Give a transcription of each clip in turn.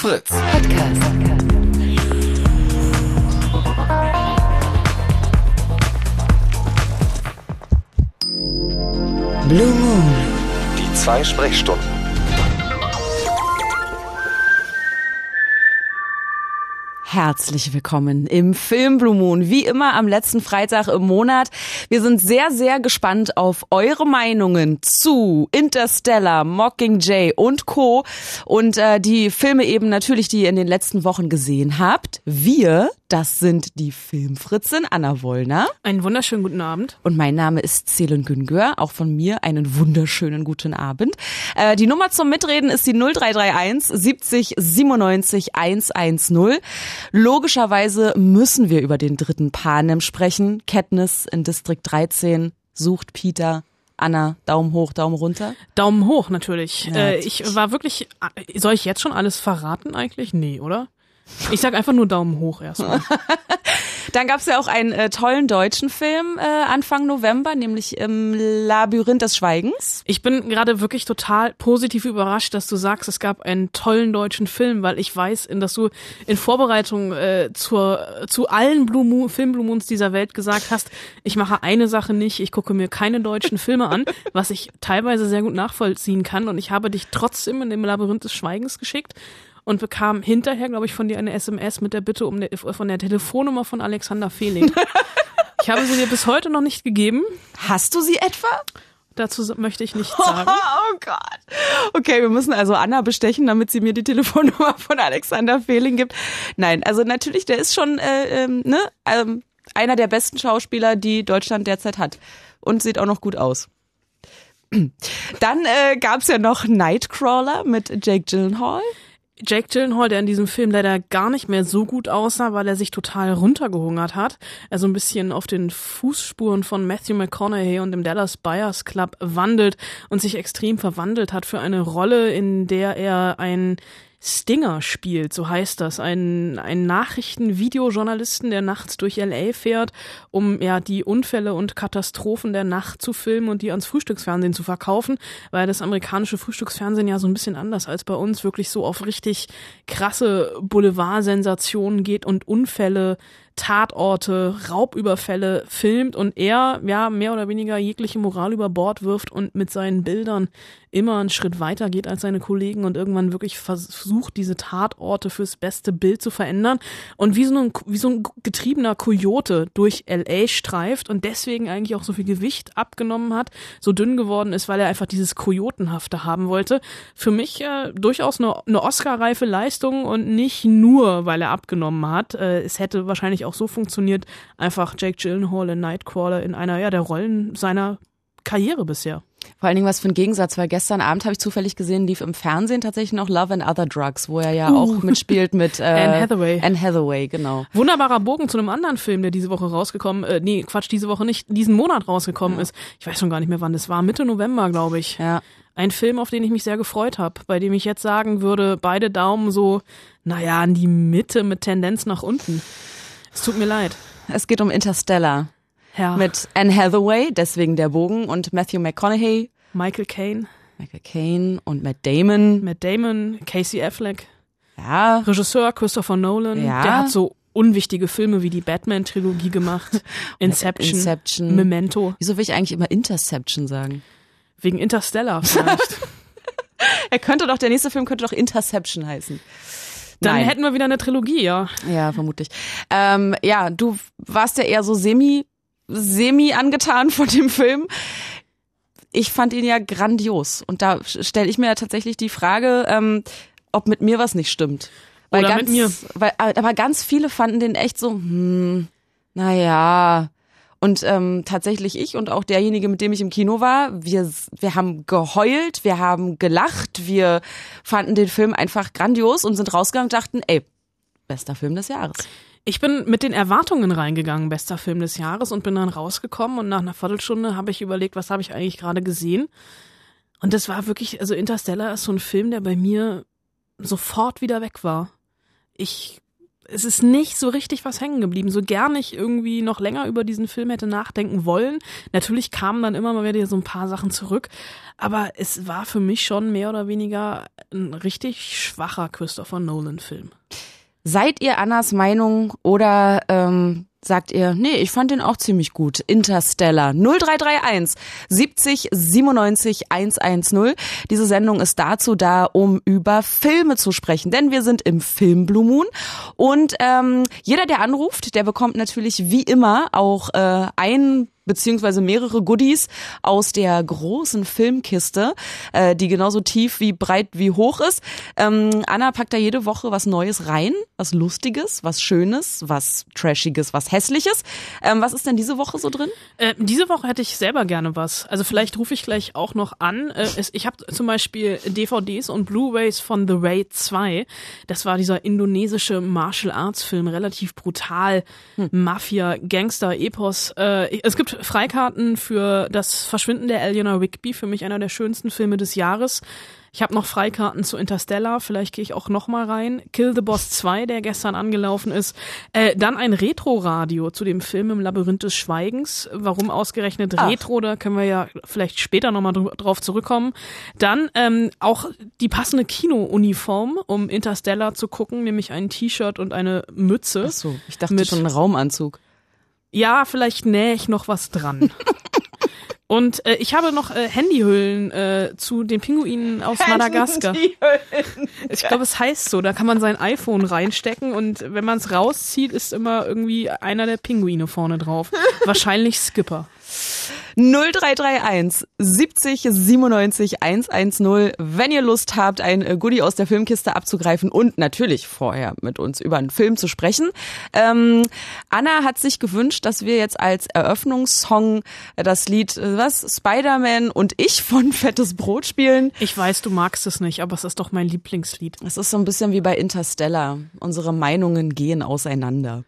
Fritz. Podcast. Blue Moon. Die 2 Sprechstunden. Herzlich willkommen im Film Blue Moon, wie immer am letzten Freitag im Monat. Wir sind sehr, sehr gespannt auf eure Meinungen zu Interstellar, Mockingjay und Co. Und die Filme eben natürlich, die ihr in den letzten Wochen gesehen habt. Wir, das sind die Filmfritzin Anna Wollner. Einen wunderschönen guten Abend. Und mein Name ist Ceylan Güngör, auch von mir einen wunderschönen guten Abend. Die Nummer zum Mitreden ist die 0331 70 97 110. Logischerweise müssen wir über den dritten Panem sprechen. Katniss in Distrikt 13 sucht Peter. Anna, Daumen hoch, Daumen runter? Daumen hoch natürlich. Ja, ich war wirklich, soll ich jetzt schon alles verraten eigentlich? Nee, oder? Ich sag einfach nur Daumen hoch erstmal. Dann gab's ja auch einen tollen deutschen Film Anfang November, nämlich im Labyrinth des Schweigens. Ich bin gerade wirklich total positiv überrascht, dass du sagst, es gab einen tollen deutschen Film, weil ich weiß, dass du in Vorbereitung zu allen Film Blue Moons dieser Welt gesagt hast, ich mache eine Sache nicht, ich gucke mir keine deutschen Filme an, was ich teilweise sehr gut nachvollziehen kann, und ich habe dich trotzdem in dem Labyrinth des Schweigens geschickt und bekam hinterher, glaube ich, von dir eine SMS mit der Bitte von der Telefonnummer von Alexander Fehling. Ich habe sie dir bis heute noch nicht gegeben. Hast du sie etwa? Dazu möchte ich nichts sagen. Oh Gott. Okay, wir müssen also Anna bestechen, damit sie mir die Telefonnummer von Alexander Fehling gibt. Nein, also natürlich, der ist schon einer der besten Schauspieler, die Deutschland derzeit hat. Und sieht auch noch gut aus. Dann gab's ja noch Nightcrawler mit Jake Gyllenhaal. Jake Gyllenhaal, der in diesem Film leider gar nicht mehr so gut aussah, weil er sich total runtergehungert hat. Er so ein bisschen auf den Fußspuren von Matthew McConaughey und dem Dallas Buyers Club wandelt und sich extrem verwandelt hat für eine Rolle, in der er ein Stinger spielt, so heißt das, ein Nachrichten-Videojournalisten, der nachts durch LA fährt, um ja die Unfälle und Katastrophen der Nacht zu filmen und die ans Frühstücksfernsehen zu verkaufen, weil das amerikanische Frühstücksfernsehen ja so ein bisschen anders als bei uns wirklich so auf richtig krasse Boulevardsensationen geht und Unfälle, Tatorte, Raubüberfälle filmt und er ja mehr oder weniger jegliche Moral über Bord wirft und mit seinen Bildern immer einen Schritt weiter geht als seine Kollegen und irgendwann wirklich versucht, diese Tatorte fürs beste Bild zu verändern und wie so ein getriebener Kojote durch LA streift und deswegen eigentlich auch so viel Gewicht abgenommen hat, so dünn geworden ist, weil er einfach dieses Kojotenhafte haben wollte. Für mich durchaus eine Oscar-reife Leistung und nicht nur, weil er abgenommen hat. Es hätte wahrscheinlich auch so funktioniert, einfach Jake Gyllenhaal in Nightcrawler in einer der Rollen seiner Karriere bisher. Vor allen Dingen was für ein Gegensatz, weil gestern Abend habe ich zufällig gesehen, lief im Fernsehen tatsächlich noch Love and Other Drugs, wo er ja auch mitspielt mit Anne Hathaway. Anne Hathaway, genau. Wunderbarer Bogen zu einem anderen Film, der diese Woche rausgekommen, diese Woche nicht, diesen Monat rausgekommen ist. Ich weiß schon gar nicht mehr, wann das war, Mitte November, glaube ich. Ja. Ein Film, auf den ich mich sehr gefreut habe, bei dem ich jetzt sagen würde, beide Daumen so, naja, in die Mitte mit Tendenz nach unten. Es tut mir leid. Es geht um Interstellar. Ja. Mit Anne Hathaway, deswegen der Bogen, und Matthew McConaughey. Michael Caine Und Matt Damon. Casey Affleck. Ja. Regisseur Christopher Nolan. Ja. Der hat so unwichtige Filme wie die Batman-Trilogie gemacht. Inception. Memento. Wieso will ich eigentlich immer Interception sagen? Wegen Interstellar vielleicht. Der nächste Film könnte doch Interception heißen. Dann Nein. hätten wir wieder eine Trilogie, ja. Ja, vermutlich. Du warst ja eher so semi angetan von dem Film. Ich fand ihn ja grandios. Und da stelle ich mir ja tatsächlich die Frage, ob mit mir was nicht stimmt. Oder mit mir. Aber ganz viele fanden den echt so, naja. Und tatsächlich ich und auch derjenige, mit dem ich im Kino war, wir haben geheult, wir haben gelacht, wir fanden den Film einfach grandios und sind rausgegangen und dachten, bester Film des Jahres. Ich bin mit den Erwartungen reingegangen, bester Film des Jahres, und bin dann rausgekommen und nach einer Viertelstunde habe ich überlegt, was habe ich eigentlich gerade gesehen. Und das war wirklich, also Interstellar ist so ein Film, der bei mir sofort wieder weg war. es ist nicht so richtig was hängen geblieben. So gern ich irgendwie noch länger über diesen Film hätte nachdenken wollen. Natürlich kamen dann immer mal wieder so ein paar Sachen zurück. Aber es war für mich schon mehr oder weniger ein richtig schwacher Christopher Nolan-Film. Seid ihr Annas Meinung oder sagt ihr, nee, ich fand den auch ziemlich gut. Interstellar 0331 70 97 110. Diese Sendung ist dazu da, um über Filme zu sprechen, denn wir sind im Film Blue Moon und jeder, der anruft, der bekommt natürlich wie immer auch beziehungsweise mehrere Goodies aus der großen Filmkiste, die genauso tief wie breit wie hoch ist. Anna packt da jede Woche was Neues rein, was Lustiges, was Schönes, was Trashiges, was Hässliches. Was ist denn diese Woche so drin? Diese Woche hätte ich selber gerne was. Also vielleicht rufe ich gleich auch noch an. Ich habe zum Beispiel DVDs und Blu-rays von The Raid 2. Das war dieser indonesische Martial Arts Film, relativ brutal, Mafia, Gangster, Epos. Es gibt Freikarten für das Verschwinden der Eleanor Rigby, für mich einer der schönsten Filme des Jahres. Ich habe noch Freikarten zu Interstellar, vielleicht gehe ich auch noch mal rein. Kill the Boss 2, der gestern angelaufen ist. Dann ein Retro-Radio zu dem Film im Labyrinth des Schweigens. Warum ausgerechnet Retro, da können wir ja vielleicht später noch mal drauf zurückkommen. Dann auch die passende Kino-Uniform, um Interstellar zu gucken, nämlich ein T-Shirt und eine Mütze. Ach so, ich dachte schon ein Raumanzug. Ja, vielleicht nähe ich noch was dran. Und ich habe noch Handyhüllen zu den Pinguinen aus Madagaskar. Ich glaube, es heißt so, da kann man sein iPhone reinstecken und wenn man es rauszieht, ist immer irgendwie einer der Pinguine vorne drauf. Wahrscheinlich Skipper. 0331 70 97 110, wenn ihr Lust habt, ein Goodie aus der Filmkiste abzugreifen und natürlich vorher mit uns über einen Film zu sprechen. Anna hat sich gewünscht, dass wir jetzt als Eröffnungssong das Lied Spider-Man und ich von Fettes Brot spielen. Ich weiß, du magst es nicht, aber es ist doch mein Lieblingslied. Es ist so ein bisschen wie bei Interstellar. Unsere Meinungen gehen auseinander.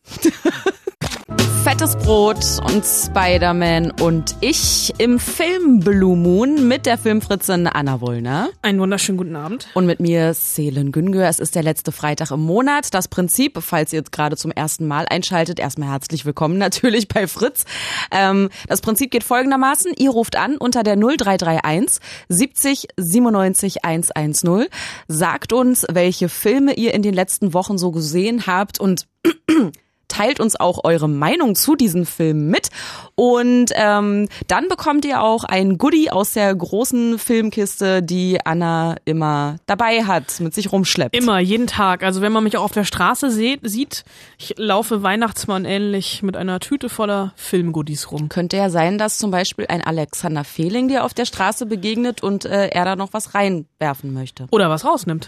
Fettes Brot und Spider-Man und ich im Film Blue Moon mit der Filmfritzin Anna Wollner. Einen wunderschönen guten Abend. Und mit mir Selen Güngör. Es ist der letzte Freitag im Monat. Das Prinzip, falls ihr jetzt gerade zum ersten Mal einschaltet, erstmal herzlich willkommen natürlich bei Fritz. Das Prinzip geht folgendermaßen. Ihr ruft an unter der 0331 70 97 110. Sagt uns, welche Filme ihr in den letzten Wochen so gesehen habt und teilt uns auch eure Meinung zu diesen Filmen mit und dann bekommt ihr auch ein Goodie aus der großen Filmkiste, die Anna immer dabei hat, mit sich rumschleppt. Immer, jeden Tag. Also wenn man mich auch auf der Straße sieht, ich laufe Weihnachtsmann ähnlich mit einer Tüte voller Filmgoodies rum. Könnte ja sein, dass zum Beispiel ein Alexander Fehling dir auf der Straße begegnet und er da noch was reinwerfen möchte. Oder was rausnimmt.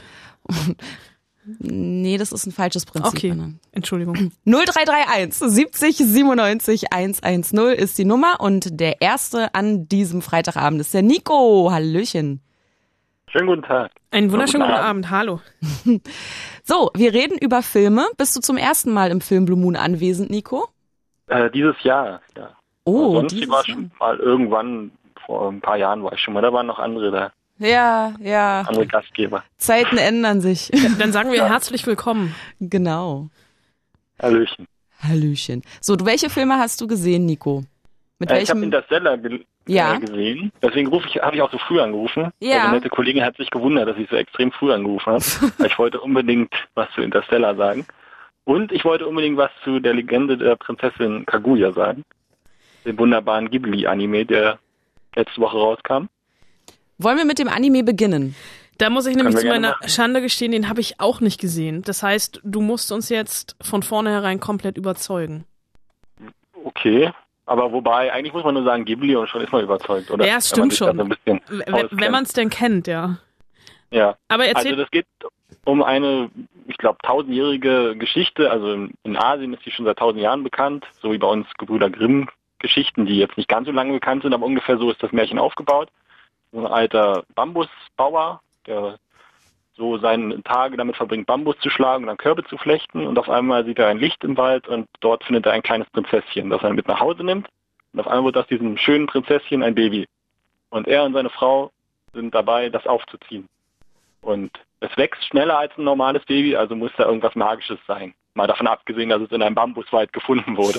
Nee, das ist ein falsches Prinzip. Okay, Anna. Entschuldigung. 0331 70 97 110 ist die Nummer und der Erste an diesem Freitagabend ist der Nico. Hallöchen. Schönen guten Tag. Einen wunderschönen guten Abend. Hallo. So, wir reden über Filme. Bist du zum ersten Mal im Film Blue Moon anwesend, Nico? Dieses Jahr, ja. Oh, sonst dieses war Jahr. schon mal irgendwann, vor ein paar Jahren war ich schon mal, da waren noch andere da. Ja. Andere Gastgeber. Zeiten ändern sich. Dann sagen wir herzlich willkommen. Genau. Hallöchen. Hallöchen. So, welche Filme hast du gesehen, Nico? Mit Ich habe welchem? Interstellar Ja. gesehen. Deswegen habe ich auch so früh angerufen. Ja. Also nette Kollegin hat sich gewundert, dass ich so extrem früh angerufen habe. Weil ich wollte unbedingt was zu Interstellar sagen. Und ich wollte unbedingt was zu der Legende der Prinzessin Kaguya sagen. Dem wunderbaren Ghibli-Anime, der letzte Woche rauskam. Wollen wir mit dem Anime beginnen? Da muss ich nämlich wir zu gerne meiner machen. Schande gestehen, den habe ich auch nicht gesehen. Das heißt, du musst uns jetzt von vornherein komplett überzeugen. Okay. Aber wobei, eigentlich muss man nur sagen Ghibli und schon ist man überzeugt, oder? Ja, es stimmt Wenn man sich da schon. so ein bisschen Wenn man es denn kennt, ja. Ja. Aber erzähl. Also das geht um eine, ich glaube, 1000-jährige Geschichte. Also in Asien ist die schon seit 1000 Jahren bekannt, so wie bei uns Gebrüder Grimm Geschichten, die jetzt nicht ganz so lange bekannt sind, aber ungefähr so ist das Märchen aufgebaut. So ein alter Bambusbauer, der so seine Tage damit verbringt, Bambus zu schlagen und dann Körbe zu flechten. Und auf einmal sieht er ein Licht im Wald und dort findet er ein kleines Prinzesschen, das er mit nach Hause nimmt. Und auf einmal wird aus diesem schönen Prinzesschen ein Baby. Und er und seine Frau sind dabei, das aufzuziehen. Und es wächst schneller als ein normales Baby, also muss da irgendwas Magisches sein. Mal davon abgesehen, dass es in einem Bambuswald gefunden wurde.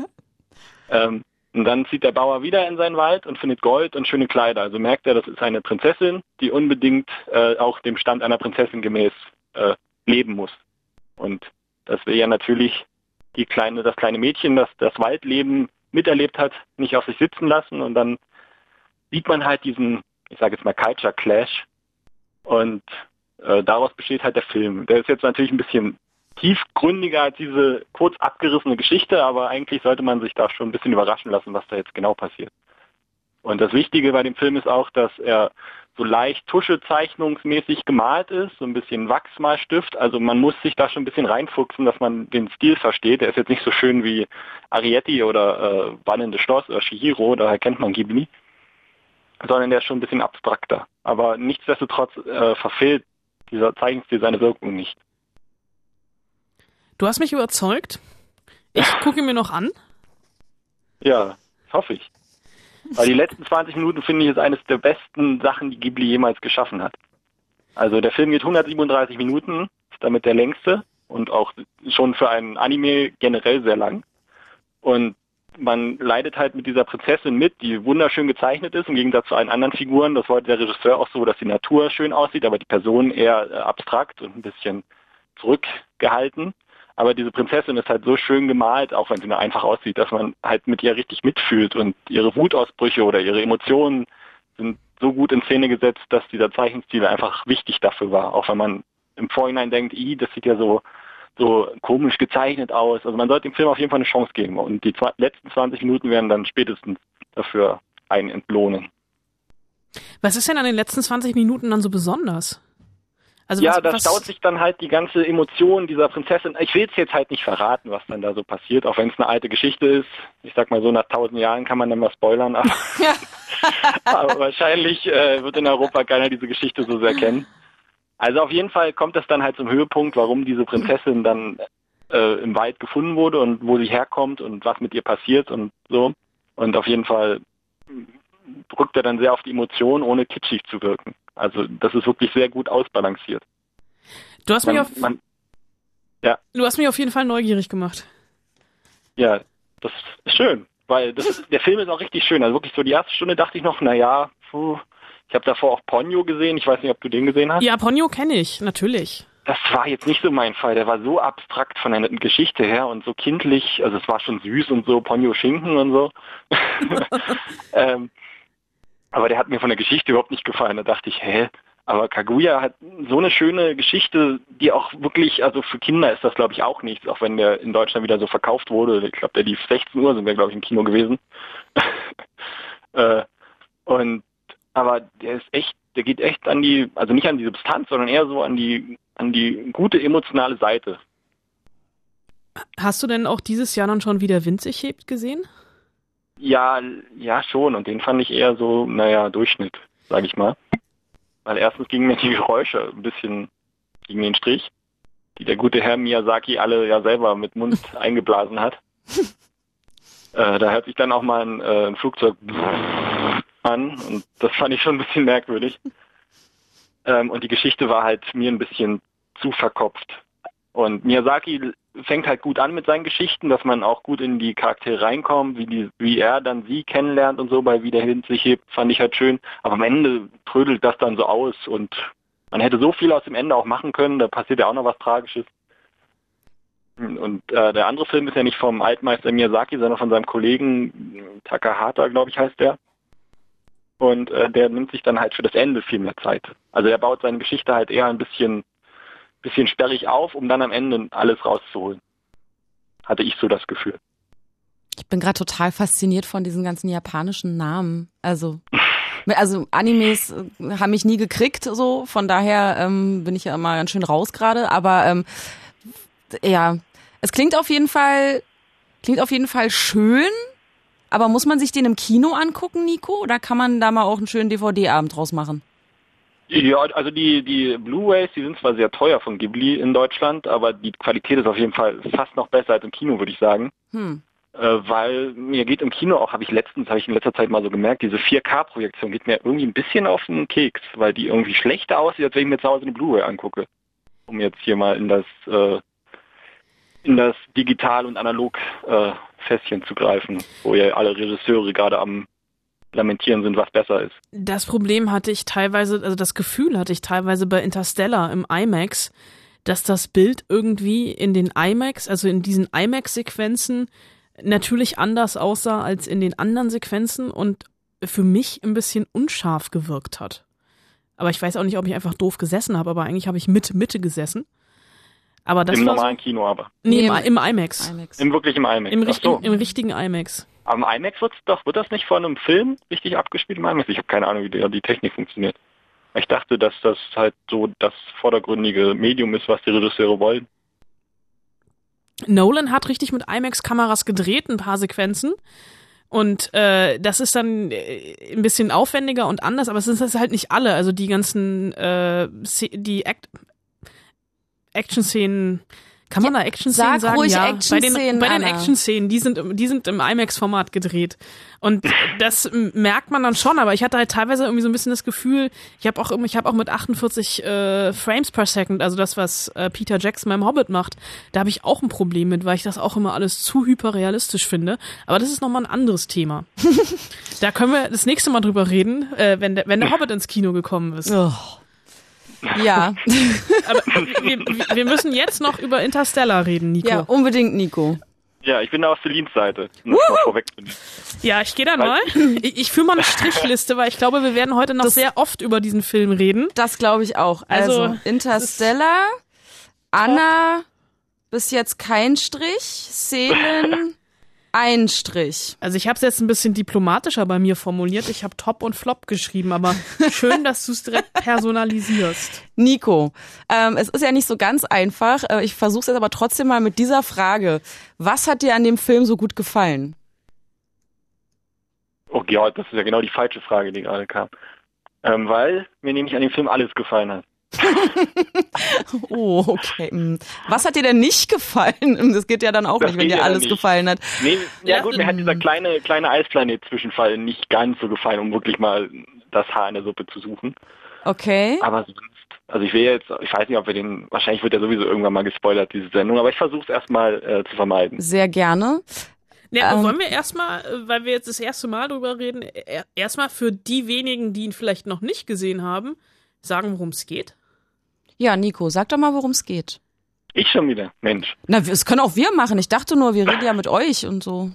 Und dann zieht der Bauer wieder in seinen Wald und findet Gold und schöne Kleider. Also merkt er, das ist eine Prinzessin, die unbedingt auch dem Stand einer Prinzessin gemäß leben muss. Und das will ja natürlich das kleine Mädchen, das das Waldleben miterlebt hat, nicht auf sich sitzen lassen. Und dann sieht man halt diesen, ich sage jetzt mal Culture Clash. Und daraus besteht halt der Film. Der ist jetzt natürlich ein bisschen tiefgründiger als diese kurz abgerissene Geschichte, aber eigentlich sollte man sich da schon ein bisschen überraschen lassen, was da jetzt genau passiert. Und das Wichtige bei dem Film ist auch, dass er so leicht tuschezeichnungsmäßig gemalt ist, so ein bisschen Wachsmalstift. Also man muss sich da schon ein bisschen reinfuchsen, dass man den Stil versteht. Der ist jetzt nicht so schön wie Arrietty oder Wandelndes Schloss oder Chihiro, daher kennt man Ghibli, sondern der ist schon ein bisschen abstrakter. Aber nichtsdestotrotz verfehlt dieser Zeichenstil seine Wirkung nicht. Du hast mich überzeugt. Ich gucke ihn mir noch an. Ja, das hoffe ich. Weil die letzten 20 Minuten, finde ich, ist eines der besten Sachen, die Ghibli jemals geschaffen hat. Also der Film geht 137 Minuten, ist damit der längste und auch schon für einen Anime generell sehr lang. Und man leidet halt mit dieser Prinzessin mit, die wunderschön gezeichnet ist, im Gegensatz zu allen anderen Figuren. Das wollte der Regisseur auch so, dass die Natur schön aussieht, aber die Person eher abstrakt und ein bisschen zurückgehalten. Aber diese Prinzessin ist halt so schön gemalt, auch wenn sie nur einfach aussieht, dass man halt mit ihr richtig mitfühlt und ihre Wutausbrüche oder ihre Emotionen sind so gut in Szene gesetzt, dass dieser Zeichenstil einfach wichtig dafür war. Auch wenn man im Vorhinein denkt, das sieht ja so komisch gezeichnet aus. Also man sollte dem Film auf jeden Fall eine Chance geben und die letzten 20 Minuten werden dann spätestens dafür einen entlohnen. Was ist denn an den letzten 20 Minuten dann so besonders? Also ja, da staut sich dann halt die ganze Emotion dieser Prinzessin. Ich will es jetzt halt nicht verraten, was dann da so passiert, auch wenn es eine alte Geschichte ist. Ich sag mal so, nach 1000 Jahren kann man dann mal spoilern, aber, aber wahrscheinlich wird in Europa keiner diese Geschichte so sehr kennen. Also auf jeden Fall kommt es dann halt zum Höhepunkt, warum diese Prinzessin dann im Wald gefunden wurde und wo sie herkommt und was mit ihr passiert und so. Und auf jeden Fall drückt er dann sehr auf die Emotion, ohne kitschig zu wirken. Also das ist wirklich sehr gut ausbalanciert. Du hast mich auf jeden Fall neugierig gemacht. Ja, das ist schön, weil der Film ist auch richtig schön. Also wirklich so die erste Stunde dachte ich noch, ich habe davor auch Ponyo gesehen. Ich weiß nicht, ob du den gesehen hast. Ja, Ponyo kenne ich, natürlich. Das war jetzt nicht so mein Fall. Der war so abstrakt von der Geschichte her und so kindlich. Also es war schon süß und so, Ponyo Schinken und so. Aber der hat mir von der Geschichte überhaupt nicht gefallen. Da dachte ich, aber Kaguya hat so eine schöne Geschichte, die auch wirklich, also für Kinder ist das, glaube ich, auch nichts, auch wenn der in Deutschland wieder so verkauft wurde. Ich glaube, der lief 16 Uhr, sind wir, glaube ich, im Kino gewesen. Aber der geht echt also nicht an die Substanz, sondern eher so an die gute emotionale Seite. Hast du denn auch dieses Jahr dann schon wieder Wind sich hebt gesehen? Ja, schon. Und den fand ich eher so, Durchschnitt, sage ich mal. Weil erstens gingen mir die Geräusche ein bisschen gegen den Strich, die der gute Herr Miyazaki alle ja selber mit Mund eingeblasen hat. Da hört sich dann auch mal ein Flugzeug an und das fand ich schon ein bisschen merkwürdig. Und die Geschichte war halt mir ein bisschen zu verkopft. Und Miyazaki fängt halt gut an mit seinen Geschichten, dass man auch gut in die Charaktere reinkommt, wie er dann sie kennenlernt und so, bei Wie der Wind sich hebt, fand ich halt schön. Aber am Ende trödelt das dann so aus und man hätte so viel aus dem Ende auch machen können, da passiert ja auch noch was Tragisches. Und der andere Film ist ja nicht vom Altmeister Miyazaki, sondern von seinem Kollegen Takahata, glaube ich, heißt der. Und der nimmt sich dann halt für das Ende viel mehr Zeit. Also er baut seine Geschichte halt eher ein bisschen sperrig auf, um dann am Ende alles rauszuholen. Hatte ich so das Gefühl. Ich bin gerade total fasziniert von diesen ganzen japanischen Namen. Also Animes haben mich nie gekriegt, so. Von daher bin ich ja immer ganz schön raus gerade. Aber es klingt auf jeden Fall schön. Aber muss man sich den im Kino angucken, Nico? Oder kann man da mal auch einen schönen DVD-Abend draus machen? Ja, also die Blu-rays, die sind zwar sehr teuer von Ghibli in Deutschland, aber die Qualität ist auf jeden Fall fast noch besser als im Kino, würde ich sagen. Weil mir geht im Kino auch, habe ich in letzter Zeit mal so gemerkt, diese 4K-Projektion geht mir irgendwie ein bisschen auf den Keks, weil die irgendwie schlechter aussieht, als wenn ich mir zu Hause eine Blu-ray angucke. Um jetzt hier mal in das in das Digital- und Analog-Fässchen zu greifen, wo ja alle Regisseure gerade am Lamentieren sind, was besser ist. Das Problem hatte ich teilweise, also das Gefühl hatte ich teilweise bei Interstellar im IMAX, dass das Bild irgendwie in den IMAX, also in diesen IMAX-Sequenzen natürlich anders aussah als in den anderen Sequenzen und für mich ein bisschen unscharf gewirkt hat. Aber ich weiß auch nicht, ob ich einfach doof gesessen habe, aber eigentlich habe ich Mitte gesessen. Aber das Im war normalen Kino aber. Nee, im IMAX. Im wirklichen IMAX. Im richtigen IMAX. Am IMAX wird das nicht von einem Film richtig abgespielt im IMAX? Ich habe keine Ahnung, wie die Technik funktioniert. Ich dachte, dass das halt so das vordergründige Medium ist, was die Regisseure wollen. Nolan hat richtig mit IMAX-Kameras gedreht, ein paar Sequenzen. Und das ist dann ein bisschen aufwendiger und anders, aber es sind halt nicht alle. Also die ganzen Action-Szenen, kann man da Action-Szenen sagen? Ruhig ja, Action-Szenen, bei den Action-Szenen, die sind im IMAX-Format gedreht. Und das merkt man dann schon, aber ich hatte halt teilweise irgendwie so ein bisschen das Gefühl, ich habe auch mit 48 Frames per Second, also das, was Peter Jackson beim Hobbit macht, da habe ich auch ein Problem mit, weil ich das auch immer alles zu hyperrealistisch finde. Aber das ist nochmal ein anderes Thema. Da können wir das nächste Mal drüber reden, wenn der Hobbit ins Kino gekommen ist. Oh. Ja. Aber wir müssen jetzt noch über Interstellar reden, Nico. Ja, unbedingt, Nico. Ja, ich bin da auf Celines Seite. Um das mal vorwegzunehmen. Ja, ich gehe dann mal. Ich führe mal eine Strichliste, weil ich glaube, wir werden heute noch sehr oft über diesen Film reden. Das glaube ich auch. Also Interstellar, Anna, bis jetzt kein Strich, Seelen, ein Strich. Also ich habe es jetzt ein bisschen diplomatischer bei mir formuliert. Ich habe Top und Flop geschrieben, aber schön, dass du es direkt personalisierst. Nico, es ist ja nicht so ganz einfach. Ich versuche es jetzt aber trotzdem mal mit dieser Frage. Was hat dir an dem Film so gut gefallen? Oh ja, das ist ja genau die falsche Frage, die gerade kam. Weil mir nämlich an dem Film alles gefallen hat. Oh, okay. Was hat dir denn nicht gefallen? Das geht ja dann auch nicht, wenn dir alles gefallen hat. Nee, ja gut, mir hat dieser kleine Eisplanet-Zwischenfall nicht ganz so gefallen, um wirklich mal das Haar in der Suppe zu suchen. Okay. Aber sonst, also ich weiß nicht, ob wahrscheinlich wird ja sowieso irgendwann mal gespoilert, diese Sendung, aber ich versuche es erstmal zu vermeiden. Sehr gerne. Ja, wollen wir erstmal, weil wir jetzt das erste Mal drüber reden, erstmal für die wenigen, die ihn vielleicht noch nicht gesehen haben, sagen, worum es geht? Ja, Nico, sag doch mal, worum es geht. Ich schon wieder, Mensch. Na, das können auch wir machen. Ich dachte nur, wir reden ja mit euch und so.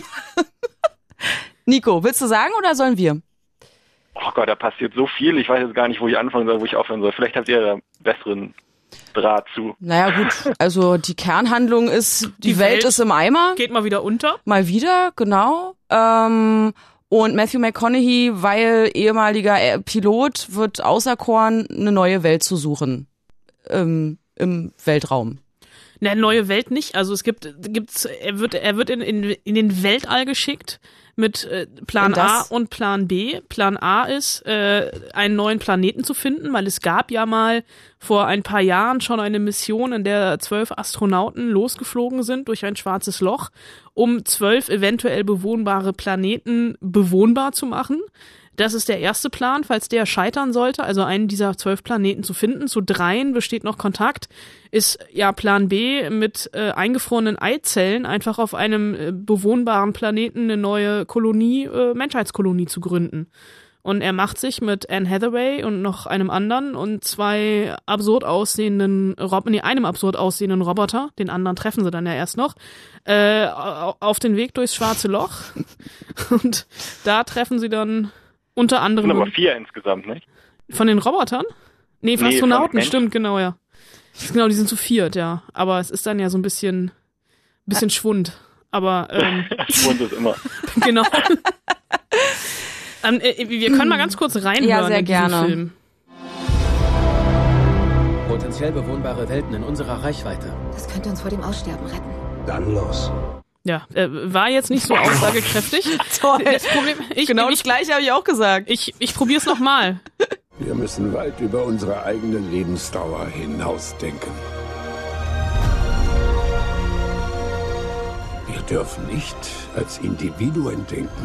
Nico, willst du sagen oder sollen wir? Oh Gott, da passiert so viel. Ich weiß jetzt gar nicht, wo ich anfangen soll, wo ich aufhören soll. Vielleicht habt ihr da besseren Draht zu. Naja gut, also die Kernhandlung ist, die Welt ist im Eimer. Geht mal wieder unter. Mal wieder, genau. Und Matthew McConaughey, weil ehemaliger Pilot, wird auserkoren, eine neue Welt zu suchen im Weltraum. Ne, neue Welt nicht. Also er wird in den Weltall geschickt mit Plan A und Plan B. Plan A ist, einen neuen Planeten zu finden, weil es gab ja mal vor ein paar Jahren schon eine Mission, in der 12 Astronauten losgeflogen sind durch ein schwarzes Loch, um 12 eventuell bewohnbare Planeten bewohnbar zu machen. Das ist der erste Plan, falls der scheitern sollte, also einen dieser 12 Planeten zu finden. Zu 3 besteht noch Kontakt, ist ja Plan B mit eingefrorenen Eizellen einfach auf einem bewohnbaren Planeten eine neue Kolonie, Menschheitskolonie zu gründen. Und er macht sich mit Anne Hathaway und noch einem anderen und einem absurd aussehenden Roboter, den anderen treffen sie dann ja erst noch, auf den Weg durchs schwarze Loch. Und da treffen sie dann unter anderem. Das sind aber 4 insgesamt, nicht? Von den Robotern? Nee, von Astronauten, stimmt, genau, ja. Genau, die sind zu 4, ja. Aber es ist dann ja so ein bisschen Schwund. Aber Schwund ist immer. Genau. Wir können mal ganz kurz reinhören ja, sehr in diesen gerne. Film. Potenziell bewohnbare Welten in unserer Reichweite. Das könnte uns vor dem Aussterben retten. Dann los. Ja, war jetzt nicht so aussagekräftig. Toll. Das Problem, das Gleiche habe ich auch gesagt. Ich probier's nochmal. Wir müssen weit über unsere eigene Lebensdauer hinausdenken. Wir dürfen nicht als Individuen denken,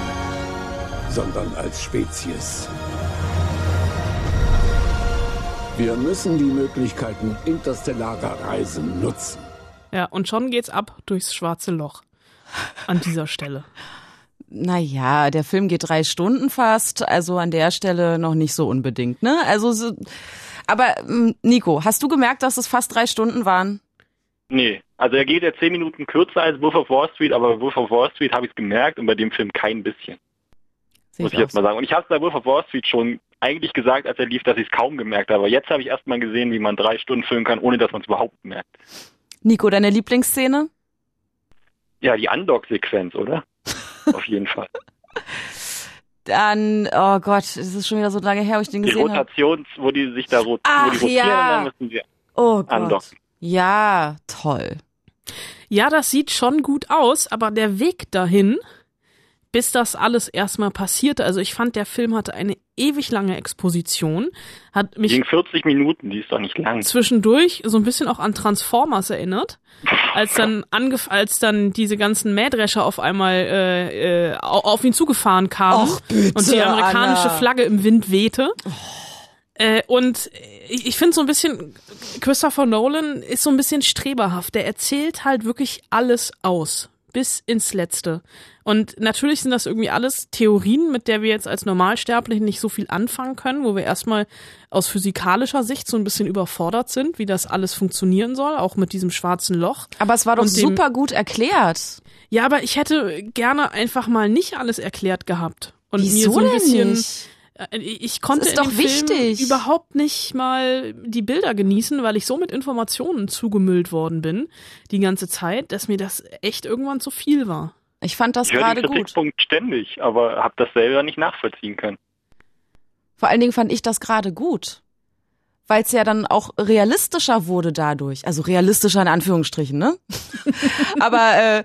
sondern als Spezies. Wir müssen die Möglichkeiten interstellarer Reisen nutzen. Ja, und schon geht's ab durchs schwarze Loch. An dieser Stelle. Naja, der Film geht 3 Stunden fast, also an der Stelle noch nicht so unbedingt, ne? Aber Nico, hast du gemerkt, dass es fast 3 Stunden waren? Nee, also er geht ja 10 Minuten kürzer als Wolf of Wall Street, aber bei Wolf of Wall Street habe ich es gemerkt und bei dem Film kein bisschen. Muss ich jetzt mal sagen. Und ich habe es bei Wolf of Wall Street schon eigentlich gesagt, als er lief, dass ich es kaum gemerkt habe. Aber jetzt habe ich erst mal gesehen, wie man 3 Stunden filmen kann, ohne dass man es überhaupt merkt. Nico, deine Lieblingsszene? Ja, die Undock-Sequenz, oder? Auf jeden Fall. Dann, oh Gott, es ist schon wieder so lange her, wo ich den gesehen habe. Die Rotations, wo die sich da rotieren, ja. dann müssen sie undocken. Gott. Ja, toll. Ja, das sieht schon gut aus, aber der Weg dahin, bis das alles erstmal passierte, also ich fand, der Film hatte eine ewig lange Exposition, hat mich gegen 40 Minuten, die ist doch nicht lang. Zwischendurch so ein bisschen auch an Transformers erinnert, als dann diese ganzen Mähdrescher auf einmal auf ihn zugefahren kamen. Och, bitte, und die amerikanische Anna. Flagge im Wind wehte. Und ich finde so ein bisschen, Christopher Nolan ist so ein bisschen streberhaft. Der erzählt halt wirklich alles aus. Bis ins Letzte. Und natürlich sind das irgendwie alles Theorien, mit der wir jetzt als Normalsterbliche nicht so viel anfangen können, wo wir erstmal aus physikalischer Sicht so ein bisschen überfordert sind, wie das alles funktionieren soll, auch mit diesem schwarzen Loch. Aber es war doch super gut erklärt. Ja, aber ich hätte gerne einfach mal nicht alles erklärt gehabt. Und Wieso mir so ein bisschen. nicht? Ich konnte Das ist in dem doch wichtig. Film überhaupt nicht mal die Bilder genießen, weil ich so mit Informationen zugemüllt worden bin die ganze Zeit, dass mir das echt irgendwann zu viel war. Ich fand das Ich höre gerade den gut. Kritikpunkt ständig, aber habe das selber nicht nachvollziehen können. Vor allen Dingen fand ich das gerade gut. Weil es ja dann auch realistischer wurde dadurch. Also realistischer in Anführungsstrichen, ne? Aber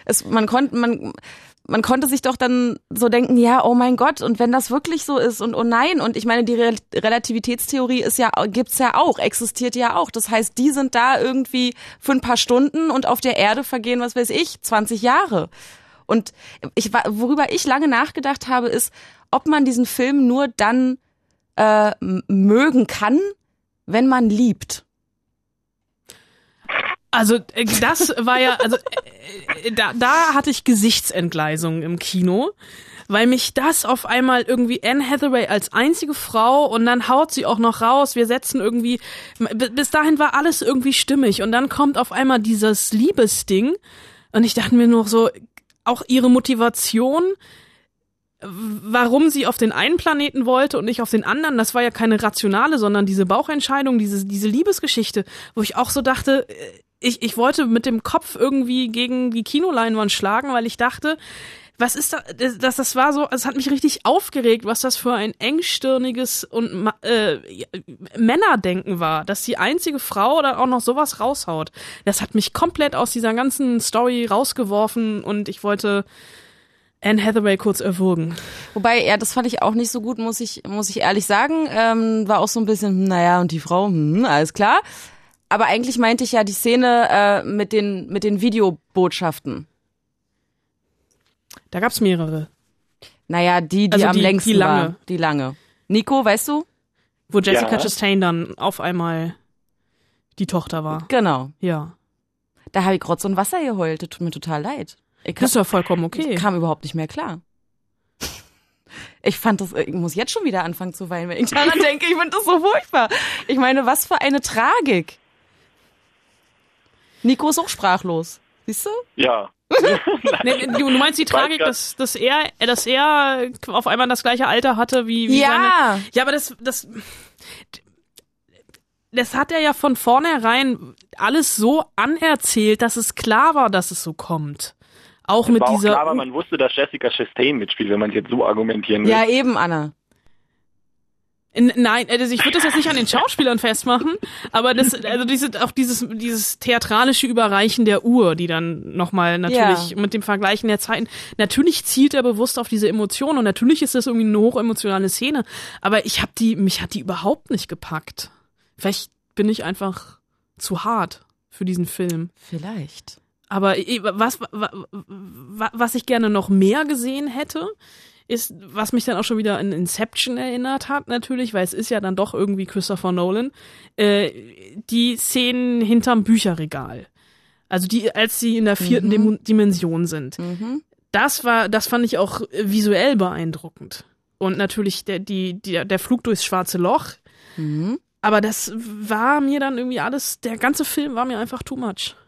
man konnte sich doch dann so denken, ja, oh mein Gott, und wenn das wirklich so ist und oh nein, und ich meine, die Relativitätstheorie gibt's ja auch, existiert ja auch. Das heißt, die sind da irgendwie für ein paar Stunden und auf der Erde vergehen, was weiß ich, 20 Jahre. Und worüber ich lange nachgedacht habe, ist, ob man diesen Film nur dann mögen kann, wenn man liebt. Also das war ja, also da hatte ich Gesichtsentgleisungen im Kino, weil mich das auf einmal irgendwie Anne Hathaway als einzige Frau und dann haut sie auch noch raus, wir setzen irgendwie, bis dahin war alles irgendwie stimmig und dann kommt auf einmal dieses Liebesding und ich dachte mir nur so, auch ihre Motivation, warum sie auf den einen Planeten wollte und nicht auf den anderen, das war ja keine rationale, sondern diese Bauchentscheidung, diese Liebesgeschichte, wo ich auch so dachte, ich wollte mit dem Kopf irgendwie gegen die Kinoleinwand schlagen, weil ich dachte, was ist das war so, es hat mich richtig aufgeregt, was das für ein engstirniges und Männerdenken war, dass die einzige Frau dann auch noch sowas raushaut. Das hat mich komplett aus dieser ganzen Story rausgeworfen und ich wollte Anne Hathaway kurz erwürgen. Wobei, ja, das fand ich auch nicht so gut, muss ich ehrlich sagen. War auch so ein bisschen, naja, und die Frau, alles klar. Aber eigentlich meinte ich ja die Szene mit den Videobotschaften. Da gab's mehrere. Naja, die Also am längsten die lange. war. Die lange. Nico, weißt du? Wo Jessica Ja. Chastain dann auf einmal die Tochter war. Genau. Ja. Da habe ich Rotz und Wasser geheult. Das tut mir total leid. Das ist ja vollkommen okay. Ich kam überhaupt nicht mehr klar. Ich muss jetzt schon wieder anfangen zu weinen, wenn ich daran denke. Ich finde das so furchtbar. Ich meine, was für eine Tragik. Nico ist auch sprachlos. Siehst du? Ja. Nee, du meinst die Tragik, dass er auf einmal das gleiche Alter hatte wie Ja. seine... Ja, aber das hat er ja von vornherein alles so anerzählt, dass es klar war, dass es so kommt. Auch mit War auch dieser... klar, aber man wusste, dass Jessica Chastain mitspielt, wenn man es jetzt so argumentieren will. Ja, eben, Anna. Nein, also ich würde das jetzt nicht an den Schauspielern festmachen, aber dieses theatralische Überreichen der Uhr, die dann nochmal natürlich mit dem Vergleichen der Zeiten, natürlich zielt er bewusst auf diese Emotionen und natürlich ist das irgendwie eine hochemotionale Szene, aber mich hat die überhaupt nicht gepackt. Vielleicht bin ich einfach zu hart für diesen Film. Vielleicht. Aber was ich gerne noch mehr gesehen hätte, ist, was mich dann auch schon wieder an Inception erinnert hat, natürlich, weil es ist ja dann doch irgendwie Christopher Nolan, die Szenen hinterm Bücherregal. Also als sie in der 4. Dimension sind. Mhm. Das fand ich auch visuell beeindruckend. Und natürlich der Flug durchs schwarze Loch. Mhm. Aber das war mir dann irgendwie alles, der ganze Film war mir einfach too much.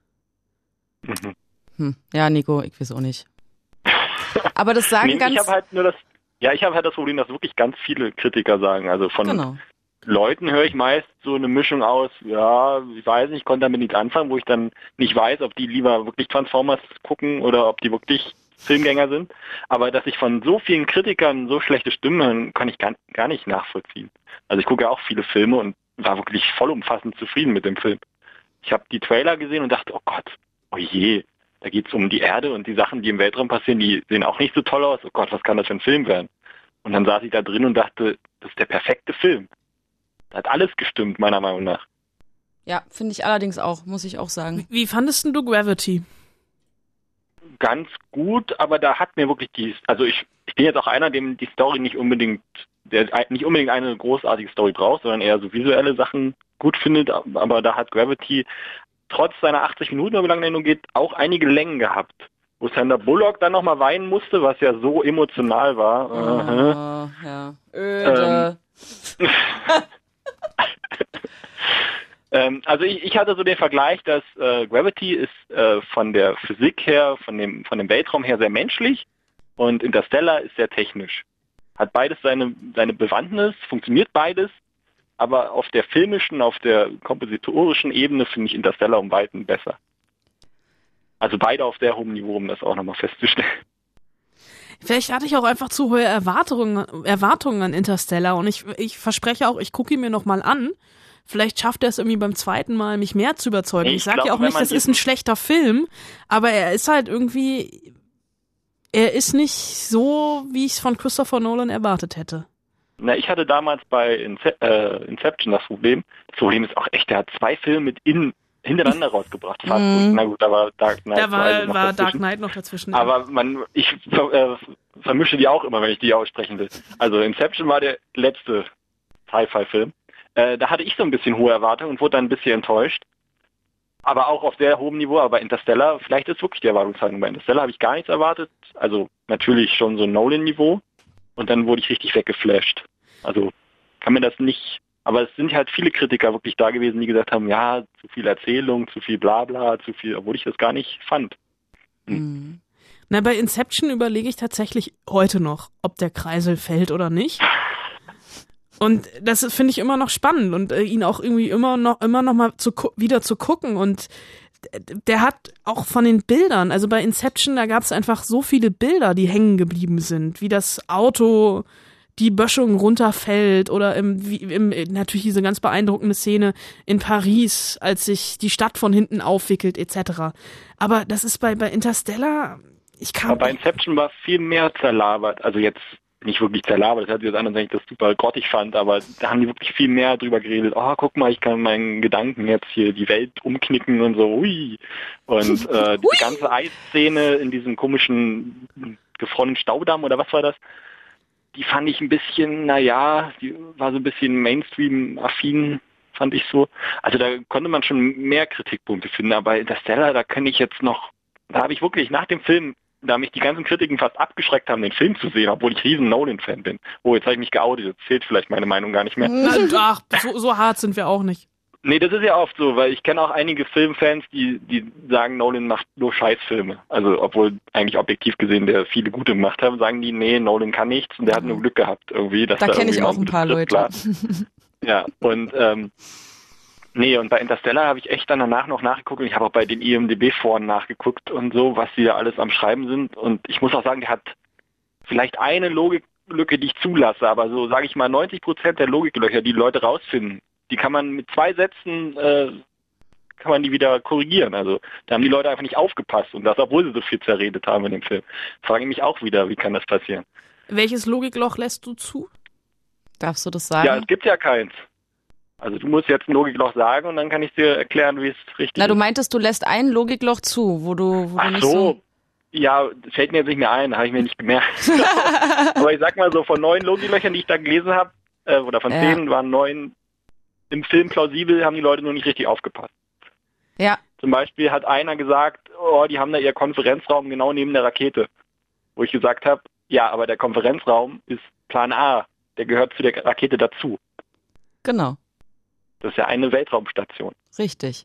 Ja, Nico, ich weiß auch nicht. Aber das sagen Ich habe halt das Problem, dass wirklich ganz viele Kritiker sagen. Also von Leuten höre ich meist so eine Mischung aus, ja, ich weiß nicht, ich konnte damit nichts anfangen, wo ich dann nicht weiß, ob die lieber wirklich Transformers gucken oder ob die wirklich Filmgänger sind. Aber dass ich von so vielen Kritikern so schlechte Stimmen höre, kann ich gar nicht nachvollziehen. Also ich gucke ja auch viele Filme und war wirklich vollumfassend zufrieden mit dem Film. Ich habe die Trailer gesehen und dachte, oh Gott, oh je, da geht's um die Erde und die Sachen, die im Weltraum passieren, die sehen auch nicht so toll aus. Oh Gott, was kann das für ein Film werden? Und dann saß ich da drin und dachte, das ist der perfekte Film. Da hat alles gestimmt, meiner Meinung nach. Ja, finde ich allerdings auch, muss ich auch sagen. Wie fandest du Gravity? Ganz gut, aber da hat mir wirklich ich bin jetzt auch einer, dem die Story nicht unbedingt eine großartige Story braucht, sondern eher so visuelle Sachen gut findet, aber da hat Gravity trotz seiner 80 Minuten, wie lange der nur geht, auch einige Längen gehabt. Wo Sandra Bullock dann nochmal weinen musste, was ja so emotional war. Ja. Öde. Also ich hatte so den Vergleich, dass Gravity ist von der Physik her, von dem Weltraum her sehr menschlich und Interstellar ist sehr technisch. Hat beides seine Bewandtnis, funktioniert beides, aber auf der filmischen, auf der kompositorischen Ebene finde ich Interstellar um Weiten besser. Also beide auf sehr hohem Niveau, um das auch nochmal festzustellen. Vielleicht hatte ich auch einfach zu hohe Erwartungen an Interstellar und ich verspreche auch, ich gucke ihn mir nochmal an. Vielleicht schafft er es irgendwie beim zweiten Mal, mich mehr zu überzeugen. Ich sage ja auch nicht, das ist ein schlechter Film, aber er ist halt irgendwie, er ist nicht so, wie ich es von Christopher Nolan erwartet hätte. Na, ich hatte damals bei Inception das Problem. Das Problem ist auch echt, der hat 2 Filme hintereinander rausgebracht. Fast. Na gut, da war Dark Knight. Da war Dark Knight noch dazwischen. Aber ich vermische die auch immer, wenn ich die aussprechen will. Also Inception war der letzte Sci-Fi-Film. Da hatte ich so ein bisschen hohe Erwartungen und wurde dann ein bisschen enttäuscht. Aber auch auf sehr hohem Niveau. Aber Interstellar, vielleicht ist wirklich die Erwartungshaltung. Bei Interstellar habe ich gar nichts erwartet. Also natürlich schon so ein Nolan-Niveau. Und dann wurde ich richtig weggeflasht. Also kann mir das nicht... Aber es sind halt viele Kritiker wirklich da gewesen, die gesagt haben, ja, zu viel Erzählung, zu viel Blabla, zu viel, obwohl ich das gar nicht fand. Mhm. Na, bei Inception überlege ich tatsächlich heute noch, ob der Kreisel fällt oder nicht. Und das finde ich immer noch spannend und ihn auch irgendwie immer noch mal wieder zu gucken. Und der hat auch von den Bildern, also bei Inception, da gab es einfach so viele Bilder, die hängen geblieben sind, wie das Auto die Böschung runterfällt oder natürlich diese ganz beeindruckende Szene in Paris, als sich die Stadt von hinten aufwickelt etc. Aber das ist bei Interstellar, aber bei Inception war viel mehr zerlabert, also jetzt nicht wirklich zerlabert, das hört sich jetzt an, als wenn ich das super grottig fand, aber da haben die wirklich viel mehr drüber geredet. Oh, guck mal, ich kann meinen Gedanken jetzt hier die Welt umknicken und so, ui. Und die ganze Eisszene in diesem komischen gefrorenen Staudamm oder was war das? Die fand ich ein bisschen, die war so ein bisschen Mainstream-affin, fand ich so. Also da konnte man schon mehr Kritikpunkte finden, aber Interstellar, da habe ich wirklich nach dem Film, da mich die ganzen Kritiken fast abgeschreckt haben, den Film zu sehen, obwohl ich riesen Nolan-Fan bin. Oh, jetzt habe ich mich geoutet, jetzt zählt vielleicht meine Meinung gar nicht mehr. Ach, so hart sind wir auch nicht. Nee, das ist ja oft so, weil ich kenne auch einige Filmfans, die sagen, Nolan macht nur Scheißfilme. Also, obwohl eigentlich objektiv gesehen der viele gute gemacht hat, sagen die, nee, Nolan kann nichts und der hat nur Glück gehabt irgendwie. Dass da kenne ich auch ein paar Leute. Ja, und und bei Interstellar habe ich echt dann danach noch nachgeguckt und ich habe auch bei den IMDb-Foren nachgeguckt und so, was die da alles am Schreiben sind. Und ich muss auch sagen, der hat vielleicht eine Logiklücke, die ich zulasse, aber so, sage ich mal, 90% der Logiklöcher, die Leute rausfinden, die kann man mit 2 Sätzen, kann man die wieder korrigieren. Also da haben die Leute einfach nicht aufgepasst und das, obwohl sie so viel zerredet haben in dem Film. Frage ich mich auch wieder, wie kann das passieren? Welches Logikloch lässt du zu? Darfst du das sagen? Ja, es gibt ja keins. Also du musst jetzt ein Logikloch sagen und dann kann ich dir erklären, wie es richtig ist. Na, du meintest, du lässt ein Logikloch zu, wo du Ach nicht so. Ja, fällt mir jetzt nicht mehr ein, habe ich mir nicht gemerkt. Aber ich sag mal so, von 9 Logiklöchern, die ich da gelesen habe, oder von 10 waren 9 im Film plausibel, haben die Leute nur nicht richtig aufgepasst. Ja. Zum Beispiel hat einer gesagt, die haben da ihr Konferenzraum genau neben der Rakete. Wo ich gesagt habe, ja, aber der Konferenzraum ist Plan A, der gehört zu der Rakete dazu. Genau. Das ist ja eine Weltraumstation. Richtig.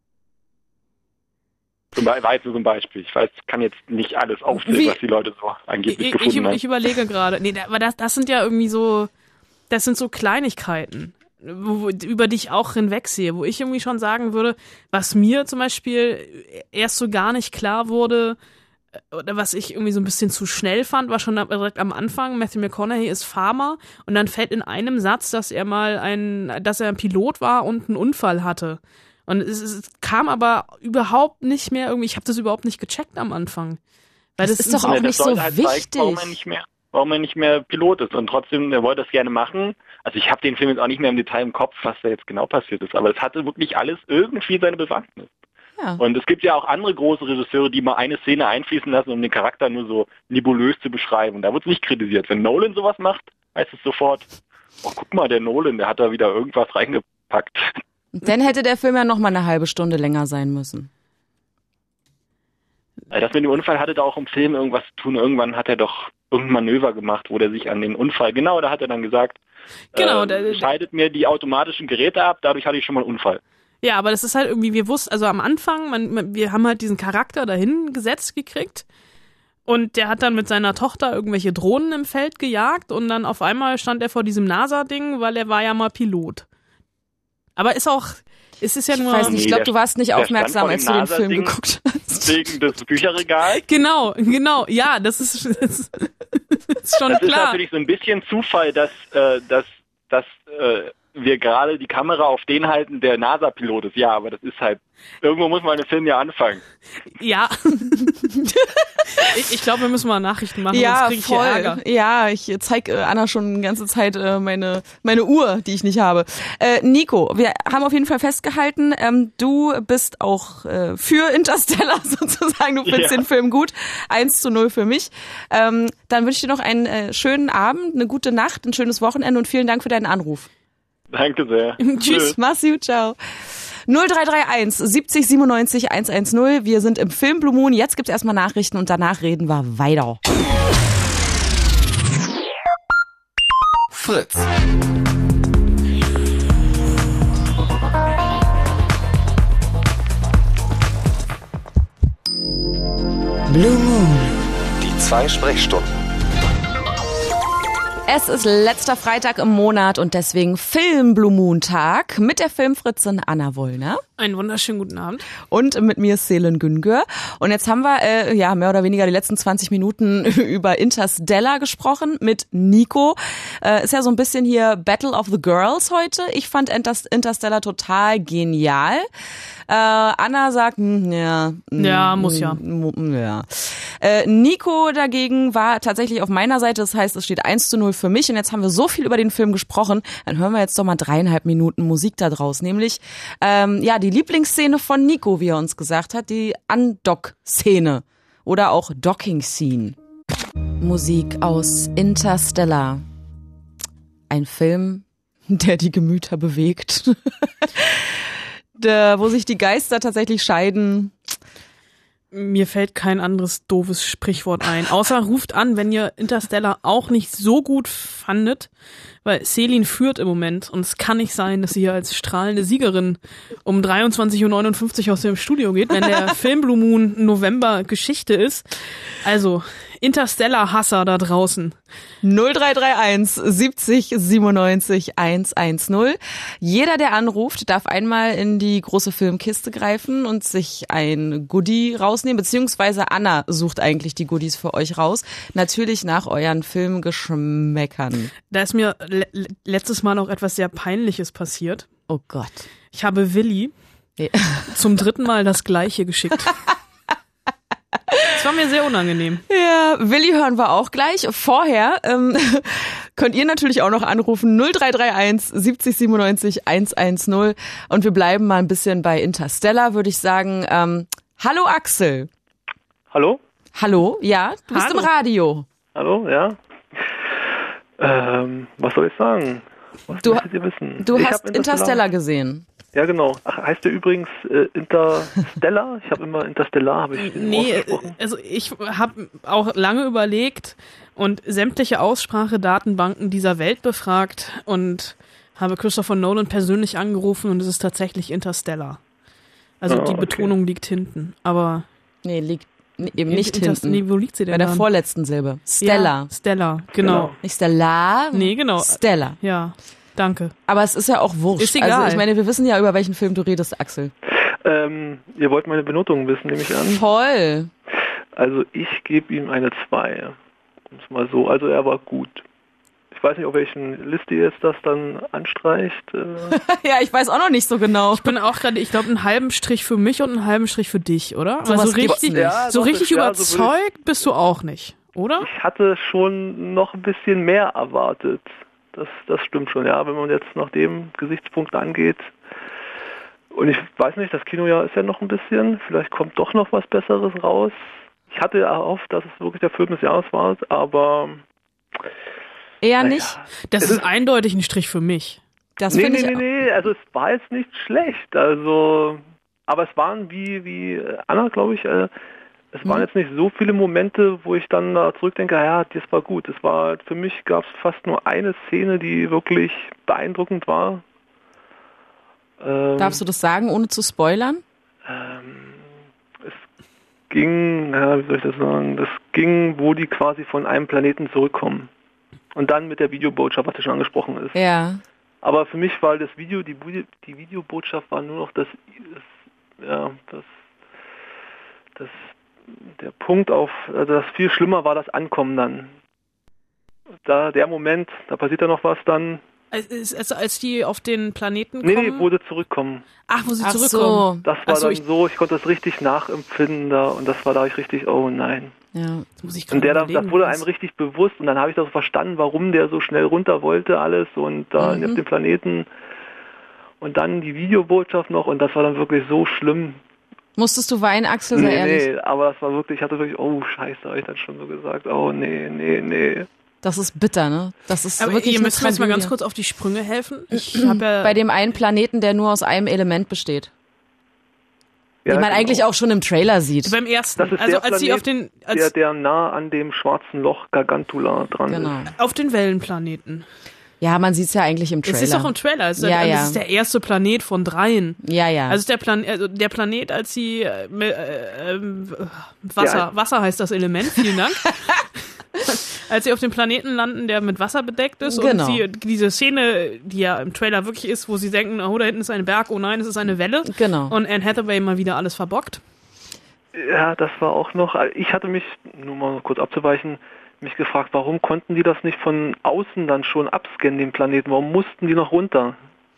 War jetzt so ein Beispiel. Ich weiß, kann jetzt nicht alles aufzählen, was die Leute so angeblich gefunden haben. Ich überlege gerade. Nee, aber das sind ja irgendwie so, das sind so Kleinigkeiten, über die ich auch hinwegsehe, wo ich irgendwie schon sagen würde, was mir zum Beispiel erst so gar nicht klar wurde, oder was ich irgendwie so ein bisschen zu schnell fand, war schon direkt am Anfang, Matthew McConaughey ist Farmer und dann fällt in einem Satz, dass er ein Pilot war und einen Unfall hatte. Und es kam aber überhaupt nicht mehr irgendwie, ich habe das überhaupt nicht gecheckt am Anfang. Weil das ist doch auch nicht so wichtig. Warum er nicht mehr Pilot ist und trotzdem, er wollte das gerne machen. Also ich habe den Film jetzt auch nicht mehr im Detail im Kopf, was da jetzt genau passiert ist, aber es hatte wirklich alles irgendwie seine Bewandtnis. Ja. Und es gibt ja auch andere große Regisseure, die mal eine Szene einfließen lassen, um den Charakter nur so nebulös zu beschreiben. Und da wird es nicht kritisiert. Wenn Nolan sowas macht, heißt es sofort, guck mal, der Nolan, der hat da wieder irgendwas reingepackt. Dann hätte der Film ja noch mal eine halbe Stunde länger sein müssen. Das mit dem Unfall hatte da auch im Film irgendwas zu tun. Irgendwann hat er doch irgendein Manöver gemacht, wo der sich an den Unfall, genau, da hat er dann gesagt, scheidet mir die automatischen Geräte ab, dadurch hatte ich schon mal einen Unfall. Ja, aber das ist halt irgendwie, wir wussten, also am Anfang, wir haben halt diesen Charakter dahin gesetzt gekriegt und der hat dann mit seiner Tochter irgendwelche Drohnen im Feld gejagt und dann auf einmal stand er vor diesem NASA-Ding, weil er war ja mal Pilot. Aber es ist ja nur... Ich weiß nicht, ich glaube, du warst nicht aufmerksam, als du den Film geguckt hast. Wegen des Bücherregals? Genau, ja, das ist schon klar. Das ist natürlich so ein bisschen Zufall, dass wir gerade die Kamera auf den halten, der NASA-Pilot ist. Ja, aber das ist halt, irgendwo muss man den Film ja anfangen. Ja. Ich glaube, wir müssen mal Nachrichten machen, ja, sonst kriege ich hier Ärger. Ja, ich zeige Anna schon die ganze Zeit meine Uhr, die ich nicht habe. Nico, wir haben auf jeden Fall festgehalten, du bist auch für Interstellar sozusagen, du findest den Film gut. 1:0 für mich. Dann wünsche ich dir noch einen schönen Abend, eine gute Nacht, ein schönes Wochenende und vielen Dank für deinen Anruf. Danke sehr. Tschüss, mach's gut, ciao. 0331 70 97 110. Wir sind im Film Blue Moon. Jetzt gibt's erstmal Nachrichten und danach reden wir weiter. Fritz. Blue Moon. Die 2 Sprechstunden. Es ist letzter Freitag im Monat und deswegen Film Blue Moon Tag mit der Filmfritzin Anna Wollner. Einen wunderschönen guten Abend. Und mit mir Selin Güngör. Und jetzt haben wir mehr oder weniger die letzten 20 Minuten über Interstellar gesprochen mit Nico. Ist ja so ein bisschen hier Battle of the Girls heute. Ich fand Interstellar total genial. Anna sagt, muss ja. Nico dagegen war tatsächlich auf meiner Seite, das heißt, es steht 1:0 für mich und jetzt haben wir so viel über den Film gesprochen, dann hören wir jetzt doch mal 3,5 Minuten Musik da draus, nämlich die Lieblingsszene von Nico, wie er uns gesagt hat, die Undock-Szene oder auch Docking-Scene. Musik aus Interstellar. Ein Film, der die Gemüter bewegt. Wo sich die Geister tatsächlich scheiden. Mir fällt kein anderes doofes Sprichwort ein. Außer ruft an, wenn ihr Interstellar auch nicht so gut fandet, weil Selin führt im Moment und es kann nicht sein, dass sie hier als strahlende Siegerin um 23:59 Uhr aus dem Studio geht, wenn der Film Blue Moon November Geschichte ist. Also Interstellar-Hasser da draußen. 0331 70 97 110. Jeder, der anruft, darf einmal in die große Filmkiste greifen und sich ein Goodie rausnehmen, beziehungsweise Anna sucht eigentlich die Goodies für euch raus. Natürlich nach euren Filmgeschmäckern. Da ist mir letztes Mal noch etwas sehr Peinliches passiert. Oh Gott. Ich habe Willi zum 3. Mal das Gleiche geschickt. Das war mir sehr unangenehm. Ja, Willi hören wir auch gleich. Vorher könnt ihr natürlich auch noch anrufen 0331 70 97 110 und wir bleiben mal ein bisschen bei Interstellar, würde ich sagen. Hallo Axel. Hallo? Hallo? Ja, du bist im Radio. Hallo, ja. Was soll ich sagen? Was möchtet ihr wissen? Du hast Interstellar gesehen. Ja, genau. Ach, heißt der übrigens Interstellar? Ich habe immer Interstellar, ausgesprochen. Also ich habe auch lange überlegt und sämtliche Aussprachedatenbanken dieser Welt befragt und habe Christopher Nolan persönlich angerufen und es ist tatsächlich Interstellar. Also die Betonung liegt hinten, aber... Nee, liegt eben nicht hinten. Nee, wo liegt sie denn bei der dann? vorletzten Silbe. Stellar. Ja, Stellar, genau. Nicht Stellar, nee, genau. Stellar. Ja, danke. Aber es ist ja auch wurscht. Ist egal. Also ich meine, wir wissen ja, über welchen Film du redest, Axel. Ihr wollt meine Benotung wissen, nehme ich an. Voll. Also ich gebe ihm eine 2. Um es mal so. Also er war gut. Ich weiß nicht, auf welchen Liste ihr jetzt das dann anstreicht. Ja, ich weiß auch noch nicht so genau. Ich bin auch gerade, ich glaube, einen halben Strich für mich und einen halben Strich für dich, oder? So also richtig, richtig ja, überzeugt bist du auch nicht, oder? Ich hatte schon noch ein bisschen mehr erwartet. Das stimmt schon, ja. Wenn man jetzt nach dem Gesichtspunkt angeht. Und ich weiß nicht, das Kinojahr ist ja noch ein bisschen. Vielleicht kommt doch noch was Besseres raus. Ich hatte erhofft, dass es wirklich der Film des Jahres war, aber... Eher nicht? Das ist eindeutig ein Strich für mich. Das finde ich Nee, also es war jetzt nicht schlecht. Also, aber es waren wie Anna, glaube ich, es waren jetzt nicht so viele Momente, wo ich dann da zurückdenke, ja, das war gut. Es war, für mich gab es fast nur eine Szene, die wirklich beeindruckend war. Darfst du das sagen, ohne zu spoilern? Es ging, ja, wie soll ich das sagen, das ging, wo die quasi von einem Planeten zurückkommen. Und dann mit der Videobotschaft, was ja schon angesprochen ist. Ja. Aber für mich war das Video, die Videobotschaft war nur noch der Punkt auf, also das viel schlimmer war das Ankommen dann. Der Moment, da passiert ja noch was dann. Als die auf den Planeten kommen? Nee, wo sie zurückkommen. Ach, wo sie zurückkommen. Das war dann so, ich konnte das richtig nachempfinden da und das war da ich richtig, oh nein. Ja. Das muss ich und das wurde einem richtig bewusst und dann habe ich das verstanden, warum der so schnell runter wollte alles und da auf dem Planeten und dann die Videobotschaft noch und das war dann wirklich so schlimm. Musstest du weinen, Axel, sei ehrlich? Nee, aber das war wirklich, ich hatte wirklich, oh scheiße, habe ich dann schon so gesagt, oh nee. Das ist bitter, ne? Das ist aber wirklich ihr müsst mir jetzt mal Tragödie. ganz kurz auf die Sprünge helfen. Ich habe ja bei dem einen Planeten, der nur aus einem Element besteht. Ja, den man eigentlich auch schon im Trailer sieht. Beim ersten. Das ist also der als sie auf den der nah an dem schwarzen Loch Gargantula dran ist. Auf den Wellenplaneten. Ja, man sieht's ja eigentlich im Trailer. Es ist auch im Trailer. Es ist der erste Planet von 3. Ja. Also der Planet, als sie Wasser heißt das Element, vielen Dank. Als sie auf dem Planeten landen, der mit Wasser bedeckt ist und sie diese Szene, die ja im Trailer wirklich ist, wo sie denken, oh, da hinten ist ein Berg, oh nein, es ist eine Welle. Genau. Und Anne Hathaway mal wieder alles verbockt. Ja, das war auch noch, ich hatte mich, nur mal kurz abzuweichen, mich gefragt, warum konnten die das nicht von außen dann schon abscannen, den Planeten? Warum mussten die noch runter?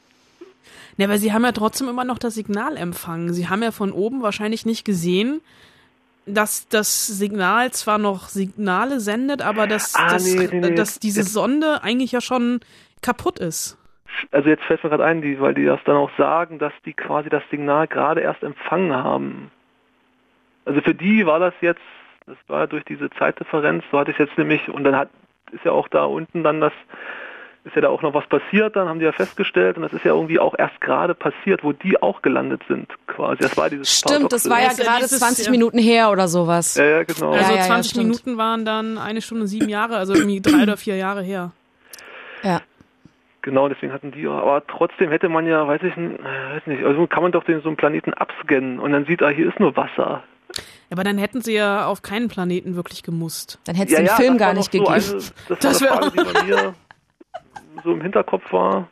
Ja, weil sie haben ja trotzdem immer noch das Signal empfangen. Sie haben ja von oben wahrscheinlich nicht gesehen, dass das Signal zwar noch Signale sendet, aber dass diese Sonde eigentlich ja schon kaputt ist. Also jetzt fällt mir gerade ein, weil die das dann auch sagen, dass die quasi das Signal gerade erst empfangen haben. Also für die war das war durch diese Zeitdifferenz, so hatte ich jetzt nämlich, und dann ist ja auch da unten dann ist ja da auch noch was passiert, dann haben die ja festgestellt und das ist ja irgendwie auch erst gerade passiert, wo die auch gelandet sind quasi. Das war dieses Stimmt, das war ja gerade 20 Minuten her oder sowas. Ja, genau. Also 20 Minuten waren dann 1 Stunde 7 Jahre, also irgendwie 3 oder 4 Jahre her. Ja. Genau, deswegen hatten die, aber trotzdem hätte man ja, weiß nicht, also kann man doch so einen Planeten abscannen und dann sieht, hier ist nur Wasser. Ja, aber dann hätten sie ja auf keinen Planeten wirklich gemusst. Dann hätte es den Film gar nicht gegeben. Das war eine Frage, die bei mir so im Hinterkopf war,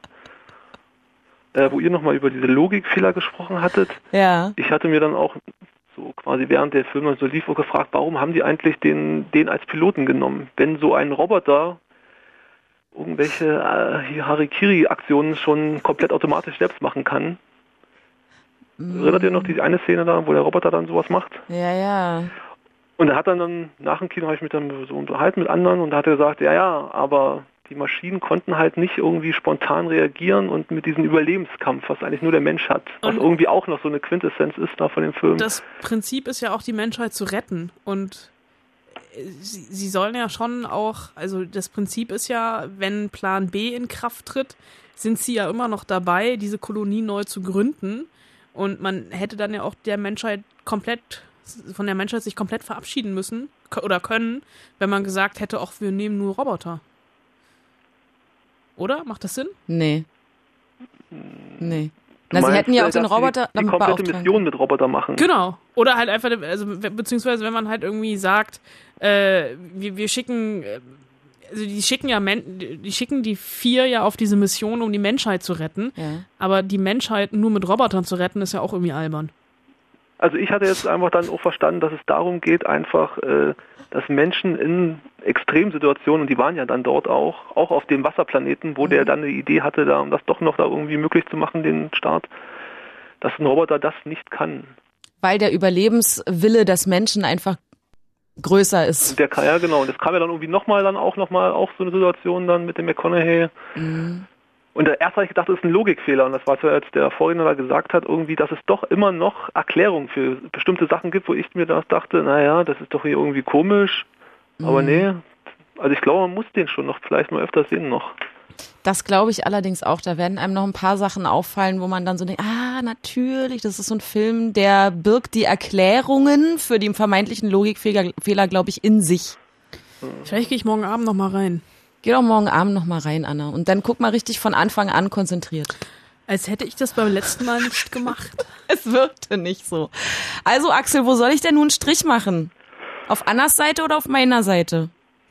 wo ihr nochmal über diese Logikfehler gesprochen hattet. Ja. Ich hatte mir dann auch so quasi während der Film so lief gefragt, warum haben die eigentlich den als Piloten genommen? Wenn so ein Roboter irgendwelche Harikiri-Aktionen schon komplett automatisch selbst machen kann. Erinnert ihr noch die eine Szene da, wo der Roboter dann sowas macht? Ja. Und er hat dann nach dem Kino, habe ich mich dann so unterhalten mit anderen und da hat er gesagt, aber die Maschinen konnten halt nicht irgendwie spontan reagieren und mit diesem Überlebenskampf, was eigentlich nur der Mensch hat, was irgendwie auch noch so eine Quintessenz ist da von dem Film. Das Prinzip ist ja auch, die Menschheit zu retten und sie sollen ja schon auch, also das Prinzip ist ja, wenn Plan B in Kraft tritt, sind sie ja immer noch dabei, diese Kolonie neu zu gründen. Und man hätte dann ja auch von der Menschheit sich komplett verabschieden müssen oder können, wenn man gesagt hätte, auch wir nehmen nur Roboter. Oder? Macht das Sinn? Nee. Na, sie hätten ja auch den Roboter die komplette Mission mit Roboter machen. Genau. Oder halt einfach, also beziehungsweise wenn man halt irgendwie sagt, wir schicken, also die schicken die 4 ja auf diese Mission, um die Menschheit zu retten. Ja. Aber die Menschheit nur mit Robotern zu retten, ist ja auch irgendwie albern. Also ich hatte jetzt einfach dann auch verstanden, dass es darum geht, einfach, dass Menschen in Extremsituationen, und die waren ja dann dort auch auf dem Wasserplaneten, wo der dann eine Idee hatte, um das doch noch da irgendwie möglich zu machen, den Start, dass ein Roboter das nicht kann. Weil der Überlebenswille des Menschen einfach größer ist. Ja, genau. Und das kam ja dann irgendwie nochmal auch so eine Situation dann mit dem McConaughey. Mhm. Und erst habe ich gedacht, das ist ein Logikfehler. Und das war so, als der Vorredner da gesagt hat, irgendwie, dass es doch immer noch Erklärungen für bestimmte Sachen gibt, wo ich mir das dachte, naja, das ist doch hier irgendwie komisch. Aber nee, also ich glaube, man muss den schon noch vielleicht mal öfter sehen noch. Das glaube ich allerdings auch. Da werden einem noch ein paar Sachen auffallen, wo man dann so denkt, natürlich, das ist so ein Film, der birgt die Erklärungen für die vermeintlichen Logikfehler, glaube ich, in sich. Vielleicht gehe ich morgen Abend noch mal rein. Geh doch morgen Abend noch mal rein, Anna. Und dann guck mal richtig von Anfang an konzentriert. Als hätte ich das beim letzten Mal nicht gemacht. Es wirkte nicht so. Also Axel, wo soll ich denn nun einen Strich machen? Auf Annas Seite oder auf meiner Seite?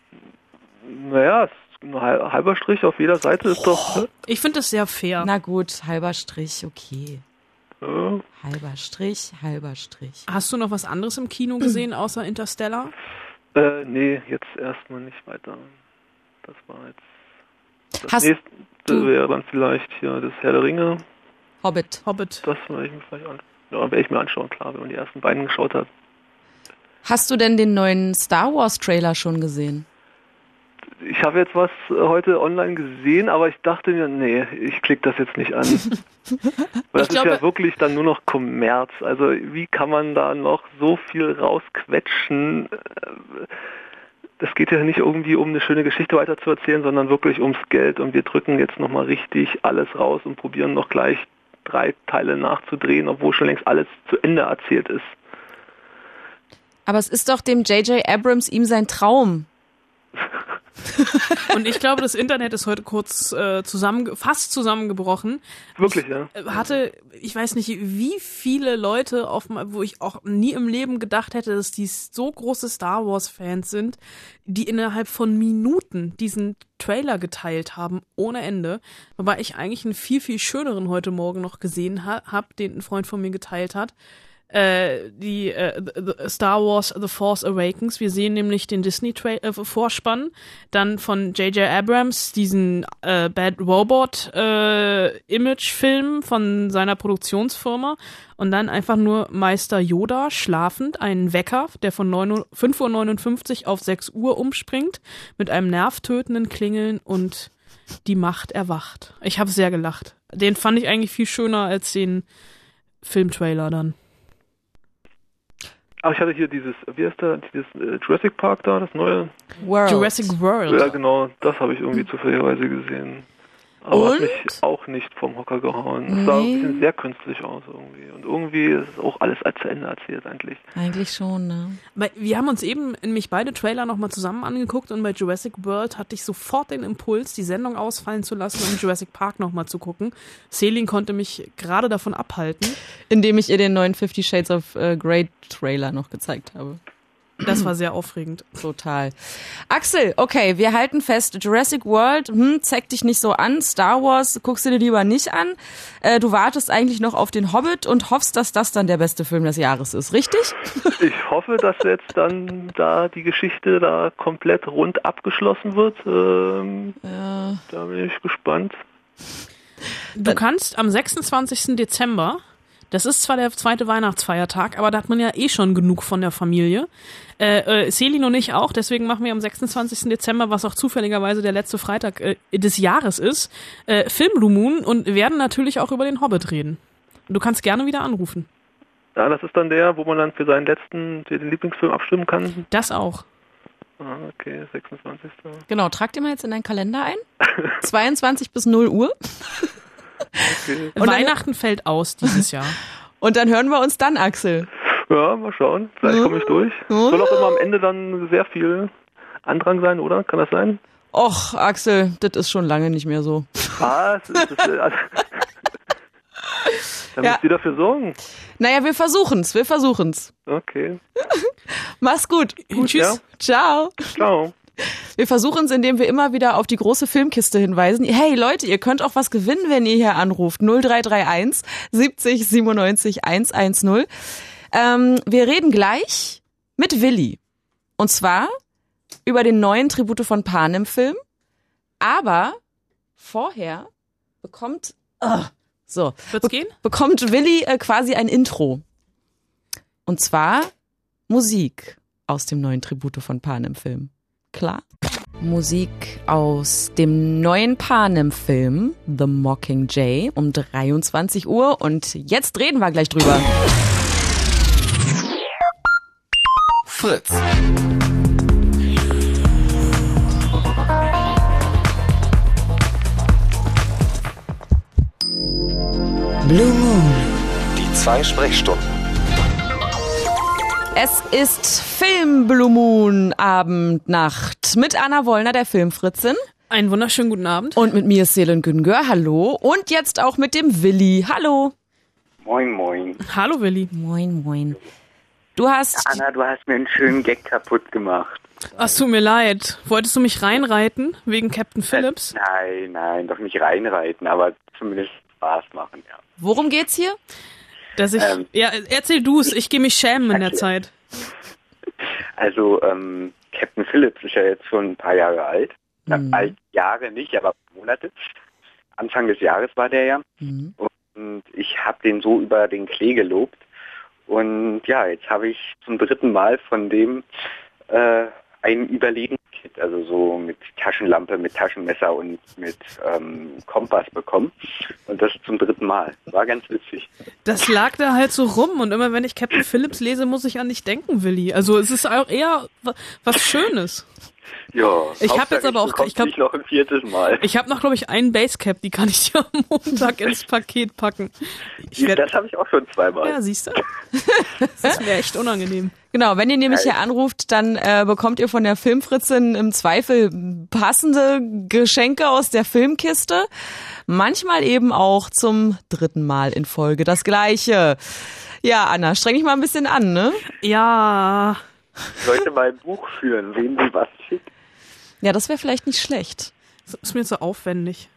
Naja, ein halber Strich auf jeder Seite ist doch... Ich finde das sehr fair. Na gut, halber Strich, okay. Ja. Halber Strich. Hast du noch was anderes im Kino gesehen, außer Interstellar? Nee, jetzt erstmal nicht weiter. Das war jetzt... Das nächste wäre dann vielleicht hier das Herr der Ringe. Hobbit. Das werde ich mir vielleicht werde ich mir anschauen, klar, wenn man die ersten beiden geschaut hat. Hast du denn den neuen Star Wars Trailer schon gesehen? Ich habe jetzt was heute online gesehen, aber ich dachte mir, nee, ich klicke das jetzt nicht an. Weil das ist ja wirklich dann nur noch Kommerz. Also wie kann man da noch so viel rausquetschen? Das geht ja nicht irgendwie um eine schöne Geschichte weiterzuerzählen, sondern wirklich ums Geld. Und wir drücken jetzt nochmal richtig alles raus und probieren noch gleich 3 Teile nachzudrehen, obwohl schon längst alles zu Ende erzählt ist. Aber es ist doch dem J.J. Abrams ihm sein Traum. Und ich glaube, das Internet ist heute kurz fast zusammengebrochen. Wirklich, ja. Ich weiß nicht, wie viele Leute, wo ich auch nie im Leben gedacht hätte, dass die so große Star Wars-Fans sind, die innerhalb von Minuten diesen Trailer geteilt haben, ohne Ende. Wobei ich eigentlich einen viel, viel schöneren heute Morgen noch gesehen habe, den ein Freund von mir geteilt hat. Die Star Wars The Force Awakens. Wir sehen nämlich den Disney-Vorspann, dann von J.J. Abrams diesen Bad Robot Image-Film von seiner Produktionsfirma und dann einfach nur Meister Yoda schlafend, einen Wecker, der von 5:59 Uhr auf 6 Uhr umspringt, mit einem nervtötenden Klingeln und die Macht erwacht. Ich habe sehr gelacht. Den fand ich eigentlich viel schöner als den Filmtrailer dann. Ach, ich hatte hier dieses Jurassic Park da, das neue? Jurassic World. Ja, genau, das habe ich irgendwie zufälligerweise gesehen. Aber hat mich auch nicht vom Hocker gehauen. Es sah ein bisschen sehr künstlich aus irgendwie. Und irgendwie ist auch alles zu Ende erzählt eigentlich. Eigentlich schon, ne? Wir haben uns eben nämlich beide Trailer nochmal zusammen angeguckt und bei Jurassic World hatte ich sofort den Impuls, die Sendung ausfallen zu lassen, um Jurassic Park nochmal zu gucken. Selin konnte mich gerade davon abhalten. Indem ich ihr den neuen 50 Shades of Grey Trailer noch gezeigt habe. Das war sehr aufregend. Total. Axel, okay, wir halten fest, Jurassic World, zeig dich nicht so an, Star Wars guckst du dir lieber nicht an. Du wartest eigentlich noch auf den Hobbit und hoffst, dass das dann der beste Film des Jahres ist, richtig? Ich hoffe, dass jetzt dann da die Geschichte da komplett rund abgeschlossen wird. Ja. Da bin ich gespannt. Du kannst am 26. Dezember, das ist zwar der 2. Weihnachtsfeiertag, aber da hat man ja eh schon genug von der Familie. Selin und ich auch, deswegen machen wir am 26. Dezember, was auch zufälligerweise der letzte Freitag des Jahres ist, Film Blue Moon und werden natürlich auch über den Hobbit reden. Du kannst gerne wieder anrufen. Ja, das ist dann der, wo man dann für den Lieblingsfilm abstimmen kann. Das auch. Okay, 26. Genau, trag dir mal jetzt in deinen Kalender ein. 22 bis 0 Uhr. Okay. Und Weihnachten fällt aus dieses Jahr. Und dann hören wir uns dann, Axel. Ja, mal schauen. Vielleicht komme ich durch. Soll auch immer am Ende dann sehr viel Andrang sein, oder? Kann das sein? Och, Axel, das ist schon lange nicht mehr so. Da müsst ihr dafür sorgen. Naja, wir versuchen's. Okay. Mach's gut. Tschüss. Ja. Ciao. Ciao. Wir versuchen es, indem wir immer wieder auf die große Filmkiste hinweisen. Hey Leute, ihr könnt auch was gewinnen, wenn ihr hier anruft. 0331 70 97 110. Wir reden gleich mit Willi. Und zwar über den neuen Tribute von Panem Film. Aber vorher bekommt Willi quasi ein Intro. Und zwar Musik aus dem neuen Tribute von Panem Film. Klar. Musik aus dem neuen Panem-Film The Mockingjay um 23 Uhr und jetzt reden wir gleich drüber. Fritz. Blue Moon. Die 2 Sprechstunden. Es ist Film Blue Moon Abend, Nacht mit Anna Wollner, der Filmfritzin. Einen wunderschönen guten Abend. Und mit mir ist Selen Güngör, hallo. Und jetzt auch mit dem Willi, hallo. Moin, moin. Hallo Willi. Moin, moin. Du hast... Anna, du hast mir einen schönen Gag kaputt gemacht. Ach, tut mir leid. Wolltest du mich reinreiten wegen Captain Phillips? Nein, doch nicht reinreiten, aber zumindest Spaß machen, ja. Worum geht's hier? Dass ich, erzähl du's, ich gehe mich schämen in der Zeit. Also, Captain Phillips ist ja jetzt schon ein paar Jahre alt. Alt Jahre nicht, aber Monate. Anfang des Jahres war der ja. Und ich habe den so über den Klee gelobt. Und ja, jetzt habe ich zum 3. Mal von dem ein Überlebenskit, also so mit Taschenlampe, mit Taschenmesser und mit Kompass bekommen. Und das zum 3. Mal. War ganz witzig. Das lag da halt so rum und immer wenn ich Captain Phillips lese, muss ich an dich denken, Willi. Also es ist auch eher was Schönes. Ja, ich habe jetzt aber auch, noch ein 4. Mal. Ich habe noch, glaube ich, einen Basecap, die kann ich dir am Montag ins Paket packen. Das habe ich auch schon 2 Mal. Ja, siehst du? Das ist mir echt unangenehm. Genau, wenn ihr nämlich hier anruft, dann bekommt ihr von der Filmfritzin im Zweifel passende Geschenke aus der Filmkiste. Manchmal eben auch zum 3. Mal in Folge das Gleiche. Ja, Anna, streng dich mal ein bisschen an, ne? Ja. Ich sollte mal ein Buch führen, wem sie was schickt. Ja, das wäre vielleicht nicht schlecht. Das ist mir zu aufwendig.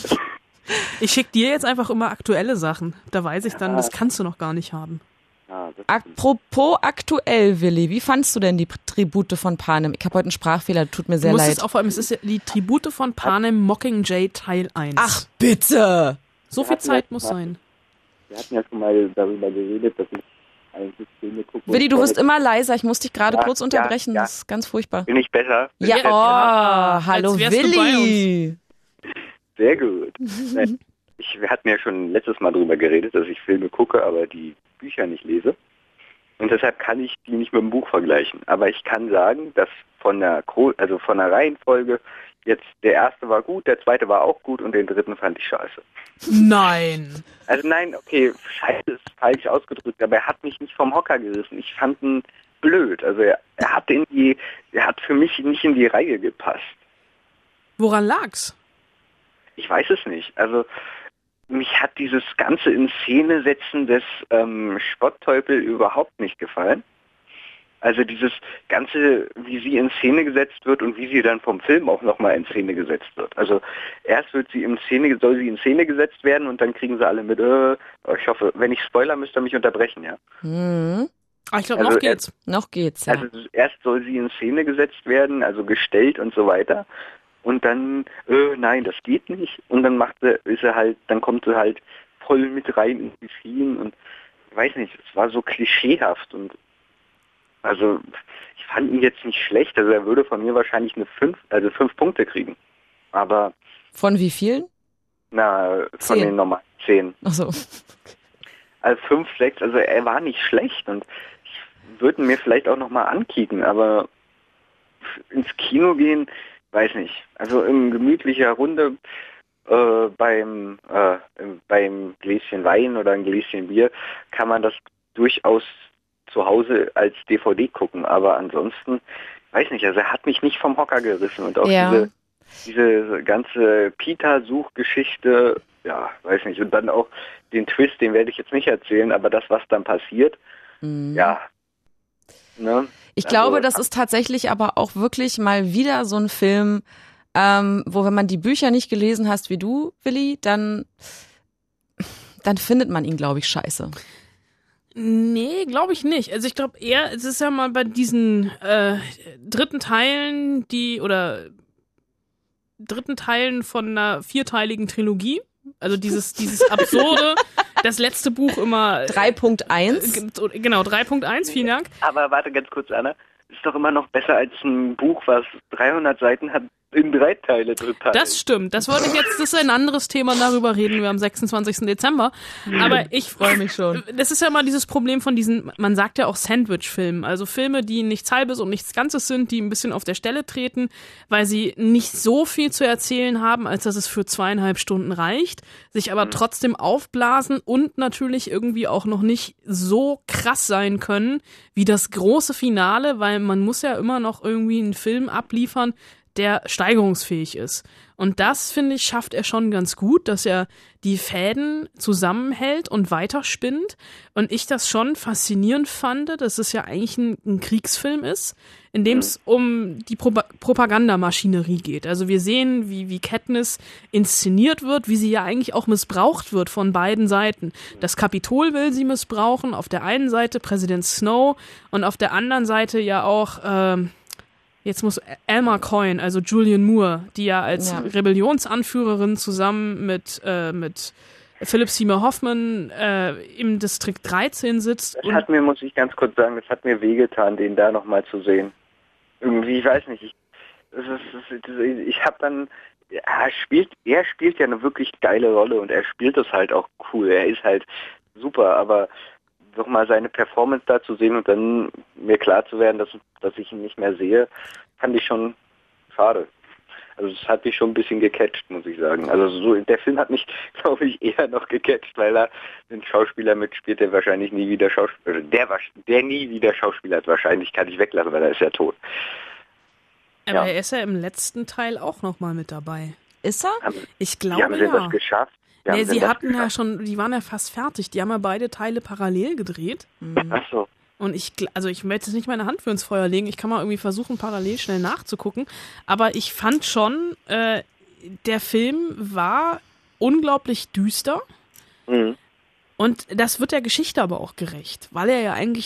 Ich schicke dir jetzt einfach immer aktuelle Sachen. Da weiß ich dann, das kannst du noch gar nicht haben. Apropos aktuell, Willi, wie fandst du denn die Tribute von Panem? Ich habe heute einen Sprachfehler, tut mir sehr leid. Es ist ja die Tribute von Panem Mockingjay Teil 1. Ach, bitte! So viel Zeit muss sein. Wir hatten ja schon mal darüber geredet, dass ich eigentlich Filme gucke. Willi, du wirst immer leiser, ich muss dich gerade kurz unterbrechen, das ist ganz furchtbar. Bin ich besser? Hallo Willi! Sehr gut. Wir hatten ja schon letztes Mal darüber geredet, dass ich Filme gucke, aber die Bücher nicht lese. Und deshalb kann ich die nicht mit dem Buch vergleichen. Aber ich kann sagen, dass von der Reihenfolge jetzt der erste war gut, der zweite war auch gut und den 3. fand ich scheiße. Nein. Also nein, okay, scheiße ist falsch ausgedrückt, aber er hat mich nicht vom Hocker gerissen. Ich fand ihn blöd. Also er hat für mich nicht in die Reihe gepasst. Woran lag's? Ich weiß es nicht. Also mich hat dieses ganze In-Szene-Setzen des Spottteufel überhaupt nicht gefallen. Also dieses ganze, wie sie in Szene gesetzt wird und wie sie dann vom Film auch nochmal in Szene gesetzt wird. Also erst soll sie in Szene gesetzt werden und dann kriegen sie alle mit, ich hoffe, wenn ich spoiler, müsst ihr mich unterbrechen, ja. Ich glaube, noch geht's. Noch geht's, ja. Also erst soll sie in Szene gesetzt werden, also gestellt und so weiter. Und dann, nein, das geht nicht. Und dann kommt sie halt voll mit rein in die Szenen und ich weiß nicht, es war so klischeehaft und also ich fand ihn jetzt nicht schlecht, also er würde von mir wahrscheinlich 5 Punkte kriegen. Aber von wie vielen? Von 10. Den normalen 10. Ach so. Also 5, 6, also er war nicht schlecht und ich würde ihn mir vielleicht auch nochmal ankicken, aber ins Kino gehen, weiß nicht. Also in gemütlicher Runde beim Gläschen Wein oder ein Gläschen Bier kann man das durchaus zu Hause als DVD gucken. Aber ansonsten, weiß nicht, also er hat mich nicht vom Hocker gerissen. Und auch diese ganze Peter-Suchgeschichte, ja, weiß nicht. Und dann auch den Twist, den werde ich jetzt nicht erzählen, aber das, was dann passiert, ja. Ne? Ich glaube, das ist tatsächlich aber auch wirklich mal wieder so ein Film, wo, wenn man die Bücher nicht gelesen hast wie du, Willi, dann findet man ihn, glaube ich, scheiße. Nee, glaube ich nicht. Also ich glaube eher, es ist ja mal bei diesen dritten Teilen von einer vierteiligen Trilogie, also dieses absurde, das letzte Buch immer 3.1. Genau, 3.1, vielen Dank. Aber warte ganz kurz, Anna. Ist doch immer noch besser als ein Buch, was 300 Seiten hat, in 3 Teile drin. Das stimmt. Das wollte ich jetzt, das ist ein anderes Thema, darüber reden wir am 26. Dezember. Aber ich freue mich schon. Das ist ja immer dieses Problem von diesen, man sagt ja auch Sandwich-Filmen, also Filme, die nichts Halbes und nichts Ganzes sind, die ein bisschen auf der Stelle treten, weil sie nicht so viel zu erzählen haben, als dass es für 2,5 Stunden reicht, sich aber trotzdem aufblasen und natürlich irgendwie auch noch nicht so krass sein können, wie das große Finale, weil man muss ja immer noch irgendwie einen Film abliefern, der steigerungsfähig ist. Und das, finde ich, schafft er schon ganz gut, dass er die Fäden zusammenhält und weiterspinnt. Und ich das schon faszinierend fand, dass es ja eigentlich ein Kriegsfilm ist, in dem es um die Propagandamaschinerie geht. Also wir sehen, wie Katniss inszeniert wird, wie sie ja eigentlich auch missbraucht wird von beiden Seiten. Das Kapitol will sie missbrauchen, auf der einen Seite Präsident Snow und auf der anderen Seite ja auch jetzt muss Elmer Coyne, also Julianne Moore, die ja als Rebellionsanführerin zusammen mit Philip Seymour Hoffman im Distrikt 13 sitzt. Das hat mir, muss ich ganz kurz sagen, das hat mir wehgetan, den da nochmal zu sehen. Irgendwie, ich weiß nicht, ich habe dann, er spielt ja eine wirklich geile Rolle und er spielt das halt auch cool. Er ist halt super, aber doch mal seine Performance da zu sehen und dann mir klar zu werden, dass ich ihn nicht mehr sehe, fand ich schon schade. Also es hat mich schon ein bisschen gecatcht, muss ich sagen. Also so der Film hat mich, glaube ich, eher noch gecatcht, weil er einen Schauspieler mitspielt, der wahrscheinlich nie wieder der nie wieder Schauspieler hat. Wahrscheinlich kann ich weglassen, weil er ist ja tot. Aber er ist ja im letzten Teil auch nochmal mit dabei. Ist er? Ich glaube, haben sie das geschafft? Nee, die waren ja fast fertig. Die haben ja beide Teile parallel gedreht. Ach so. Und ich möchte jetzt nicht meine Hand für ins Feuer legen. Ich kann mal irgendwie versuchen, parallel schnell nachzugucken. Aber ich fand schon, der Film war unglaublich düster. Mhm. Und das wird der Geschichte aber auch gerecht. Weil er ja eigentlich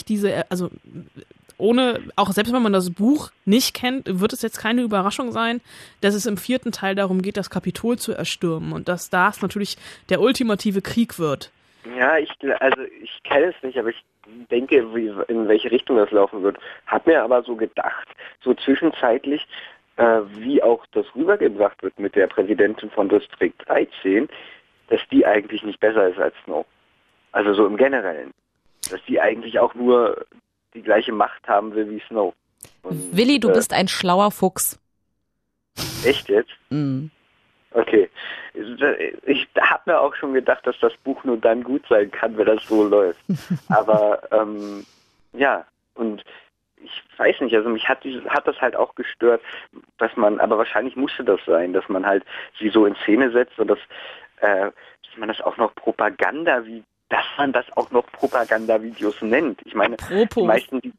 auch selbst wenn man das Buch nicht kennt, wird es jetzt keine Überraschung sein, dass es im 4. Teil darum geht, das Kapitol zu erstürmen und dass das natürlich der ultimative Krieg wird. Ja, ich kenne es nicht, aber ich denke, in welche Richtung das laufen wird. Hab mir aber so gedacht, so zwischenzeitlich, wie auch das rübergebracht wird mit der Präsidentin von Distrikt 13, dass die eigentlich nicht besser ist als Snow. Also so im Generellen. Dass die eigentlich auch nur die gleiche Macht haben will wie Snow. Und, Willi, du bist ein schlauer Fuchs. Echt jetzt? Mm. Okay. Ich habe mir auch schon gedacht, dass das Buch nur dann gut sein kann, wenn das so läuft. Aber und ich weiß nicht, also mich hat das halt auch gestört, aber wahrscheinlich musste das sein, dass man halt sie so in Szene setzt und dass man das auch noch dass man das auch noch Propagandavideos nennt. Ich meine, die meisten, die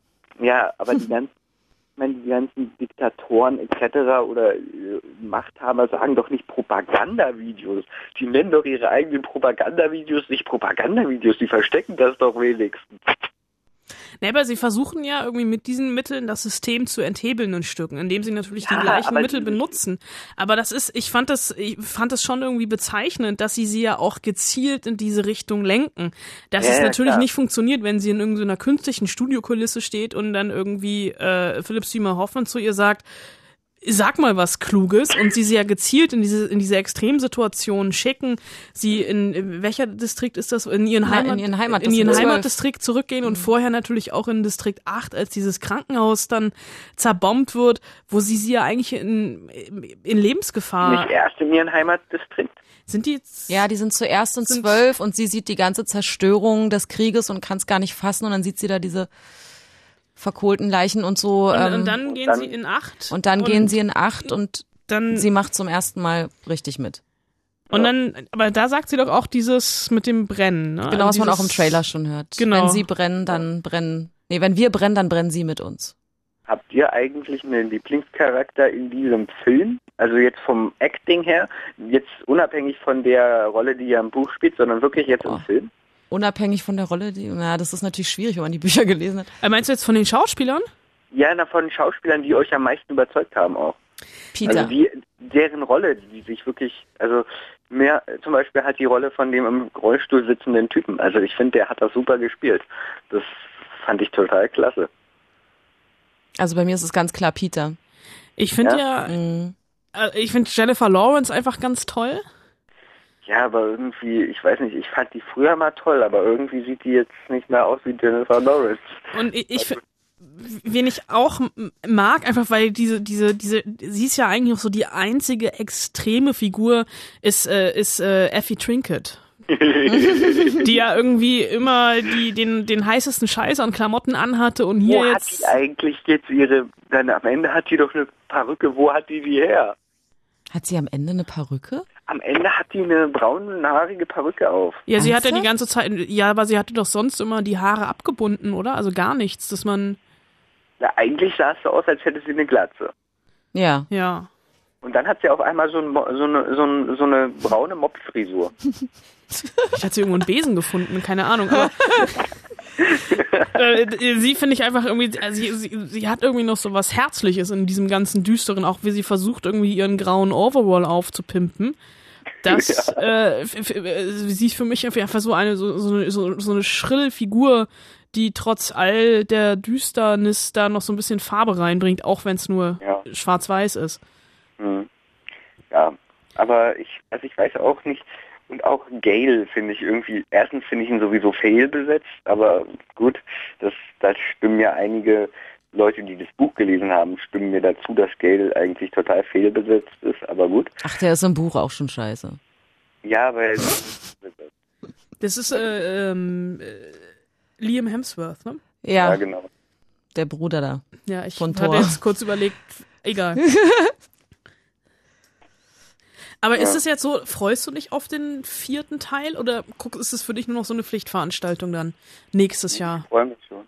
ganzen Diktatoren etc. oder Machthaber sagen doch nicht Propagandavideos. Die nennen doch ihre eigenen Propagandavideos nicht Propagandavideos. Die verstecken das doch wenigstens. Nee, aber sie versuchen ja irgendwie mit diesen Mitteln das System zu enthebeln in Stücken, indem sie natürlich die gleichen Mittel benutzen. Aber ich fand das schon irgendwie bezeichnend, dass sie ja auch gezielt in diese Richtung lenken. Dass es natürlich nicht funktioniert, wenn sie in irgendeiner künstlichen Studiokulisse steht und dann irgendwie Philip Seymour Hoffman zu ihr sagt, sag mal was Kluges und sie sehr gezielt in diese Extremsituationen schicken, sie in welcher Distrikt ist das? In ihren Heimatdistrikt zurückgehen und vorher natürlich auch in Distrikt 8, als dieses Krankenhaus dann zerbombt wird, wo sie ja eigentlich in Lebensgefahr... Nicht erst in ihren Heimatdistrikt? Sind die jetzt? Ja, die sind zuerst in 12 und sie sieht die ganze Zerstörung des Krieges und kann es gar nicht fassen und dann sieht sie da diese verkohlten Leichen und so. Und dann gehen sie in 8. Und dann gehen sie in 8 und dann sie macht zum ersten Mal richtig mit. Und dann, aber da sagt sie doch auch dieses mit dem Brennen. Ne? Genau, was man auch im Trailer schon hört. Genau. Wenn sie brennen, dann brennen. Nee, wenn wir brennen, dann brennen sie mit uns. Habt ihr eigentlich einen Lieblingscharakter in diesem Film? Also jetzt vom Acting her, jetzt unabhängig von der Rolle, die er im Buch spielt, sondern wirklich jetzt im Film? Unabhängig von der Rolle, das ist natürlich schwierig, wenn man die Bücher gelesen hat. Meinst du jetzt von den Schauspielern? Ja, von den Schauspielern, die euch am meisten überzeugt haben auch. Peter. Also deren Rolle, die sich wirklich, also mehr, zum Beispiel halt die Rolle von dem im Rollstuhl sitzenden Typen. Also ich finde, der hat das super gespielt. Das fand ich total klasse. Also bei mir ist es ganz klar Peter. Ich finde ich finde Jennifer Lawrence einfach ganz toll. Ja, aber irgendwie, ich weiß nicht, ich fand die früher mal toll, aber irgendwie sieht die jetzt nicht mehr aus wie Jennifer Lawrence. Und wen ich auch mag, einfach weil diese, sie ist ja eigentlich auch so die einzige extreme Figur, ist Effie Trinket. Die ja irgendwie immer den heißesten Scheiß an Klamotten anhatte und hier hat die eigentlich jetzt dann am Ende hat die doch eine Perücke, wo hat die her? Hat sie am Ende eine Perücke? Am Ende hat die eine braunhaarige Perücke auf. Ja, sie hat ja die ganze Zeit, aber sie hatte doch sonst immer die Haare abgebunden, oder? Also gar nichts, dass man... Ja, eigentlich sah es so aus, als hätte sie eine Glatze. Ja. Ja. Und dann hat sie auf einmal so eine braune Mopsfrisur. Ich hatte sie irgendwo einen Besen gefunden, keine Ahnung, aber... sie finde ich einfach irgendwie, sie hat irgendwie noch so was Herzliches in diesem ganzen Düsteren, auch wie sie versucht irgendwie ihren grauen Overall aufzupimpen. Das, sie ist für mich einfach so eine schrille Figur, die trotz all der Düsternis da noch so ein bisschen Farbe reinbringt, auch wenn es nur schwarz-weiß ist. Ja, aber ich weiß auch nicht. Und auch Gale finde ich irgendwie, erstens finde ich ihn sowieso fehlbesetzt, aber gut, da stimmen ja einige Leute, die das Buch gelesen haben, stimmen mir dazu, dass Gale eigentlich total fehlbesetzt ist, aber gut. Ach, der ist im Buch auch schon scheiße. Ja, weil... Das ist Liam Hemsworth, ne? Ja, genau. Der Bruder da. Ja, ich habe jetzt kurz überlegt, egal. Aber ist es jetzt so, freust du dich auf den 4. Teil oder ist es für dich nur noch so eine Pflichtveranstaltung dann nächstes Jahr? Ich freue mich schon.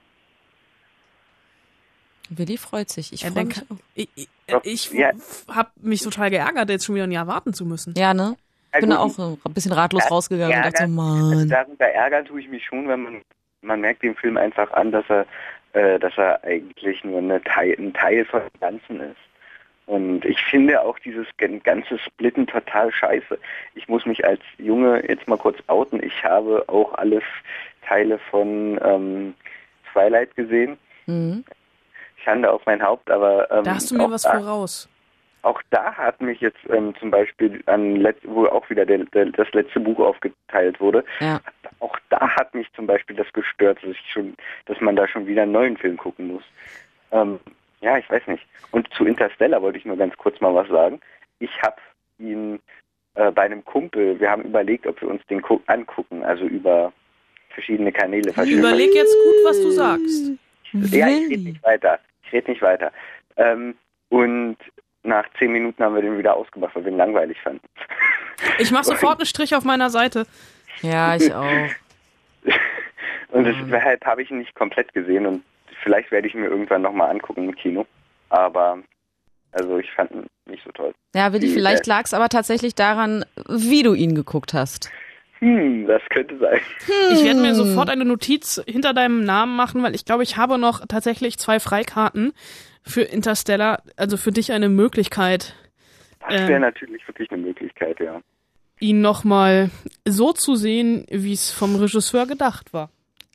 Willi freut sich. Ich freue mich. Ich habe mich total geärgert, jetzt schon wieder ein Jahr warten zu müssen. Ja, ne? Ich bin auch ein bisschen ratlos rausgegangen und dachte so, Mann. Also darüber ärgern tue ich mich schon, wenn man merkt dem Film einfach an, dass er eigentlich nur ein Teil von dem Ganzen ist. Und ich finde auch dieses ganze Splitten total scheiße. Ich muss mich als Junge jetzt mal kurz outen. Ich habe auch alle Teile von Twilight gesehen. Mhm. Schande auf mein Haupt, aber... da hast du mir was voraus. Auch da hat mich jetzt zum Beispiel, wo auch wieder das letzte Buch aufgeteilt wurde, auch da hat mich zum Beispiel das gestört, dass man da schon wieder einen neuen Film gucken muss. Ja, ich weiß nicht. Und zu Interstellar wollte ich nur ganz kurz mal was sagen. Ich habe ihn bei einem Kumpel, wir haben überlegt, ob wir uns den angucken, also über verschiedene Kanäle. Überleg jetzt gut, was du sagst. Ja, ich rede nicht weiter. Und nach 10 Minuten haben wir den wieder ausgemacht, weil wir ihn langweilig fanden. Ich mache sofort einen Strich auf meiner Seite. Ja, ich auch. Und deshalb habe ich ihn nicht komplett gesehen und vielleicht werde ich ihn mir irgendwann nochmal angucken im Kino. Aber, also ich fand ihn nicht so toll. Ja, Willi, vielleicht lag es aber tatsächlich daran, wie du ihn geguckt hast. Das könnte sein. Ich werde mir sofort eine Notiz hinter deinem Namen machen, weil ich glaube, ich habe noch tatsächlich 2 Freikarten für Interstellar. Also für dich eine Möglichkeit. Das wäre natürlich wirklich eine Möglichkeit, ja. Ihn nochmal so zu sehen, wie es vom Regisseur gedacht war.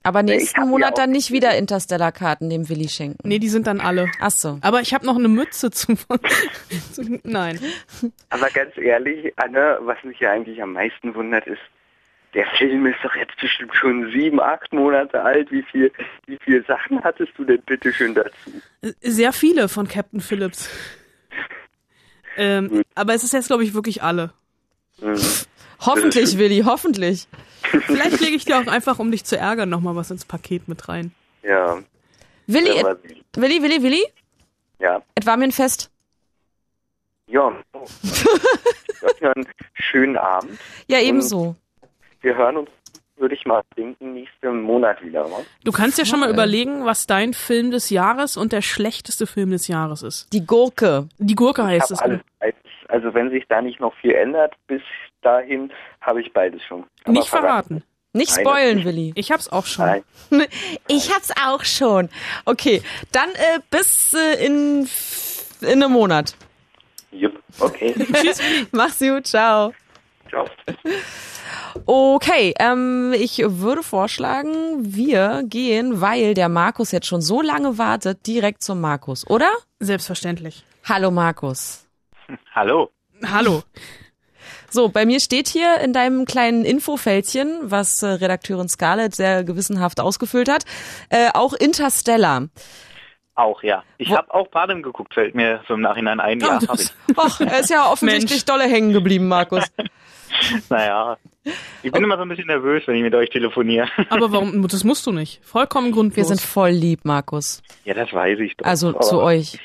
Aber nächsten Monat dann nicht wieder Interstellar-Karten dem Willi schenken. Nee, die sind dann alle. Ach so. Aber ich habe noch eine Mütze Nein. Aber ganz ehrlich, Anne, was mich ja eigentlich am meisten wundert, ist, der Film ist doch jetzt bestimmt schon 7, 8 Monate alt. Wie viel Sachen hattest du denn bitte schön dazu? Sehr viele von Captain Phillips. Aber es ist jetzt, glaube ich, wirklich alle. Hoffentlich, Willi, hoffentlich. Vielleicht lege ich dir auch einfach, um dich zu ärgern, nochmal was ins Paket mit rein. Ja. Willi? Ja. Es war mir ein Fest. Ja. Einen schönen Abend. Ja, ebenso. Wir hören uns, würde ich mal denken, nächsten Monat wieder. Was? Du kannst ja schon mal überlegen, was dein Film des Jahres und der schlechteste Film des Jahres ist. Die Gurke. Die Gurke heißt es. Also wenn sich da nicht noch viel ändert, bis dahin habe ich beides schon. Aber nicht verraten. Nicht spoilen, Willi. Ich hab's auch schon. Nein. Ich hab's auch schon. Okay, dann bis in einem Monat. Jupp, okay. Tschüss, Willi. Mach's gut, ciao. Ciao. Okay, ich würde vorschlagen, wir gehen, weil der Markus jetzt schon so lange wartet, direkt zum Markus, oder? Selbstverständlich. Hallo Markus. Hallo. Hallo. So, bei mir steht hier in deinem kleinen Infofältchen, was Redakteurin Scarlett sehr gewissenhaft ausgefüllt hat, auch Interstellar. Auch, ja. Ich habe auch Panem geguckt, fällt mir so im Nachhinein ein. Ja, habe ich. Ach, er ist ja offensichtlich dolle hängen geblieben, Markus. Naja, ich bin immer so ein bisschen nervös, wenn ich mit euch telefoniere. Aber warum? Das musst du nicht. Vollkommen grundlos. Wir sind voll lieb, Markus. Ja, das weiß ich doch. Also zu euch.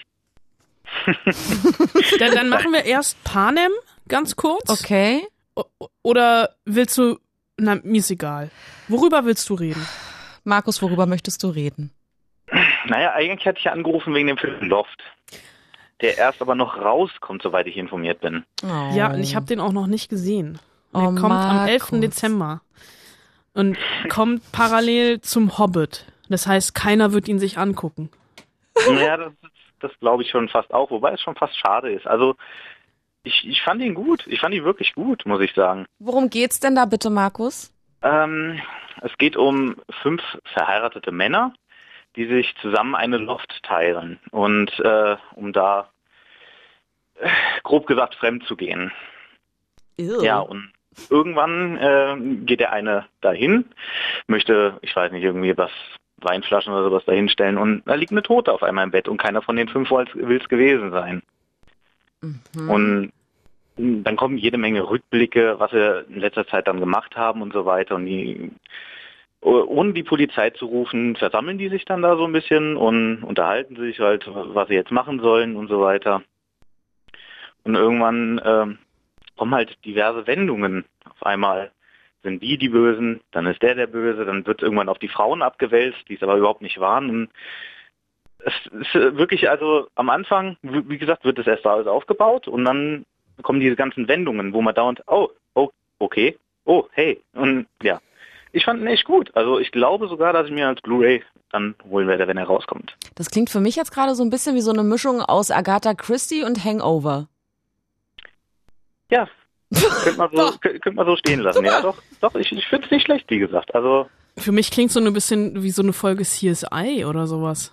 Dann machen wir erst Panem, ganz kurz. Okay. Oder willst du, na, mir ist egal. Worüber willst du reden? Markus, worüber möchtest du reden? Naja, eigentlich hatte ich ja angerufen wegen dem Film Loft. Der erst aber noch rauskommt, soweit ich informiert bin. Oh. Ja, und ich habe den auch noch nicht gesehen. Der kommt Markus. am 11. Dezember. Und kommt parallel zum Hobbit. Das heißt, keiner wird ihn sich angucken. Ja, das glaube ich schon fast auch, wobei es schon fast schade ist. Also, ich fand ihn gut. Ich fand ihn wirklich gut, muss ich sagen. Worum geht's denn da bitte, Markus? Es geht um 5 verheiratete Männer, die sich zusammen eine Loft teilen und um da grob gesagt fremd zu gehen. Ew. Ja, und irgendwann geht der eine dahin, möchte, ich weiß nicht, irgendwie was, Weinflaschen oder sowas dahinstellen und da liegt eine Tote auf einmal im Bett und keiner von den 5 will es gewesen sein. Mhm. Und dann kommen jede Menge Rückblicke, was wir in letzter Zeit dann gemacht haben und so weiter und ohne die Polizei zu rufen, versammeln die sich dann da so ein bisschen und unterhalten sich halt, was sie jetzt machen sollen und so weiter. Und irgendwann kommen halt diverse Wendungen. Auf einmal sind die Bösen, dann ist der Böse, dann wird irgendwann auf die Frauen abgewälzt, die es aber überhaupt nicht waren. Und es ist wirklich, also am Anfang, wie gesagt, wird das erst alles aufgebaut und dann kommen diese ganzen Wendungen, wo man dauernd, oh, okay, oh, hey, und ja. Ich fand ihn echt gut. Also ich glaube sogar, dass ich mir als Blu-ray dann holen werde, wenn er rauskommt. Das klingt für mich jetzt gerade so ein bisschen wie so eine Mischung aus Agatha Christie und Hangover. Ja, könnte man so stehen lassen. Ja, doch, ich finde es nicht schlecht, wie gesagt. Also für mich klingt so ein bisschen wie so eine Folge CSI oder sowas.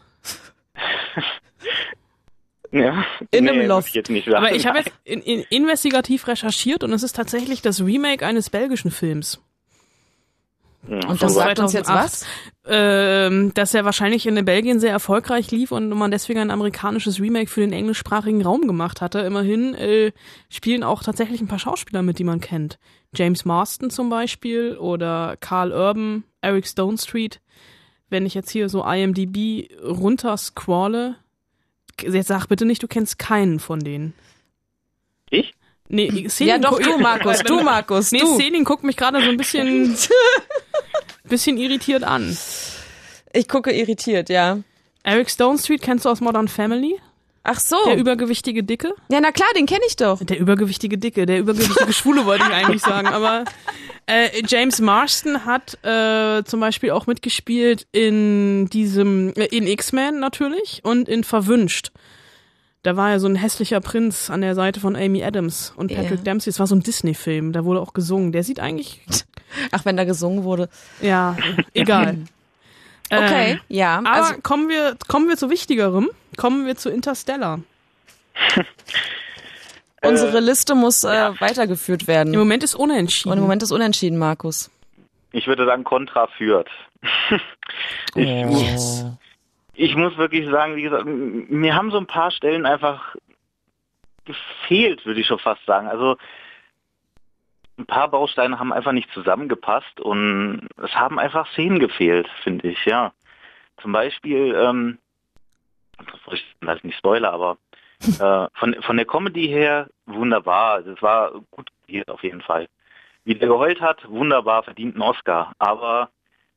Ja, in einem Loft. Aber ich habe jetzt investigativ recherchiert und es ist tatsächlich das Remake eines belgischen Films. Und das sagt uns jetzt was? Dass er wahrscheinlich in Belgien sehr erfolgreich lief und man deswegen ein amerikanisches Remake für den englischsprachigen Raum gemacht hatte. Immerhin spielen auch tatsächlich ein paar Schauspieler mit, die man kennt. James Marsden zum Beispiel oder Carl Urban, Eric Stonestreet. Wenn ich jetzt hier so IMDb runterscrolle, jetzt sag bitte nicht, du kennst keinen von denen. Ich? Nee, Selin, ja doch, du Markus. Nee, Selin guckt mich gerade so ein bisschen irritiert an. Ich gucke irritiert, ja. Eric Stonestreet kennst du aus Modern Family? Ach so. Der übergewichtige Dicke? Ja, na klar, den kenne ich doch. Der übergewichtige Schwule wollte ich eigentlich sagen, aber James Marsden hat zum Beispiel auch mitgespielt in X-Men natürlich und in Verwünscht. Da war ja so ein hässlicher Prinz an der Seite von Amy Adams und Patrick Dempsey. Es war so ein Disney-Film, da wurde auch gesungen. Der sieht eigentlich... Ach, wenn da gesungen wurde. Ja, egal. Okay, ja. Aber Also, kommen wir zu Wichtigerem. Kommen wir zu Interstellar. unsere Liste muss weitergeführt werden. Im Moment ist unentschieden. Und im Moment ist unentschieden, Markus. Ich würde sagen, Contra führt. Ich muss wirklich sagen, wie gesagt, mir haben so ein paar Stellen einfach gefehlt, würde ich schon fast sagen. Also ein paar Bausteine haben einfach nicht zusammengepasst und es haben einfach Szenen gefehlt, finde ich, ja. Zum Beispiel, das ist nicht Spoiler, aber von der Comedy her wunderbar. Das war gut gespielt auf jeden Fall. Wie der geheult hat, wunderbar, verdient einen Oscar. Aber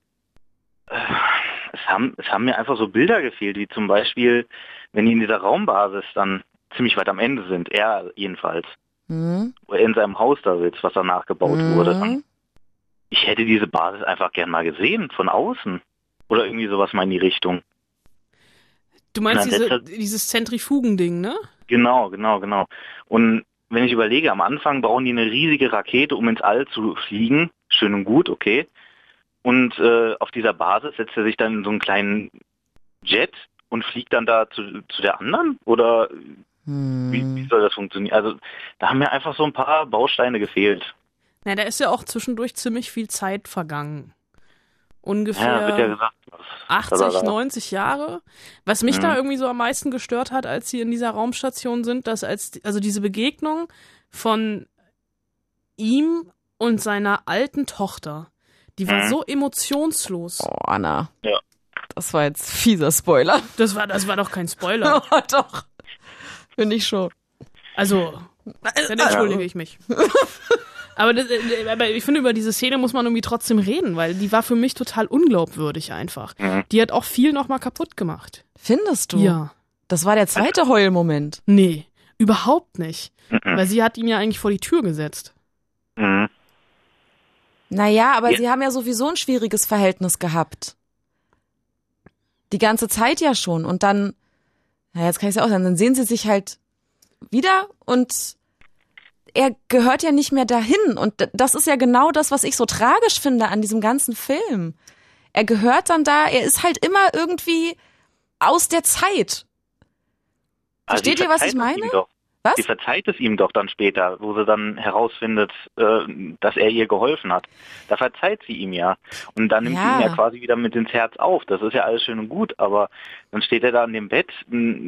es haben mir einfach so Bilder gefehlt, wie zum Beispiel, wenn die in dieser Raumbasis dann ziemlich weit am Ende sind, er jedenfalls, wo er in seinem Haus da sitzt, was danach gebaut wurde. Ich hätte diese Basis einfach gern mal gesehen, von außen. Oder irgendwie sowas mal in die Richtung. Du meinst dieses Zentrifugending, ne? Genau. Und wenn ich überlege, am Anfang bauen die eine riesige Rakete, um ins All zu fliegen. Schön und gut, okay. Und auf dieser Basis setzt er sich dann in so einen kleinen Jet und fliegt dann da zu der anderen? Oder wie soll das funktionieren? Also da haben mir einfach so ein paar Bausteine gefehlt. Na, da ist ja auch zwischendurch ziemlich viel Zeit vergangen. Ungefähr 80, 90 Jahre. Was mich da irgendwie so am meisten gestört hat, als sie in dieser Raumstation sind, dass also diese Begegnung von ihm und seiner alten Tochter, die war so emotionslos. Oh, Anna. Ja. Das war jetzt fieser Spoiler. Das war doch kein Spoiler. Oh, doch. Finde ich schon. Also, dann entschuldige ich mich. Aber ich finde, über diese Szene muss man irgendwie trotzdem reden, weil die war für mich total unglaubwürdig einfach. Die hat auch viel nochmal kaputt gemacht. Findest du? Ja. Das war der zweite Heulmoment. Nee, überhaupt nicht. Weil sie hat ihn ja eigentlich vor die Tür gesetzt. Naja, aber sie haben ja sowieso ein schwieriges Verhältnis gehabt. Die ganze Zeit ja schon. Und dann, jetzt kann ich es ja auch sagen, dann sehen sie sich halt wieder und er gehört ja nicht mehr dahin. Und das ist ja genau das, was ich so tragisch finde an diesem ganzen Film. Er gehört dann da, er ist halt immer irgendwie aus der Zeit. Versteht ihr, was ich meine? Was? Sie verzeiht es ihm doch dann später, wo sie dann herausfindet, dass er ihr geholfen hat. Da verzeiht sie ihm ja. Und dann nimmt sie ihn ja quasi wieder mit ins Herz auf. Das ist ja alles schön und gut, aber dann steht er da an dem Bett.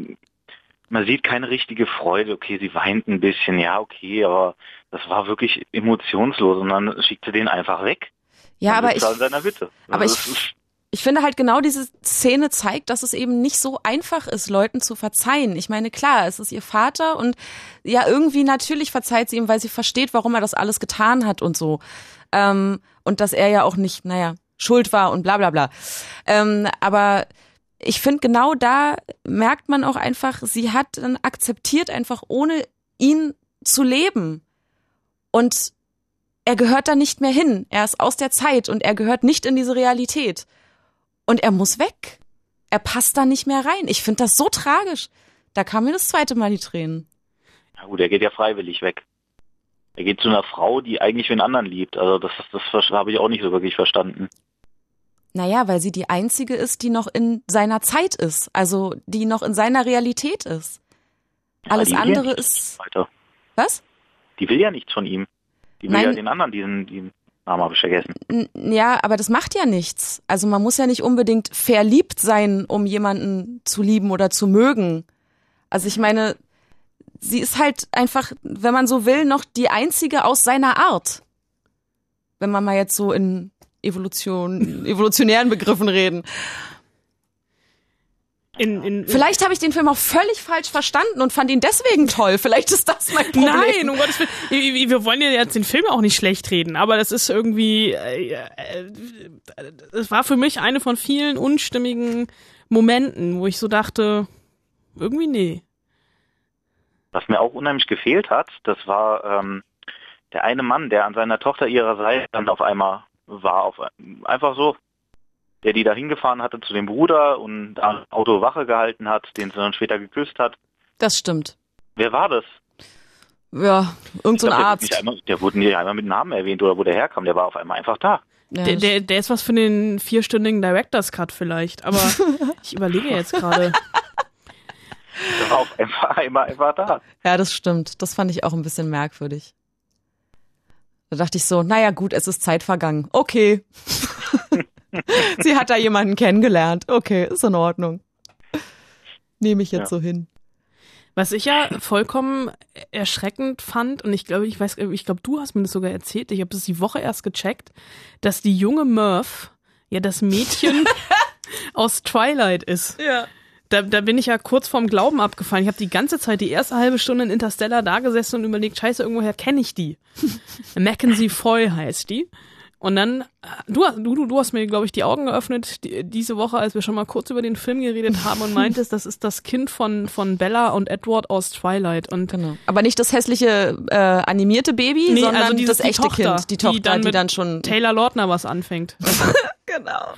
Man sieht keine richtige Freude. Okay, sie weint ein bisschen, ja, okay, aber das war wirklich emotionslos und dann schickt sie den einfach weg. Ja, aber in seiner Hütte. Aber ich finde halt genau diese Szene zeigt, dass es eben nicht so einfach ist, Leuten zu verzeihen. Ich meine, klar, es ist ihr Vater und ja, irgendwie natürlich verzeiht sie ihm, weil sie versteht, warum er das alles getan hat und so. Und dass er ja auch nicht, schuld war und bla bla bla. Aber ich finde, genau da merkt man auch einfach, sie hat dann akzeptiert, einfach ohne ihn zu leben. Und er gehört da nicht mehr hin. Er ist aus der Zeit und er gehört nicht in diese Realität. Und er muss weg. Er passt da nicht mehr rein. Ich finde das so tragisch. Da kamen mir das zweite Mal die Tränen. Na gut, er geht ja freiwillig weg. Er geht zu einer Frau, die eigentlich für einen anderen liebt. Also das habe ich auch nicht so wirklich verstanden. Naja, weil sie die einzige ist, die noch in seiner Zeit ist. Also die noch in seiner Realität ist. Alles andere ist... Weiter. Was? Die will ja nichts von ihm. Die will ja den anderen, diesen Namen habe ich vergessen. Ja, aber das macht ja nichts. Also man muss ja nicht unbedingt verliebt sein, um jemanden zu lieben oder zu mögen. Also ich meine, sie ist halt einfach, wenn man so will, noch die einzige aus seiner Art. Wenn man mal jetzt so in evolutionären Begriffen reden. Vielleicht habe ich den Film auch völlig falsch verstanden und fand ihn deswegen toll. Vielleicht ist das mein Problem. Nein, um Gottes Willen. Wir wollen ja jetzt den Film auch nicht schlecht reden, aber das ist irgendwie, es war für mich eine von vielen unstimmigen Momenten, wo ich so dachte, irgendwie nee. Was mir auch unheimlich gefehlt hat, das war der eine Mann, der an seiner Tochter ihrer Seite dann auf einmal war, einfach so. Der die da hingefahren hatte zu dem Bruder und da Auto Wache gehalten hat, den sie dann später geküsst hat. Das stimmt. Wer war das? Ja, irgend so ein Arzt. Der wurde nicht einmal mit Namen erwähnt oder wo der herkam. Der war auf einmal einfach da. Ja, der ist was für den 4-stündigen Director's Cut vielleicht, aber ich überlege jetzt gerade. Der war auf einmal einfach da. Ja, das stimmt. Das fand ich auch ein bisschen merkwürdig. Da dachte ich so, naja gut, es ist Zeit vergangen. Okay. Sie hat da jemanden kennengelernt. Okay, ist in Ordnung. Nehme ich jetzt so hin. Was ich ja vollkommen erschreckend fand, und ich glaube, du hast mir das sogar erzählt, ich habe das die Woche erst gecheckt, dass die junge Murph ja das Mädchen aus Twilight ist. Ja. Da bin ich ja kurz vorm Glauben abgefallen. Ich habe die ganze Zeit, die erste halbe Stunde in Interstellar da gesessen und überlegt, scheiße, irgendwoher kenne ich die. Mackenzie Foy heißt die. Und dann, du hast mir, glaube ich, die Augen geöffnet diese Woche, als wir schon mal kurz über den Film geredet haben und meintest, das ist das Kind von Bella und Edward aus Twilight. Und genau. Aber nicht das hässliche animierte Baby, sondern also das echte Tochter, Kind. Die Tochter, die dann schon... Taylor Lautner was anfängt. Genau.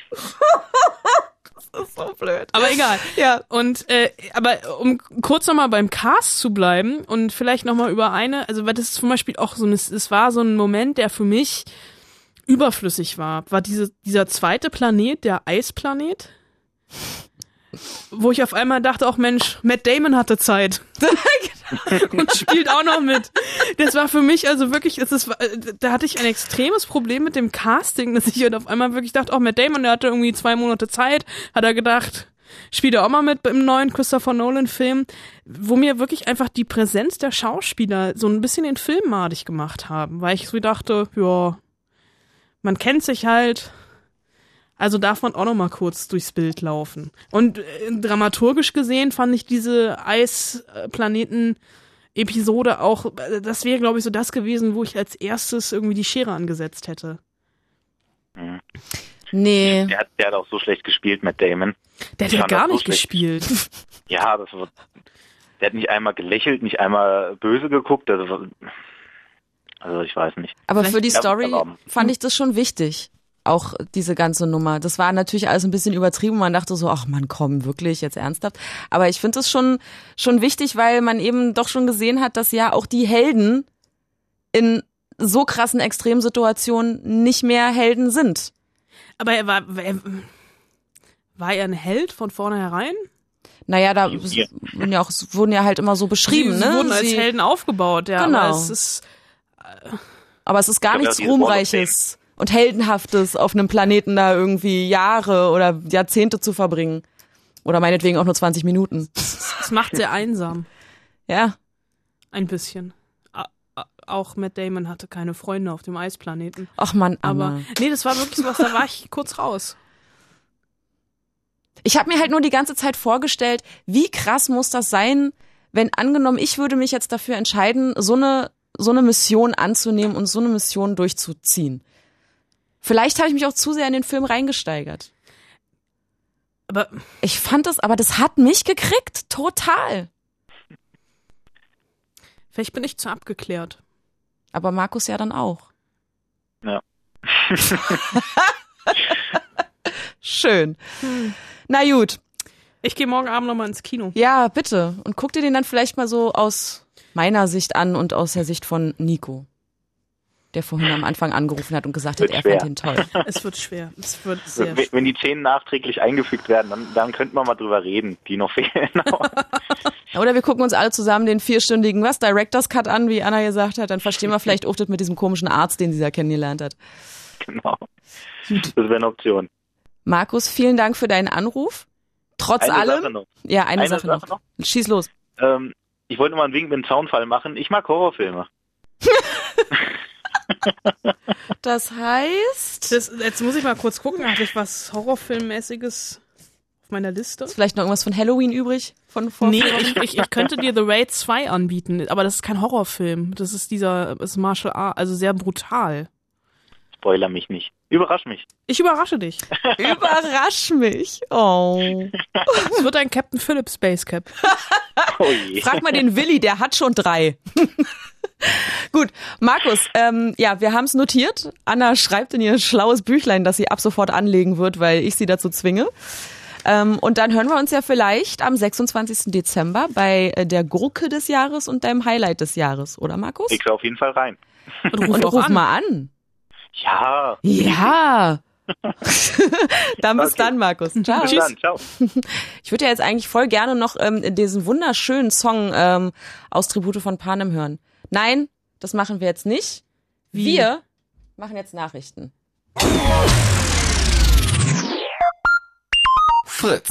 Das ist so blöd. Aber egal. Ja. Und aber um kurz nochmal beim Cast zu bleiben und vielleicht nochmal über weil das ist zum Beispiel auch so es war so ein Moment, der für mich überflüssig war dieser zweite Planet, der Eisplanet, wo ich auf einmal dachte, auch Mensch, Matt Damon hatte Zeit und spielt auch noch mit. Das war für mich also wirklich, da hatte ich ein extremes Problem mit dem Casting, dass ich halt auf einmal wirklich dachte, auch Matt Damon, der hatte irgendwie 2 Monate Zeit, hat er gedacht, spielt er auch mal mit im neuen Christopher Nolan-Film, wo mir wirklich einfach die Präsenz der Schauspieler so ein bisschen den Film madig gemacht haben, weil ich so dachte, ja, man kennt sich halt, also darf man auch noch mal kurz durchs Bild laufen. Und dramaturgisch gesehen fand ich diese Eisplaneten-Episode auch, das wäre, glaube ich, so das gewesen, wo ich als erstes irgendwie die Schere angesetzt hätte. Mhm. Nee. Der hat auch so schlecht gespielt, Matt Damon. Der hat ja gar nicht gespielt. Ja, der hat nicht einmal gelächelt, nicht einmal böse geguckt, also ich weiß nicht. Aber für die Story fand ich das schon wichtig. Auch diese ganze Nummer. Das war natürlich alles ein bisschen übertrieben. Man dachte so, ach man, komm, wirklich, jetzt ernsthaft. Aber ich finde das schon wichtig, weil man eben doch schon gesehen hat, dass ja auch die Helden in so krassen Extremsituationen nicht mehr Helden sind. Aber war er ein Held von vornherein? Naja, da wurden ja halt immer so beschrieben, sie ne? Wurden als Helden aufgebaut, ja. Genau. Aber es ist gar nichts Ruhmreiches und Heldenhaftes, auf einem Planeten da irgendwie Jahre oder Jahrzehnte zu verbringen. Oder meinetwegen auch nur 20 Minuten. Es macht sehr einsam. Ja. Ein bisschen. Auch Matt Damon hatte keine Freunde auf dem Eisplaneten. Ach Mann, Anna. Aber nee, das war wirklich sowas, da war ich kurz raus. Ich habe mir halt nur die ganze Zeit vorgestellt, wie krass muss das sein, wenn angenommen, ich würde mich jetzt dafür entscheiden, so eine Mission anzunehmen und so eine Mission durchzuziehen. Vielleicht habe ich mich auch zu sehr in den Film reingesteigert. Aber ich fand aber das hat mich gekriegt, total. Vielleicht bin ich zu abgeklärt. Aber Markus ja dann auch. Ja. Schön. Na gut. Ich gehe morgen Abend nochmal ins Kino. Ja, bitte. Und guck dir den dann vielleicht mal so aus meiner Sicht an und aus der Sicht von Nico, der vorhin am Anfang angerufen hat und gesagt hat, er fand ihn toll. Es wird schwer. Es wird sehr schwer. Wenn die Szenen nachträglich eingefügt werden, dann könnten wir mal drüber reden, die noch fehlen. Oder wir gucken uns alle zusammen den 4-stündigen Director's Cut an, wie Anna gesagt hat. Dann verstehen wir vielleicht auch das mit diesem komischen Arzt, den sie da kennengelernt hat. Genau. Das wäre eine Option. Markus, vielen Dank für deinen Anruf. Trotz allem. Sache noch. Ja, eine Sache noch. Schieß los. Ich wollte mal einen Wink mit dem Zaunfall machen. Ich mag Horrorfilme. Das heißt? Jetzt muss ich mal kurz gucken, hatte ich was Horrorfilmmäßiges auf meiner Liste? Ist vielleicht noch irgendwas von Halloween übrig? Nee, ich könnte dir The Raid 2 anbieten, aber das ist kein Horrorfilm. Das ist ist Martial Art, also sehr brutal. Spoiler mich nicht. Überrasch mich. Ich überrasche dich. Überrasch mich. Oh. Es wird ein Captain Phillips Space Cap. Oh je. Frag mal den Willi, der hat schon 3. Gut, Markus, wir haben es notiert. Anna schreibt in ihr schlaues Büchlein, dass sie ab sofort anlegen wird, weil ich sie dazu zwinge. Und dann hören wir uns ja vielleicht am 26. Dezember bei der Gurke des Jahres und deinem Highlight des Jahres, oder Markus? Ich auf jeden Fall rein. Und ruf mal an. Ja. Ja. Dann bis dann, Markus. Ciao. Bis dann, ciao. Ich würde ja jetzt eigentlich voll gerne noch diesen wunderschönen Song aus Tribute von Panem hören. Nein, das machen wir jetzt nicht. Wir machen jetzt Nachrichten. Fritz.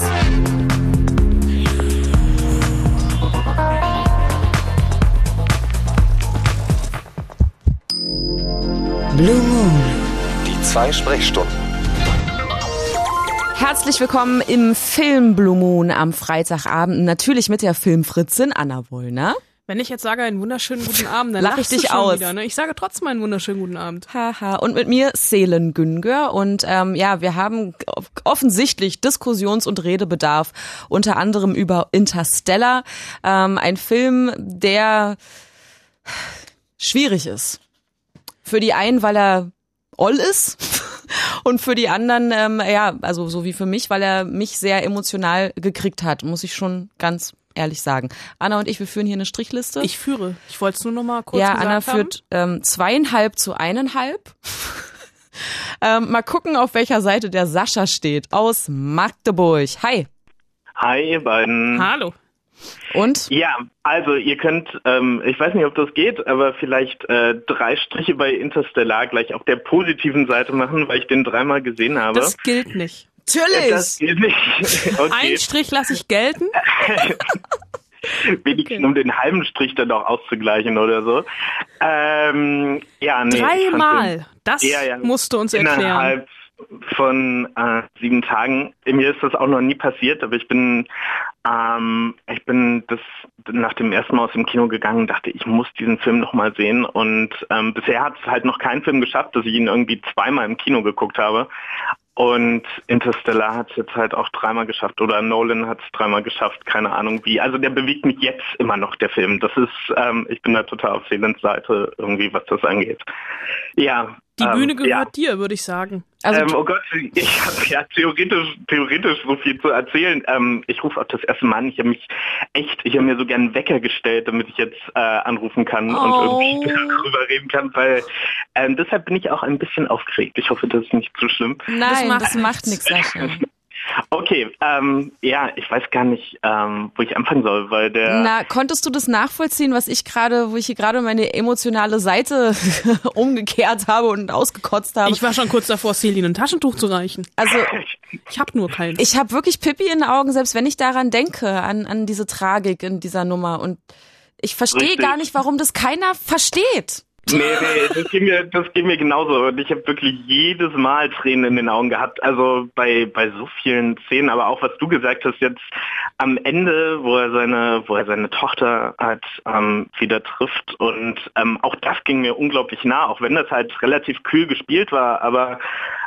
Blue Moon. Die 2 Sprechstunden. Herzlich willkommen im Film Blue Moon am Freitagabend. Natürlich mit der Filmfritzin Anna Wollner. Wenn ich jetzt sage einen wunderschönen guten Abend, dann lach ich dich aus. Wieder, ne? Ich sage trotzdem einen wunderschönen guten Abend. Haha. Und mit mir Selen Güngör. Und wir haben offensichtlich Diskussions- und Redebedarf, unter anderem über Interstellar. Ein Film, der schwierig ist. Für die einen, weil er oll ist. Und für die anderen, also so wie für mich, weil er mich sehr emotional gekriegt hat, muss ich schon ganz ehrlich sagen. Anna und ich, wir führen hier eine Strichliste. Ich führe. Ich wollte es nur noch mal kurz gesagt haben. Ja, Anna führt 2,5 zu 1,5. Mal gucken, auf welcher Seite der Sascha steht. Aus Magdeburg. Hi. Hi, ihr beiden. Hallo. Und? Ja, also ihr könnt, ich weiß nicht, ob das geht, aber vielleicht 3 Striche bei Interstellar gleich auf der positiven Seite machen, weil ich den 3-mal gesehen habe. Das gilt nicht. Natürlich. Das gilt nicht. Okay. Einen Strich lasse ich gelten. Wenigstens um den halben Strich dann auch auszugleichen oder so. Ja, nee. 3-mal. Das musst du uns erklären. Innerhalb von 7 Tagen. Mir ist das auch noch nie passiert, aber ich bin das nach dem ersten Mal aus dem Kino gegangen und dachte, ich muss diesen Film noch mal sehen. Und bisher hat es halt noch kein Film geschafft, dass ich ihn irgendwie 2-mal im Kino geguckt habe. Und Interstellar hat es jetzt halt auch 3-mal geschafft oder Nolan hat es 3-mal geschafft, keine Ahnung wie. Also der bewegt mich jetzt immer noch, der Film. Das ist, ich bin da total auf Selens Seite irgendwie, was das angeht. Ja. Die Bühne gehört dir, würde ich sagen. Also oh Gott, ich habe ja theoretisch so viel zu erzählen. Ich rufe auch das erste Mal an. Ich habe mir so gerne einen Wecker gestellt, damit ich jetzt anrufen kann und irgendwie darüber reden kann, weil deshalb bin ich auch ein bisschen aufgeregt. Ich hoffe, das ist nicht zu schlimm. Nein, das macht nichts, Sascha. Okay, ich weiß gar nicht, wo ich anfangen soll, weil konntest du das nachvollziehen, wo ich hier gerade meine emotionale Seite umgekehrt habe und ausgekotzt habe? Ich war schon kurz davor, Celine ein Taschentuch zu reichen. Also, ich habe nur keins. Ich habe wirklich Pipi in den Augen, selbst wenn ich daran denke, an diese Tragik in dieser Nummer. Und ich verstehe gar nicht, warum das keiner versteht. Nee, das ging mir genauso. Und ich habe wirklich jedes Mal Tränen in den Augen gehabt. Also bei so vielen Szenen, aber auch was du gesagt hast jetzt am Ende, wo er seine Tochter halt wieder trifft. Und auch das ging mir unglaublich nah, auch wenn das halt relativ kühl gespielt war. Aber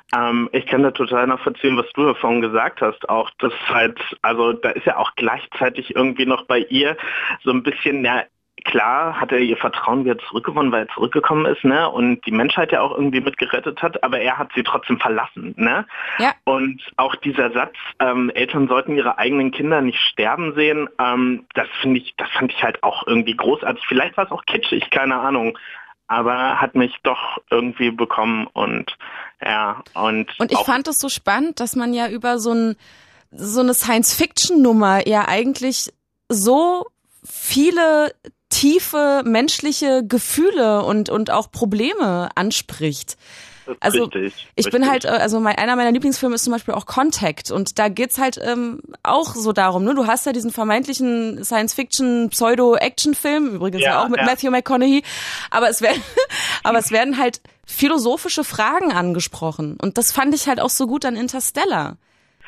ich kann da total nachvollziehen, was du davon gesagt hast. Auch das halt, also da ist ja auch gleichzeitig irgendwie noch bei ihr so ein bisschen, ja, klar hat er ihr Vertrauen wieder zurückgewonnen, weil er zurückgekommen ist, ne? Und die Menschheit ja auch irgendwie mitgerettet hat, aber er hat sie trotzdem verlassen, ne? Ja. Und auch dieser Satz, Eltern sollten ihre eigenen Kinder nicht sterben sehen, das fand ich halt auch irgendwie großartig. Vielleicht war es auch kitschig, keine Ahnung. Aber hat mich doch irgendwie bekommen und ja. Und ich fand es so spannend, dass man ja über so eine Science-Fiction-Nummer ja eigentlich so viele tiefe menschliche Gefühle und auch Probleme anspricht. Also richtig. Bin halt, einer meiner Lieblingsfilme ist zum Beispiel auch Contact und da geht's halt auch so darum, ne? Du hast ja diesen vermeintlichen Science-Fiction Pseudo-Action-Film, übrigens auch mit Matthew McConaughey, aber es werden halt philosophische Fragen angesprochen und das fand ich halt auch so gut an Interstellar.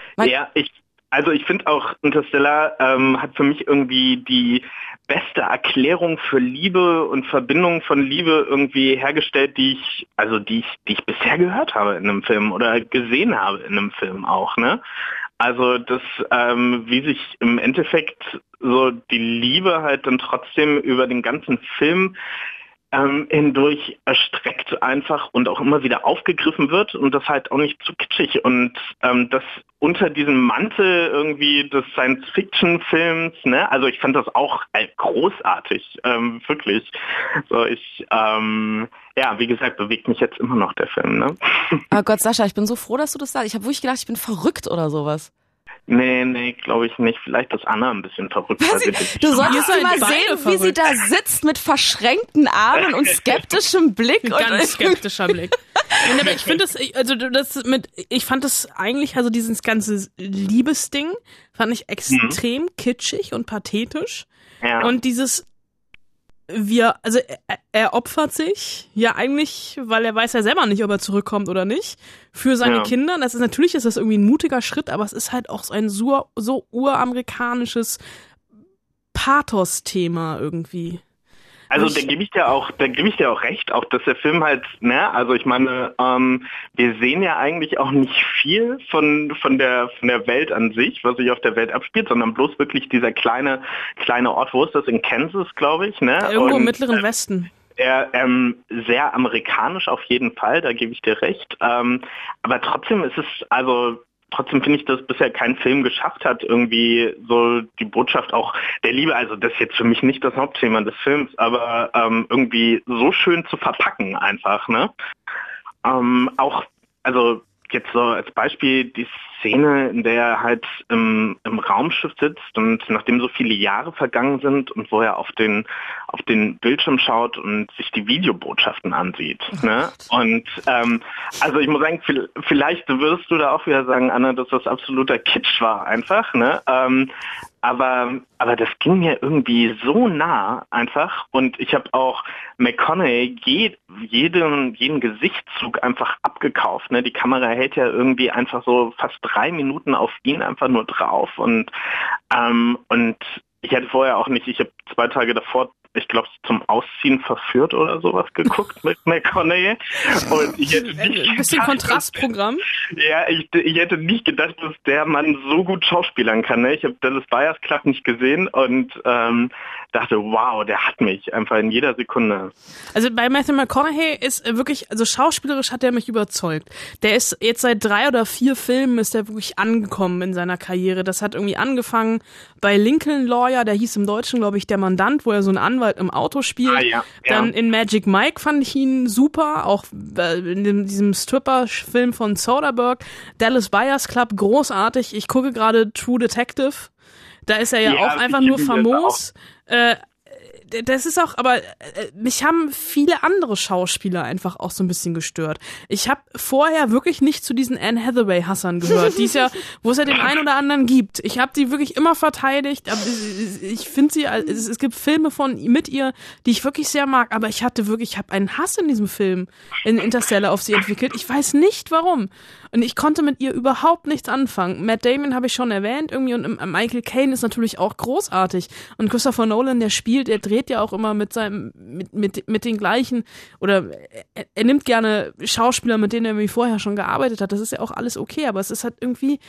Ich finde auch Interstellar hat für mich irgendwie die beste Erklärung für Liebe und Verbindung von Liebe irgendwie hergestellt, die ich bisher gehört habe in einem Film oder gesehen habe in einem Film auch, ne? Also das, wie sich im Endeffekt so die Liebe halt dann trotzdem über den ganzen Film hindurch erstreckt einfach und auch immer wieder aufgegriffen wird und das halt auch nicht zu kitschig und das unter diesem Mantel irgendwie des Science-Fiction-Films, ne, also ich fand das auch großartig, wirklich. So, wie gesagt, bewegt mich jetzt immer noch der Film, ne? Oh Gott, Sascha, ich bin so froh, dass du das sagst. Ich habe wirklich gedacht, ich bin verrückt oder sowas. Nee, glaube ich nicht. Vielleicht ist Anna ein bisschen verrückt. Du solltest mal sehen, wie sie da sitzt mit verschränkten Armen und skeptischem Blick. Ganz skeptischer Blick. Aber ich finde ich fand das eigentlich, also dieses ganze Liebesding, fand ich extrem kitschig und pathetisch. Ja. Und dieses er opfert sich ja eigentlich, weil er weiß ja selber nicht, ob er zurückkommt oder nicht, für seine Kinder. Natürlich ist das irgendwie ein mutiger Schritt, aber es ist halt auch so ein so uramerikanisches Pathos-Thema irgendwie. Also da gebe ich dir auch recht, auch dass der Film halt, ne, also ich meine, wir sehen ja eigentlich auch nicht viel von der Welt an sich, was sich auf der Welt abspielt, sondern bloß wirklich dieser kleine Ort, wo ist das, in Kansas, glaube ich, ne? Irgendwo im Mittleren Westen. Sehr amerikanisch auf jeden Fall, da gebe ich dir recht. Aber trotzdem trotzdem finde ich, dass bisher kein Film geschafft hat, irgendwie so die Botschaft auch der Liebe, also das ist jetzt für mich nicht das Hauptthema des Films, aber irgendwie so schön zu verpacken einfach, ne? Auch, also jetzt so als Beispiel die Szene, in der er halt im Raumschiff sitzt und nachdem so viele Jahre vergangen sind und wo er auf den Bildschirm schaut und sich die Videobotschaften ansieht. Ne? Und also ich muss sagen, vielleicht würdest du da auch wieder sagen, Anna, dass das absoluter Kitsch war einfach. Ne? Aber das ging mir irgendwie so nah einfach und ich habe auch McConaughey jeden Gesichtszug einfach abgekauft. Ne? Die Kamera hält ja irgendwie einfach so fast 3 Minuten auf ihn einfach nur drauf und ich hatte vorher auch nicht, ich habe 2 Tage davor, ich glaube, zum Ausziehen verführt oder sowas geguckt mit McConaughey. Und ich hätte nicht ein bisschen Kontrastprogramm. Ja, ich hätte nicht gedacht, dass der Mann so gut schauspielern kann. Ne? Ich habe Dallas Buyers Club nicht gesehen und dachte, wow, der hat mich einfach in jeder Sekunde. Also bei Matthew McConaughey ist wirklich, also schauspielerisch hat er mich überzeugt. Der ist jetzt seit 3 oder 4 Filmen ist er wirklich angekommen in seiner Karriere. Das hat irgendwie angefangen bei Lincoln Lawyer, der hieß im Deutschen, glaube ich, Der Mandant, wo er so einen Anwalt im Auto spielt. Dann in Magic Mike fand ich ihn super, auch in diesem Stripper-Film von Soderbergh. Dallas Buyers Club, großartig. Ich gucke gerade True Detective. Da ist er ja auch einfach nur famos. Das ist auch, aber mich haben viele andere Schauspieler einfach auch so ein bisschen gestört. Ich habe vorher wirklich nicht zu diesen Anne Hathaway-Hassern gehört, die es ja, wo es ja den einen oder anderen gibt. Ich habe die wirklich immer verteidigt, aber ich finde sie, es gibt Filme mit ihr, die ich wirklich sehr mag, aber ich habe einen Hass in diesem Film, in Interstellar, auf sie entwickelt. Ich weiß nicht warum. Und ich konnte mit ihr überhaupt nichts anfangen. Matt Damon habe ich schon erwähnt irgendwie und Michael Caine ist natürlich auch großartig. Und Christopher Nolan, der dreht ja auch immer mit den gleichen, oder er nimmt gerne Schauspieler, mit denen er irgendwie vorher schon gearbeitet hat. Das ist ja auch alles okay, aber es ist halt irgendwie,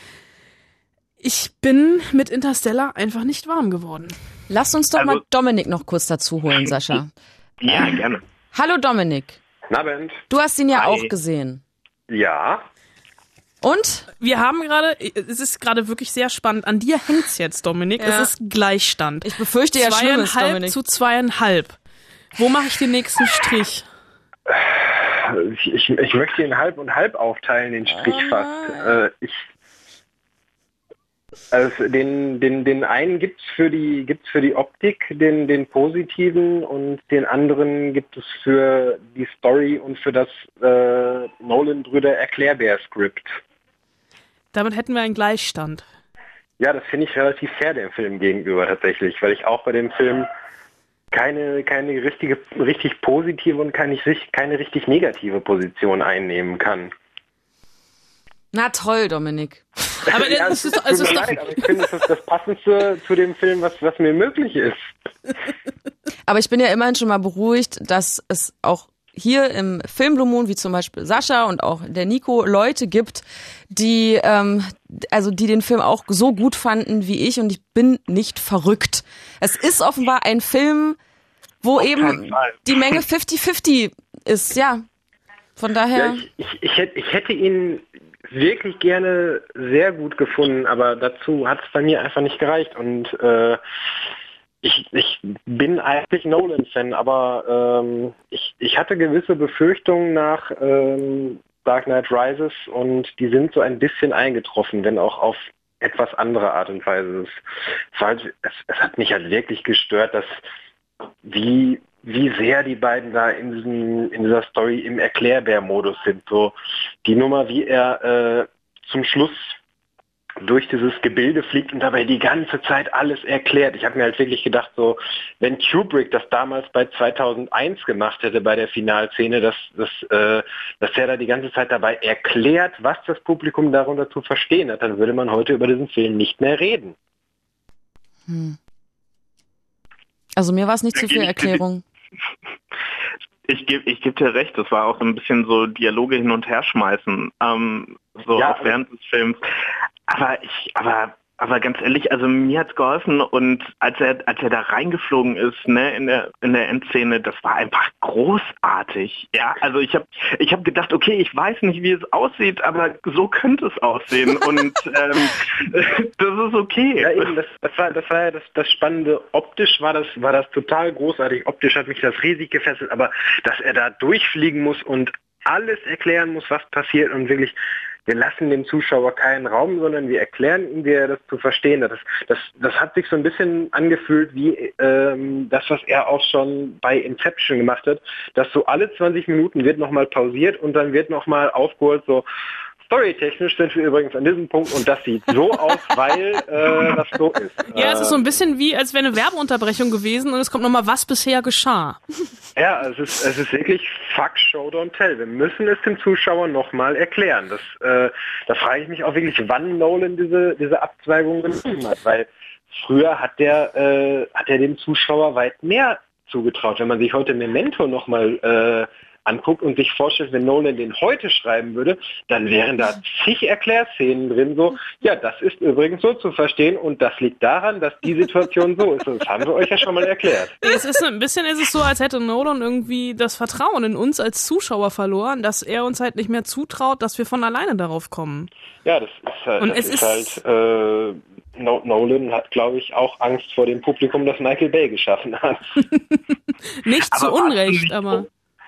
ich bin mit Interstellar einfach nicht warm geworden. Lass uns doch mal Dominik noch kurz dazu holen, Sascha. Ja, gerne. Hallo Dominik. Na, Abend. Du hast ihn ja auch gesehen. Ja. Und wir haben gerade, es ist gerade wirklich sehr spannend, an dir hängt's jetzt, Dominik, es ist Gleichstand. Ich befürchte ja Schlimmes, Dominik. 2,5 zu 2,5. Wo mache ich den nächsten Strich? Ich möchte ihn halb und halb aufteilen, den Strich fast. Also den einen gibt's für die Optik, den positiven, und den anderen gibt es für die Story und für das Nolan-Brüder Erklärbär-Skript. Damit hätten wir einen Gleichstand. Ja, das finde ich relativ fair dem Film gegenüber tatsächlich, weil ich auch bei dem Film keine richtig positive und keine richtig negative Position einnehmen kann. Na toll, Dominik. Aber ja, aber ich finde, das ist das Passendste zu dem Film, was mir möglich ist. Aber ich bin ja immerhin schon mal beruhigt, dass es auch hier im Film Blue Moon, wie zum Beispiel Sascha und auch der Nico, Leute gibt, die den Film auch so gut fanden wie ich, und ich bin nicht verrückt. Es ist offenbar ein Film wo eben die Menge 50-50 ist, ja. Von daher. Ja, ich hätte ihn wirklich gerne sehr gut gefunden, aber dazu hat es bei mir einfach nicht gereicht. Und ich bin eigentlich Nolan-Fan, aber ich hatte gewisse Befürchtungen nach Dark Knight Rises und die sind so ein bisschen eingetroffen, wenn auch auf etwas andere Art und Weise. Es hat mich halt wirklich gestört, dass wie sehr die beiden da in dieser Story im Erklärbär-Modus sind. So die Nummer, wie er zum Schluss durch dieses Gebilde fliegt und dabei die ganze Zeit alles erklärt. Ich habe mir halt wirklich gedacht, so wenn Kubrick das damals bei 2001 gemacht hätte, bei der Finalszene, dass er da die ganze Zeit dabei erklärt, was das Publikum darunter zu verstehen hat, dann würde man heute über diesen Film nicht mehr reden. Also mir war es nicht zu viel Erklärung. Ich geb dir recht, das war auch so ein bisschen so Dialoge hin und her schmeißen, auch während des Films. Aber ganz ehrlich, also mir hat's geholfen und als er da reingeflogen ist, ne, in der Endszene, das war einfach großartig. Ja, also ich hab gedacht, okay, ich weiß nicht, wie es aussieht, aber so könnte es aussehen und das ist okay. Ja, eben, das war ja das Spannende. Optisch war das total großartig. Optisch hat mich das riesig gefesselt, aber dass er da durchfliegen muss und alles erklären muss, was passiert und wirklich, wir lassen dem Zuschauer keinen Raum, sondern wir erklären ihm, wie er das zu verstehen hat. Das hat sich so ein bisschen angefühlt wie das, was er auch schon bei Inception gemacht hat, dass so alle 20 Minuten wird nochmal pausiert und dann wird nochmal aufgeholt, so storytechnisch sind wir übrigens an diesem Punkt und das sieht so aus, weil das so ist. Ja, es ist so ein bisschen wie, als wäre eine Werbeunterbrechung gewesen und es kommt nochmal, was bisher geschah. Ja, es ist wirklich fuck, show, don't tell. Wir müssen es dem Zuschauer nochmal erklären. Da frage ich mich auch wirklich, wann Nolan diese Abzweigung genommen hat, weil früher hat der dem Zuschauer weit mehr zugetraut. Wenn man sich heute Memento nochmal anguckt und sich vorstellt, wenn Nolan den heute schreiben würde, dann wären da zig Erklärszenen drin, so, ja, das ist übrigens so zu verstehen und das liegt daran, dass die Situation so ist. Das haben wir euch ja schon mal erklärt. Es ist so, als hätte Nolan irgendwie das Vertrauen in uns als Zuschauer verloren, dass er uns halt nicht mehr zutraut, dass wir von alleine darauf kommen. Ja, das ist halt Nolan hat, glaube ich, auch Angst vor dem Publikum, das Michael Bay geschaffen hat. Nicht zu Unrecht, aber...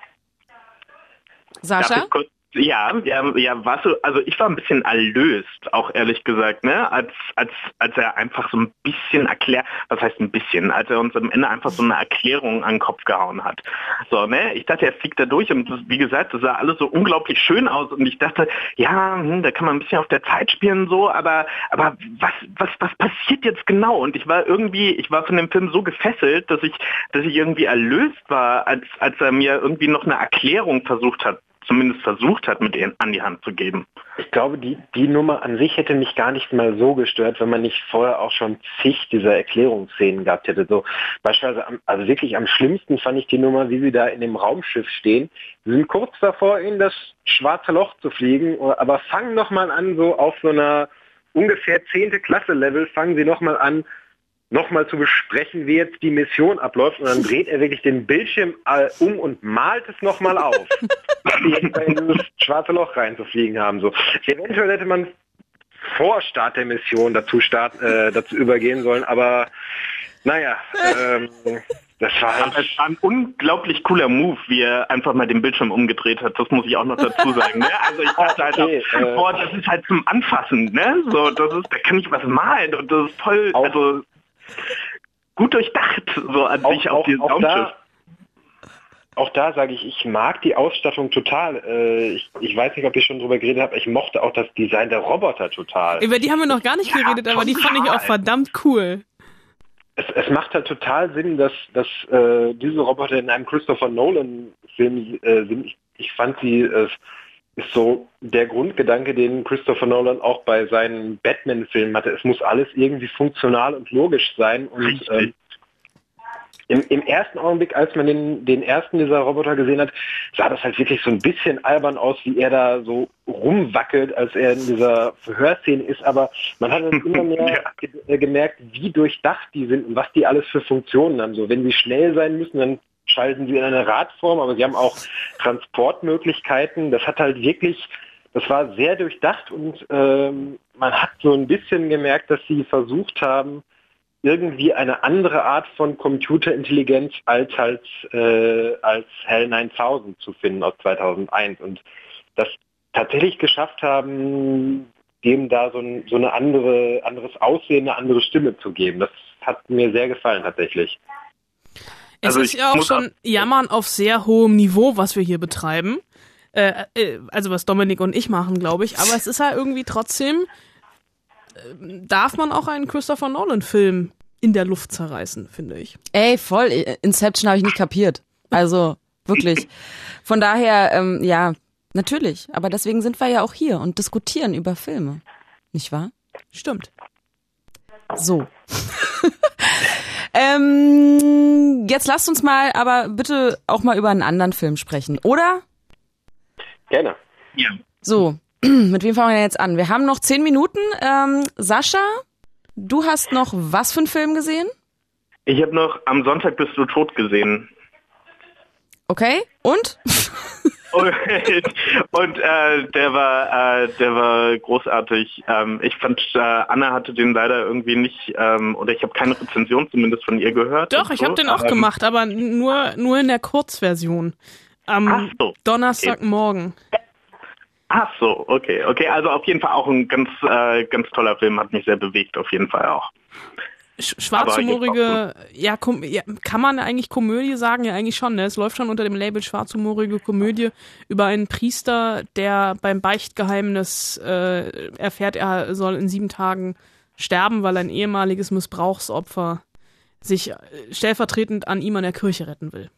Sascha? Ja, warst du, also ich war ein bisschen erlöst, auch ehrlich gesagt, ne, als er einfach so ein bisschen was heißt ein bisschen, als er uns am Ende einfach so eine Erklärung an den Kopf gehauen hat. So, ne, ich dachte, er fliegt da durch und das, wie gesagt, das sah alles so unglaublich schön aus und ich dachte, ja, da kann man ein bisschen auf der Zeit spielen so, aber was passiert jetzt genau? Und ich war von dem Film so gefesselt, dass ich irgendwie erlöst war, als er mir irgendwie noch eine Erklärung versucht hat, mit denen an die Hand zu geben. Ich glaube, die Nummer an sich hätte mich gar nicht mal so gestört, wenn man nicht vorher auch schon zig dieser Erklärungsszenen gehabt hätte. So beispielsweise, also wirklich am schlimmsten fand ich die Nummer, wie sie da in dem Raumschiff stehen. Sie sind kurz davor, in das schwarze Loch zu fliegen, aber fangen nochmal an, so auf so einer ungefähr 10. Klasse-Level, fangen sie nochmal an, nochmal zu besprechen, wie jetzt die Mission abläuft und dann dreht er wirklich den Bildschirm um und malt es nochmal auf, dass sie jetzt in dieses schwarze Loch reinzufliegen haben. So. Eventuell hätte man vor Start der Mission dazu übergehen sollen, aber naja, das war halt... Es war ein unglaublich cooler Move, wie er einfach mal den Bildschirm umgedreht hat, das muss ich auch noch dazu sagen. Ne? Also ich dachte halt auch, das ist halt zum Anfassen, ne? So, da kann ich was malen und das ist toll, also gut durchdacht, so an sich auf dieses Raumschiff. Auch da sage ich mag die Ausstattung total. Ich weiß nicht, ob ich schon drüber geredet habe, ich mochte auch das Design der Roboter total. Über die haben wir noch gar nicht geredet, aber die fand ich auch verdammt cool. Es macht halt total Sinn, dass diese Roboter in einem Christopher Nolan-Film sind. Ich fand sie... ist so der Grundgedanke, den Christopher Nolan auch bei seinen Batman-Filmen hatte. Es muss alles irgendwie funktional und logisch sein. Und im ersten Augenblick, als man den ersten dieser Roboter gesehen hat, sah das halt wirklich so ein bisschen albern aus, wie er da so rumwackelt, als er in dieser Verhörszene ist. Aber man hat dann immer mehr gemerkt, wie durchdacht die sind und was die alles für Funktionen haben. So, wenn sie schnell sein müssen, dann schalten sie in eine Radform, aber sie haben auch Transportmöglichkeiten. Das hat halt wirklich, das war sehr durchdacht und man hat so ein bisschen gemerkt, dass sie versucht haben, irgendwie eine andere Art von Computerintelligenz als HAL 9000 zu finden aus 2001 und das tatsächlich geschafft haben, dem da so eine anderes Aussehen, eine andere Stimme zu geben. Das hat mir sehr gefallen tatsächlich. Es ist ja auch schon Jammern auf sehr hohem Niveau, was wir hier betreiben. Also was Dominik und ich machen, glaube ich. Aber es ist halt irgendwie trotzdem, darf man auch einen Christopher Nolan-Film in der Luft zerreißen, finde ich. Ey, voll. Inception habe ich nicht kapiert. Also wirklich. Von daher, ja, natürlich. Aber deswegen sind wir ja auch hier und diskutieren über Filme. Nicht wahr? Stimmt. So. Jetzt lasst uns mal aber bitte auch mal über einen anderen Film sprechen, oder? Gerne. Ja. So, mit wem fangen wir denn jetzt an? Wir haben noch 10 Minuten. Sascha, du hast noch was für einen Film gesehen? Ich habe noch Am Sonntag bist du tot gesehen. Okay, und? Und der war großartig. Ich fand, Anna hatte den leider irgendwie nicht, oder ich habe keine Rezension zumindest von ihr gehört. Doch, ich habe den auch gemacht, aber nur in der Kurzversion. Am Donnerstagmorgen. Ach so, okay. Also auf jeden Fall auch ein ganz toller Film, hat mich sehr bewegt, auf jeden Fall auch. Schwarzhumorige, ja, kann man eigentlich Komödie sagen? Ja, eigentlich schon, ne? Es läuft schon unter dem Label schwarzhumorige Komödie über einen Priester, der beim Beichtgeheimnis erfährt, er soll in 7 Tagen sterben, weil ein ehemaliges Missbrauchsopfer sich stellvertretend an ihm an der Kirche retten will.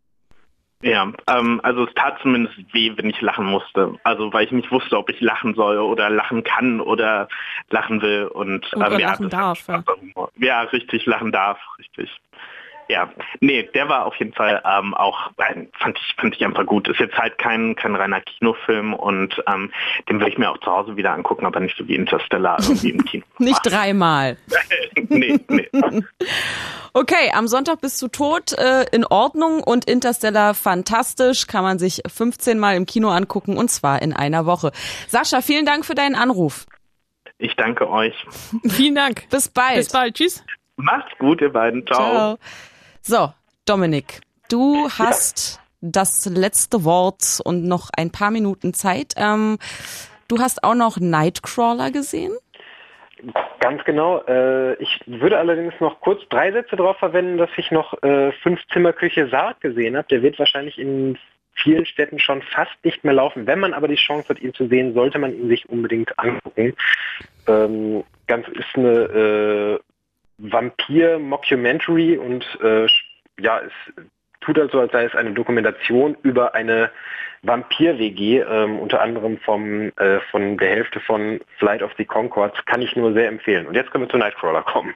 Ja, also es tat zumindest weh, wenn ich lachen musste. Also weil ich nicht wusste, ob ich lachen soll oder lachen kann oder lachen will. Und oder lachen darf. Ja, richtig, lachen darf, richtig. Ja, nee, der war auf jeden Fall auch, fand ich einfach gut. Ist jetzt halt kein reiner Kinofilm und den will ich mir auch zu Hause wieder angucken, aber nicht so wie Interstellar irgendwie im Kino. Nicht 3-mal. Nee. Okay, Am Sonntag bist du tot, in Ordnung, und Interstellar fantastisch, kann man sich 15 Mal im Kino angucken und zwar in einer Woche. Sascha, vielen Dank für deinen Anruf. Ich danke euch. Vielen Dank. Bis bald. Bis bald, tschüss. Macht's gut, ihr beiden. Ciao. So, Dominik, du hast das letzte Wort und noch ein paar Minuten Zeit. Du hast auch noch Nightcrawler gesehen? Ganz genau. Ich würde allerdings noch kurz 3 Sätze darauf verwenden, dass ich noch 5-Zimmer-Küche Sarg gesehen habe. Der wird wahrscheinlich in vielen Städten schon fast nicht mehr laufen. Wenn man aber die Chance hat, ihn zu sehen, sollte man ihn sich unbedingt angucken. Ist eine Vampir-Mockumentary und es tut also, als sei es eine Dokumentation über eine Vampir-WG, unter anderem von der Hälfte von Flight of the Conchords, kann ich nur sehr empfehlen. Und jetzt können wir zu Nightcrawler kommen.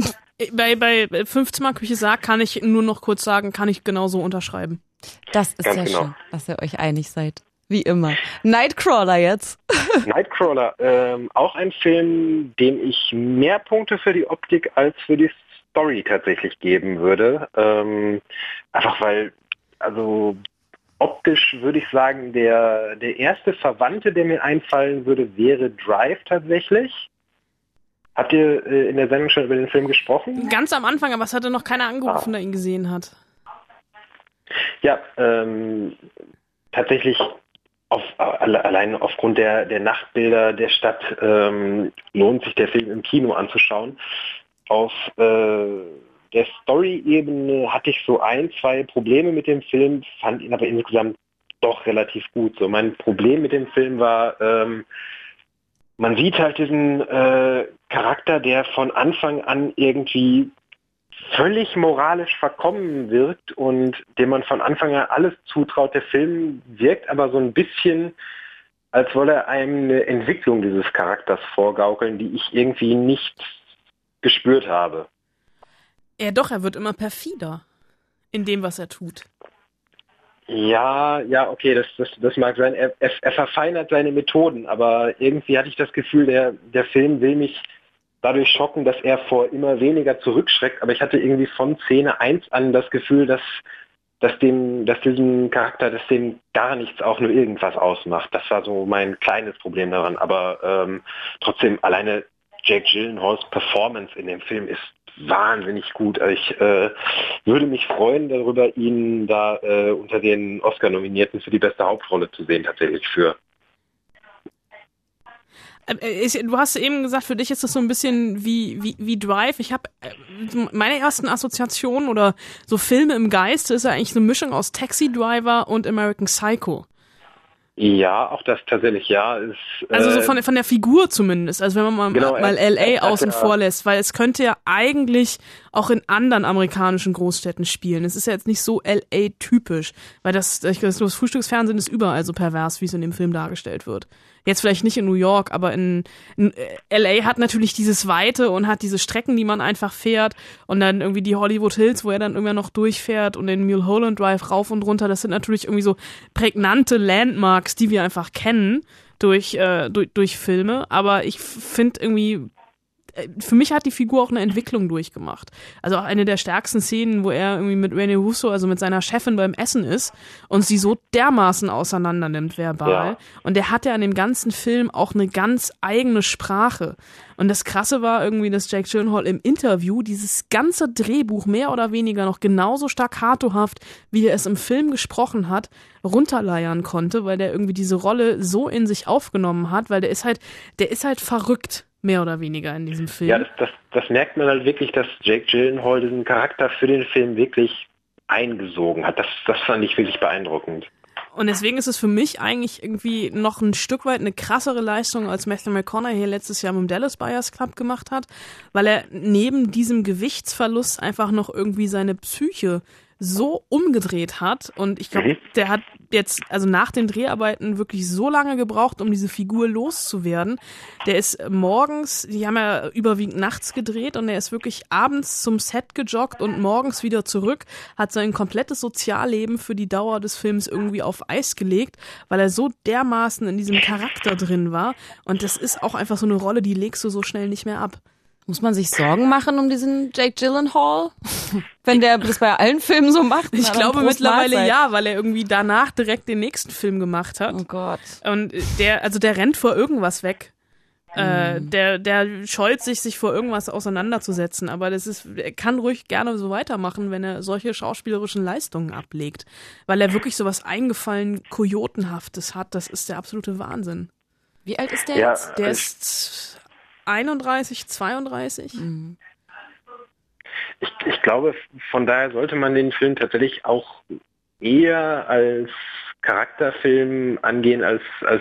Bei 15 Küche Sarg kann ich nur noch kurz sagen, kann ich genauso unterschreiben. Das ist ganz schön, dass ihr euch einig seid. Wie immer. Nightcrawler jetzt. Nightcrawler, auch ein Film, dem ich mehr Punkte für die Optik als für die Story tatsächlich geben würde. Einfach weil, also optisch würde ich sagen, der erste Verwandte, der mir einfallen würde, wäre Drive tatsächlich. Habt ihr in der Sendung schon über den Film gesprochen? Ganz am Anfang, aber es hatte noch keiner angerufen, der ihn gesehen hat. Ja, tatsächlich allein aufgrund der Nachtbilder der Stadt lohnt sich der Film im Kino anzuschauen. Auf der Story-Ebene hatte ich so 1-2 Probleme mit dem Film, fand ihn aber insgesamt doch relativ gut. So, mein Problem mit dem Film war, man sieht halt diesen Charakter, der von Anfang an irgendwie völlig moralisch verkommen wirkt und dem man von Anfang an alles zutraut. Der Film wirkt aber so ein bisschen, als wolle er einem eine Entwicklung dieses Charakters vorgaukeln, die ich irgendwie nicht gespürt habe. Ja, doch, er wird immer perfider in dem, was er tut. Ja, okay, das mag sein. Er verfeinert seine Methoden, aber irgendwie hatte ich das Gefühl, der Film will mich dadurch schocken, dass er vor immer weniger zurückschreckt. Aber ich hatte irgendwie von Szene 1 an das Gefühl, dass diesem Charakter, dass dem gar nichts auch nur irgendwas ausmacht. Das war so mein kleines Problem daran. Aber trotzdem, alleine Jake Gyllenhaals Performance in dem Film ist wahnsinnig gut. Also ich würde mich freuen darüber, ihn da unter den Oscar-Nominierten für die beste Hauptrolle zu sehen, tatsächlich für. Du hast eben gesagt, für dich ist das so ein bisschen wie Drive. Ich habe meine ersten Assoziationen oder so Filme im Geiste ist ja eigentlich eine Mischung aus Taxi Driver und American Psycho. Ja, auch das tatsächlich, ja. Ist, also so von der Figur zumindest, also wenn man mal L.A. außen vor lässt, weil es könnte ja eigentlich auch in anderen amerikanischen Großstädten spielen. Es ist ja jetzt nicht so L.A.-typisch, weil das Frühstücksfernsehen ist überall so pervers, wie es in dem Film dargestellt wird. Jetzt vielleicht nicht in New York, aber in L.A. hat natürlich dieses Weite und hat diese Strecken, die man einfach fährt und dann irgendwie die Hollywood Hills, wo er dann irgendwann noch durchfährt und den Mulholland Drive rauf und runter. Das sind natürlich irgendwie so prägnante Landmarks, die wir einfach kennen durch Filme. Aber ich finde irgendwie, für mich hat die Figur auch eine Entwicklung durchgemacht. Also auch eine der stärksten Szenen, wo er irgendwie mit Rene Russo, also mit seiner Chefin beim Essen ist und sie so dermaßen auseinander nimmt verbal. Ja. Und der hat ja in dem ganzen Film auch eine ganz eigene Sprache. Und das Krasse war irgendwie, dass Jake Gyllenhaal im Interview dieses ganze Drehbuch mehr oder weniger noch genauso staccatohaft, wie er es im Film gesprochen hat, runterleiern konnte, weil der irgendwie diese Rolle so in sich aufgenommen hat, weil der ist halt verrückt. Mehr oder weniger in diesem Film. Ja, das merkt man halt wirklich, dass Jake Gyllenhaal diesen Charakter für den Film wirklich eingesogen hat. Das fand ich wirklich beeindruckend. Und deswegen ist es für mich eigentlich irgendwie noch ein Stück weit eine krassere Leistung, als Matthew McConaughey letztes Jahr mit dem Dallas Buyers Club gemacht hat, weil er neben diesem Gewichtsverlust einfach noch irgendwie seine Psyche so umgedreht hat und ich glaube, der hat jetzt, also nach den Dreharbeiten wirklich so lange gebraucht, um diese Figur loszuwerden. Der ist morgens, die haben ja überwiegend nachts gedreht und er ist wirklich abends zum Set gejoggt und morgens wieder zurück, hat sein komplettes Sozialleben für die Dauer des Films irgendwie auf Eis gelegt, weil er so dermaßen in diesem Charakter drin war und das ist auch einfach so eine Rolle, die legst du so schnell nicht mehr ab. Muss man sich Sorgen machen um diesen Jake Gyllenhaal? Wenn der das bei allen Filmen so macht? Ich glaube mittlerweile ja, weil er irgendwie danach direkt den nächsten Film gemacht hat. Oh Gott. Und der rennt vor irgendwas weg. Der scheut sich vor irgendwas auseinanderzusetzen. Aber er kann ruhig gerne so weitermachen, wenn er solche schauspielerischen Leistungen ablegt. Weil er wirklich so was eingefallen Kojotenhaftes hat. Das ist der absolute Wahnsinn. Wie alt ist der jetzt? Der ist 31, 32? Ich glaube, von daher sollte man den Film tatsächlich auch eher als Charakterfilm angehen, als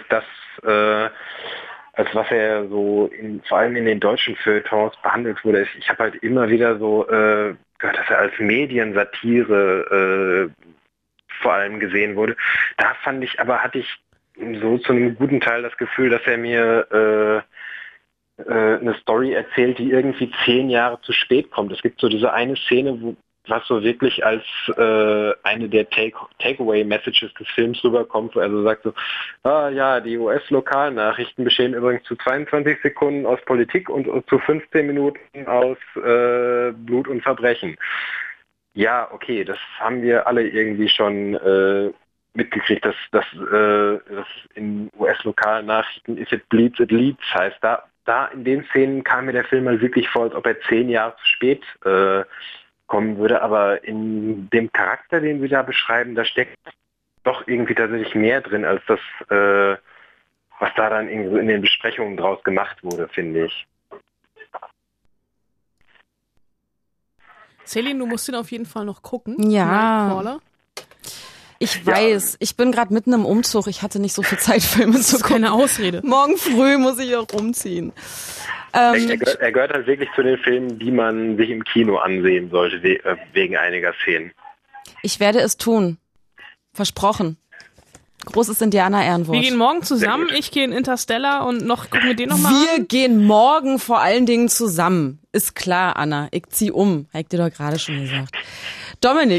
was er so vor allem in den deutschen Feuilletons behandelt wurde. Ich habe halt immer wieder so gehört, dass er als Mediensatire vor allem gesehen wurde. Da hatte ich so zu einem guten Teil das Gefühl, dass er mir eine Story erzählt, die irgendwie 10 Jahre zu spät kommt. Es gibt so diese eine Szene, was so wirklich als eine der Takeaway-Messages des Films rüberkommt, wo er so sagt so, die US-Lokalnachrichten bestehen übrigens zu 22 Sekunden aus Politik und zu 15 Minuten aus Blut und Verbrechen. Ja, okay, das haben wir alle irgendwie schon mitgekriegt, dass in US-Lokalnachrichten if it bleeds, it leads heißt. Da in den Szenen kam mir der Film mal wirklich vor, als ob er 10 Jahre zu spät kommen würde, aber in dem Charakter, den wir da beschreiben, da steckt doch irgendwie tatsächlich mehr drin, als das, was da dann in den Besprechungen draus gemacht wurde, finde ich. Celine, du musst ihn auf jeden Fall noch gucken. Ja. Ich weiß, ich bin gerade mitten im Umzug. Ich hatte nicht so viel Zeit, Filme zu gucken. Keine Ausrede. Morgen früh muss ich auch umziehen. Er gehört halt wirklich zu den Filmen, die man sich im Kino ansehen sollte, wegen einiger Szenen. Ich werde es tun. Versprochen. Großes Indianer-Ehrenwort. Wir gehen morgen zusammen, ich gehe in Interstellar und gucken wir den nochmal an. Wir gehen morgen vor allen Dingen zusammen. Ist klar, Anna. Ich zieh um. Hab ich dir doch gerade schon gesagt. Dominik,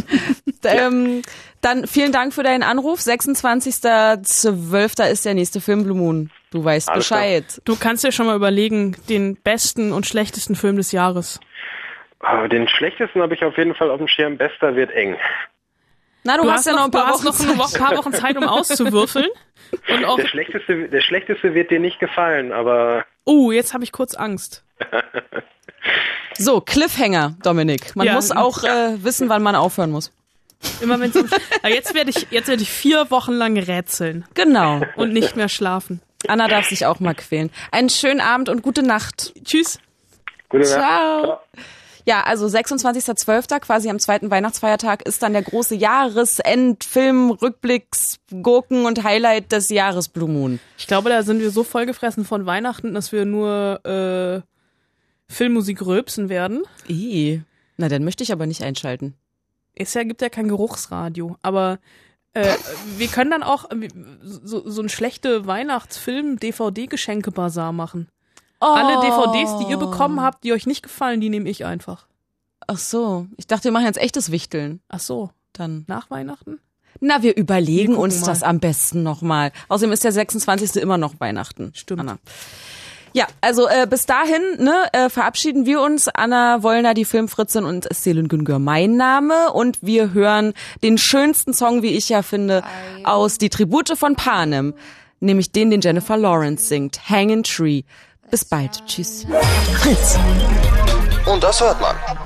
dann vielen Dank für deinen Anruf. 26.12. ist der nächste Film Blue Moon. Du weißt Alles Bescheid. klar. Du kannst dir schon mal überlegen, den besten und schlechtesten Film des Jahres. Den schlechtesten habe ich auf jeden Fall auf dem Schirm. Bester wird eng. Na, du hast ja noch ein paar Wochen Zeit. Ein paar Wochen Zeit, um auszuwürfeln. Und auch Der schlechteste wird dir nicht gefallen, aber... jetzt habe ich kurz Angst. So, Cliffhanger, Dominik. Man muss auch wissen, wann man aufhören muss. Immer wenn jetzt werde ich 4 Wochen lang rätseln. Genau. Und nicht mehr schlafen. Anna darf sich auch mal quälen. Einen schönen Abend und gute Nacht. Tschüss. Gute Nacht. Ciao. Ja, also 26.12., quasi am zweiten Weihnachtsfeiertag, ist dann der große Jahresendfilm, Rückblicks, Gurken und Highlight des Jahres Blue Moon. Ich glaube, da sind wir so vollgefressen von Weihnachten, dass wir nur Filmmusik rülpsen werden. Na, dann möchte ich aber nicht einschalten. Gibt ja kein Geruchsradio, aber wir können dann auch so ein schlechte Weihnachtsfilm-DVD-Geschenke-Basar machen. Alle DVDs, die ihr bekommen habt, die euch nicht gefallen, die nehme ich einfach. Ach so, ich dachte, wir machen jetzt echtes Wichteln. Ach so, dann nach Weihnachten? Na, wir überlegen uns das am besten nochmal. Außerdem ist der 26. immer noch Weihnachten. Stimmt. Anna. Ja, also bis dahin verabschieden wir uns. Anna Wollner, die Filmfritzin, und Selin Güngör, mein Name. Und wir hören den schönsten Song, wie ich ja finde, aus Die Tribute von Panem. Nämlich den Jennifer Lawrence singt, Hanging Tree. Bis bald. Tschüss. Fritz. Und das hört man.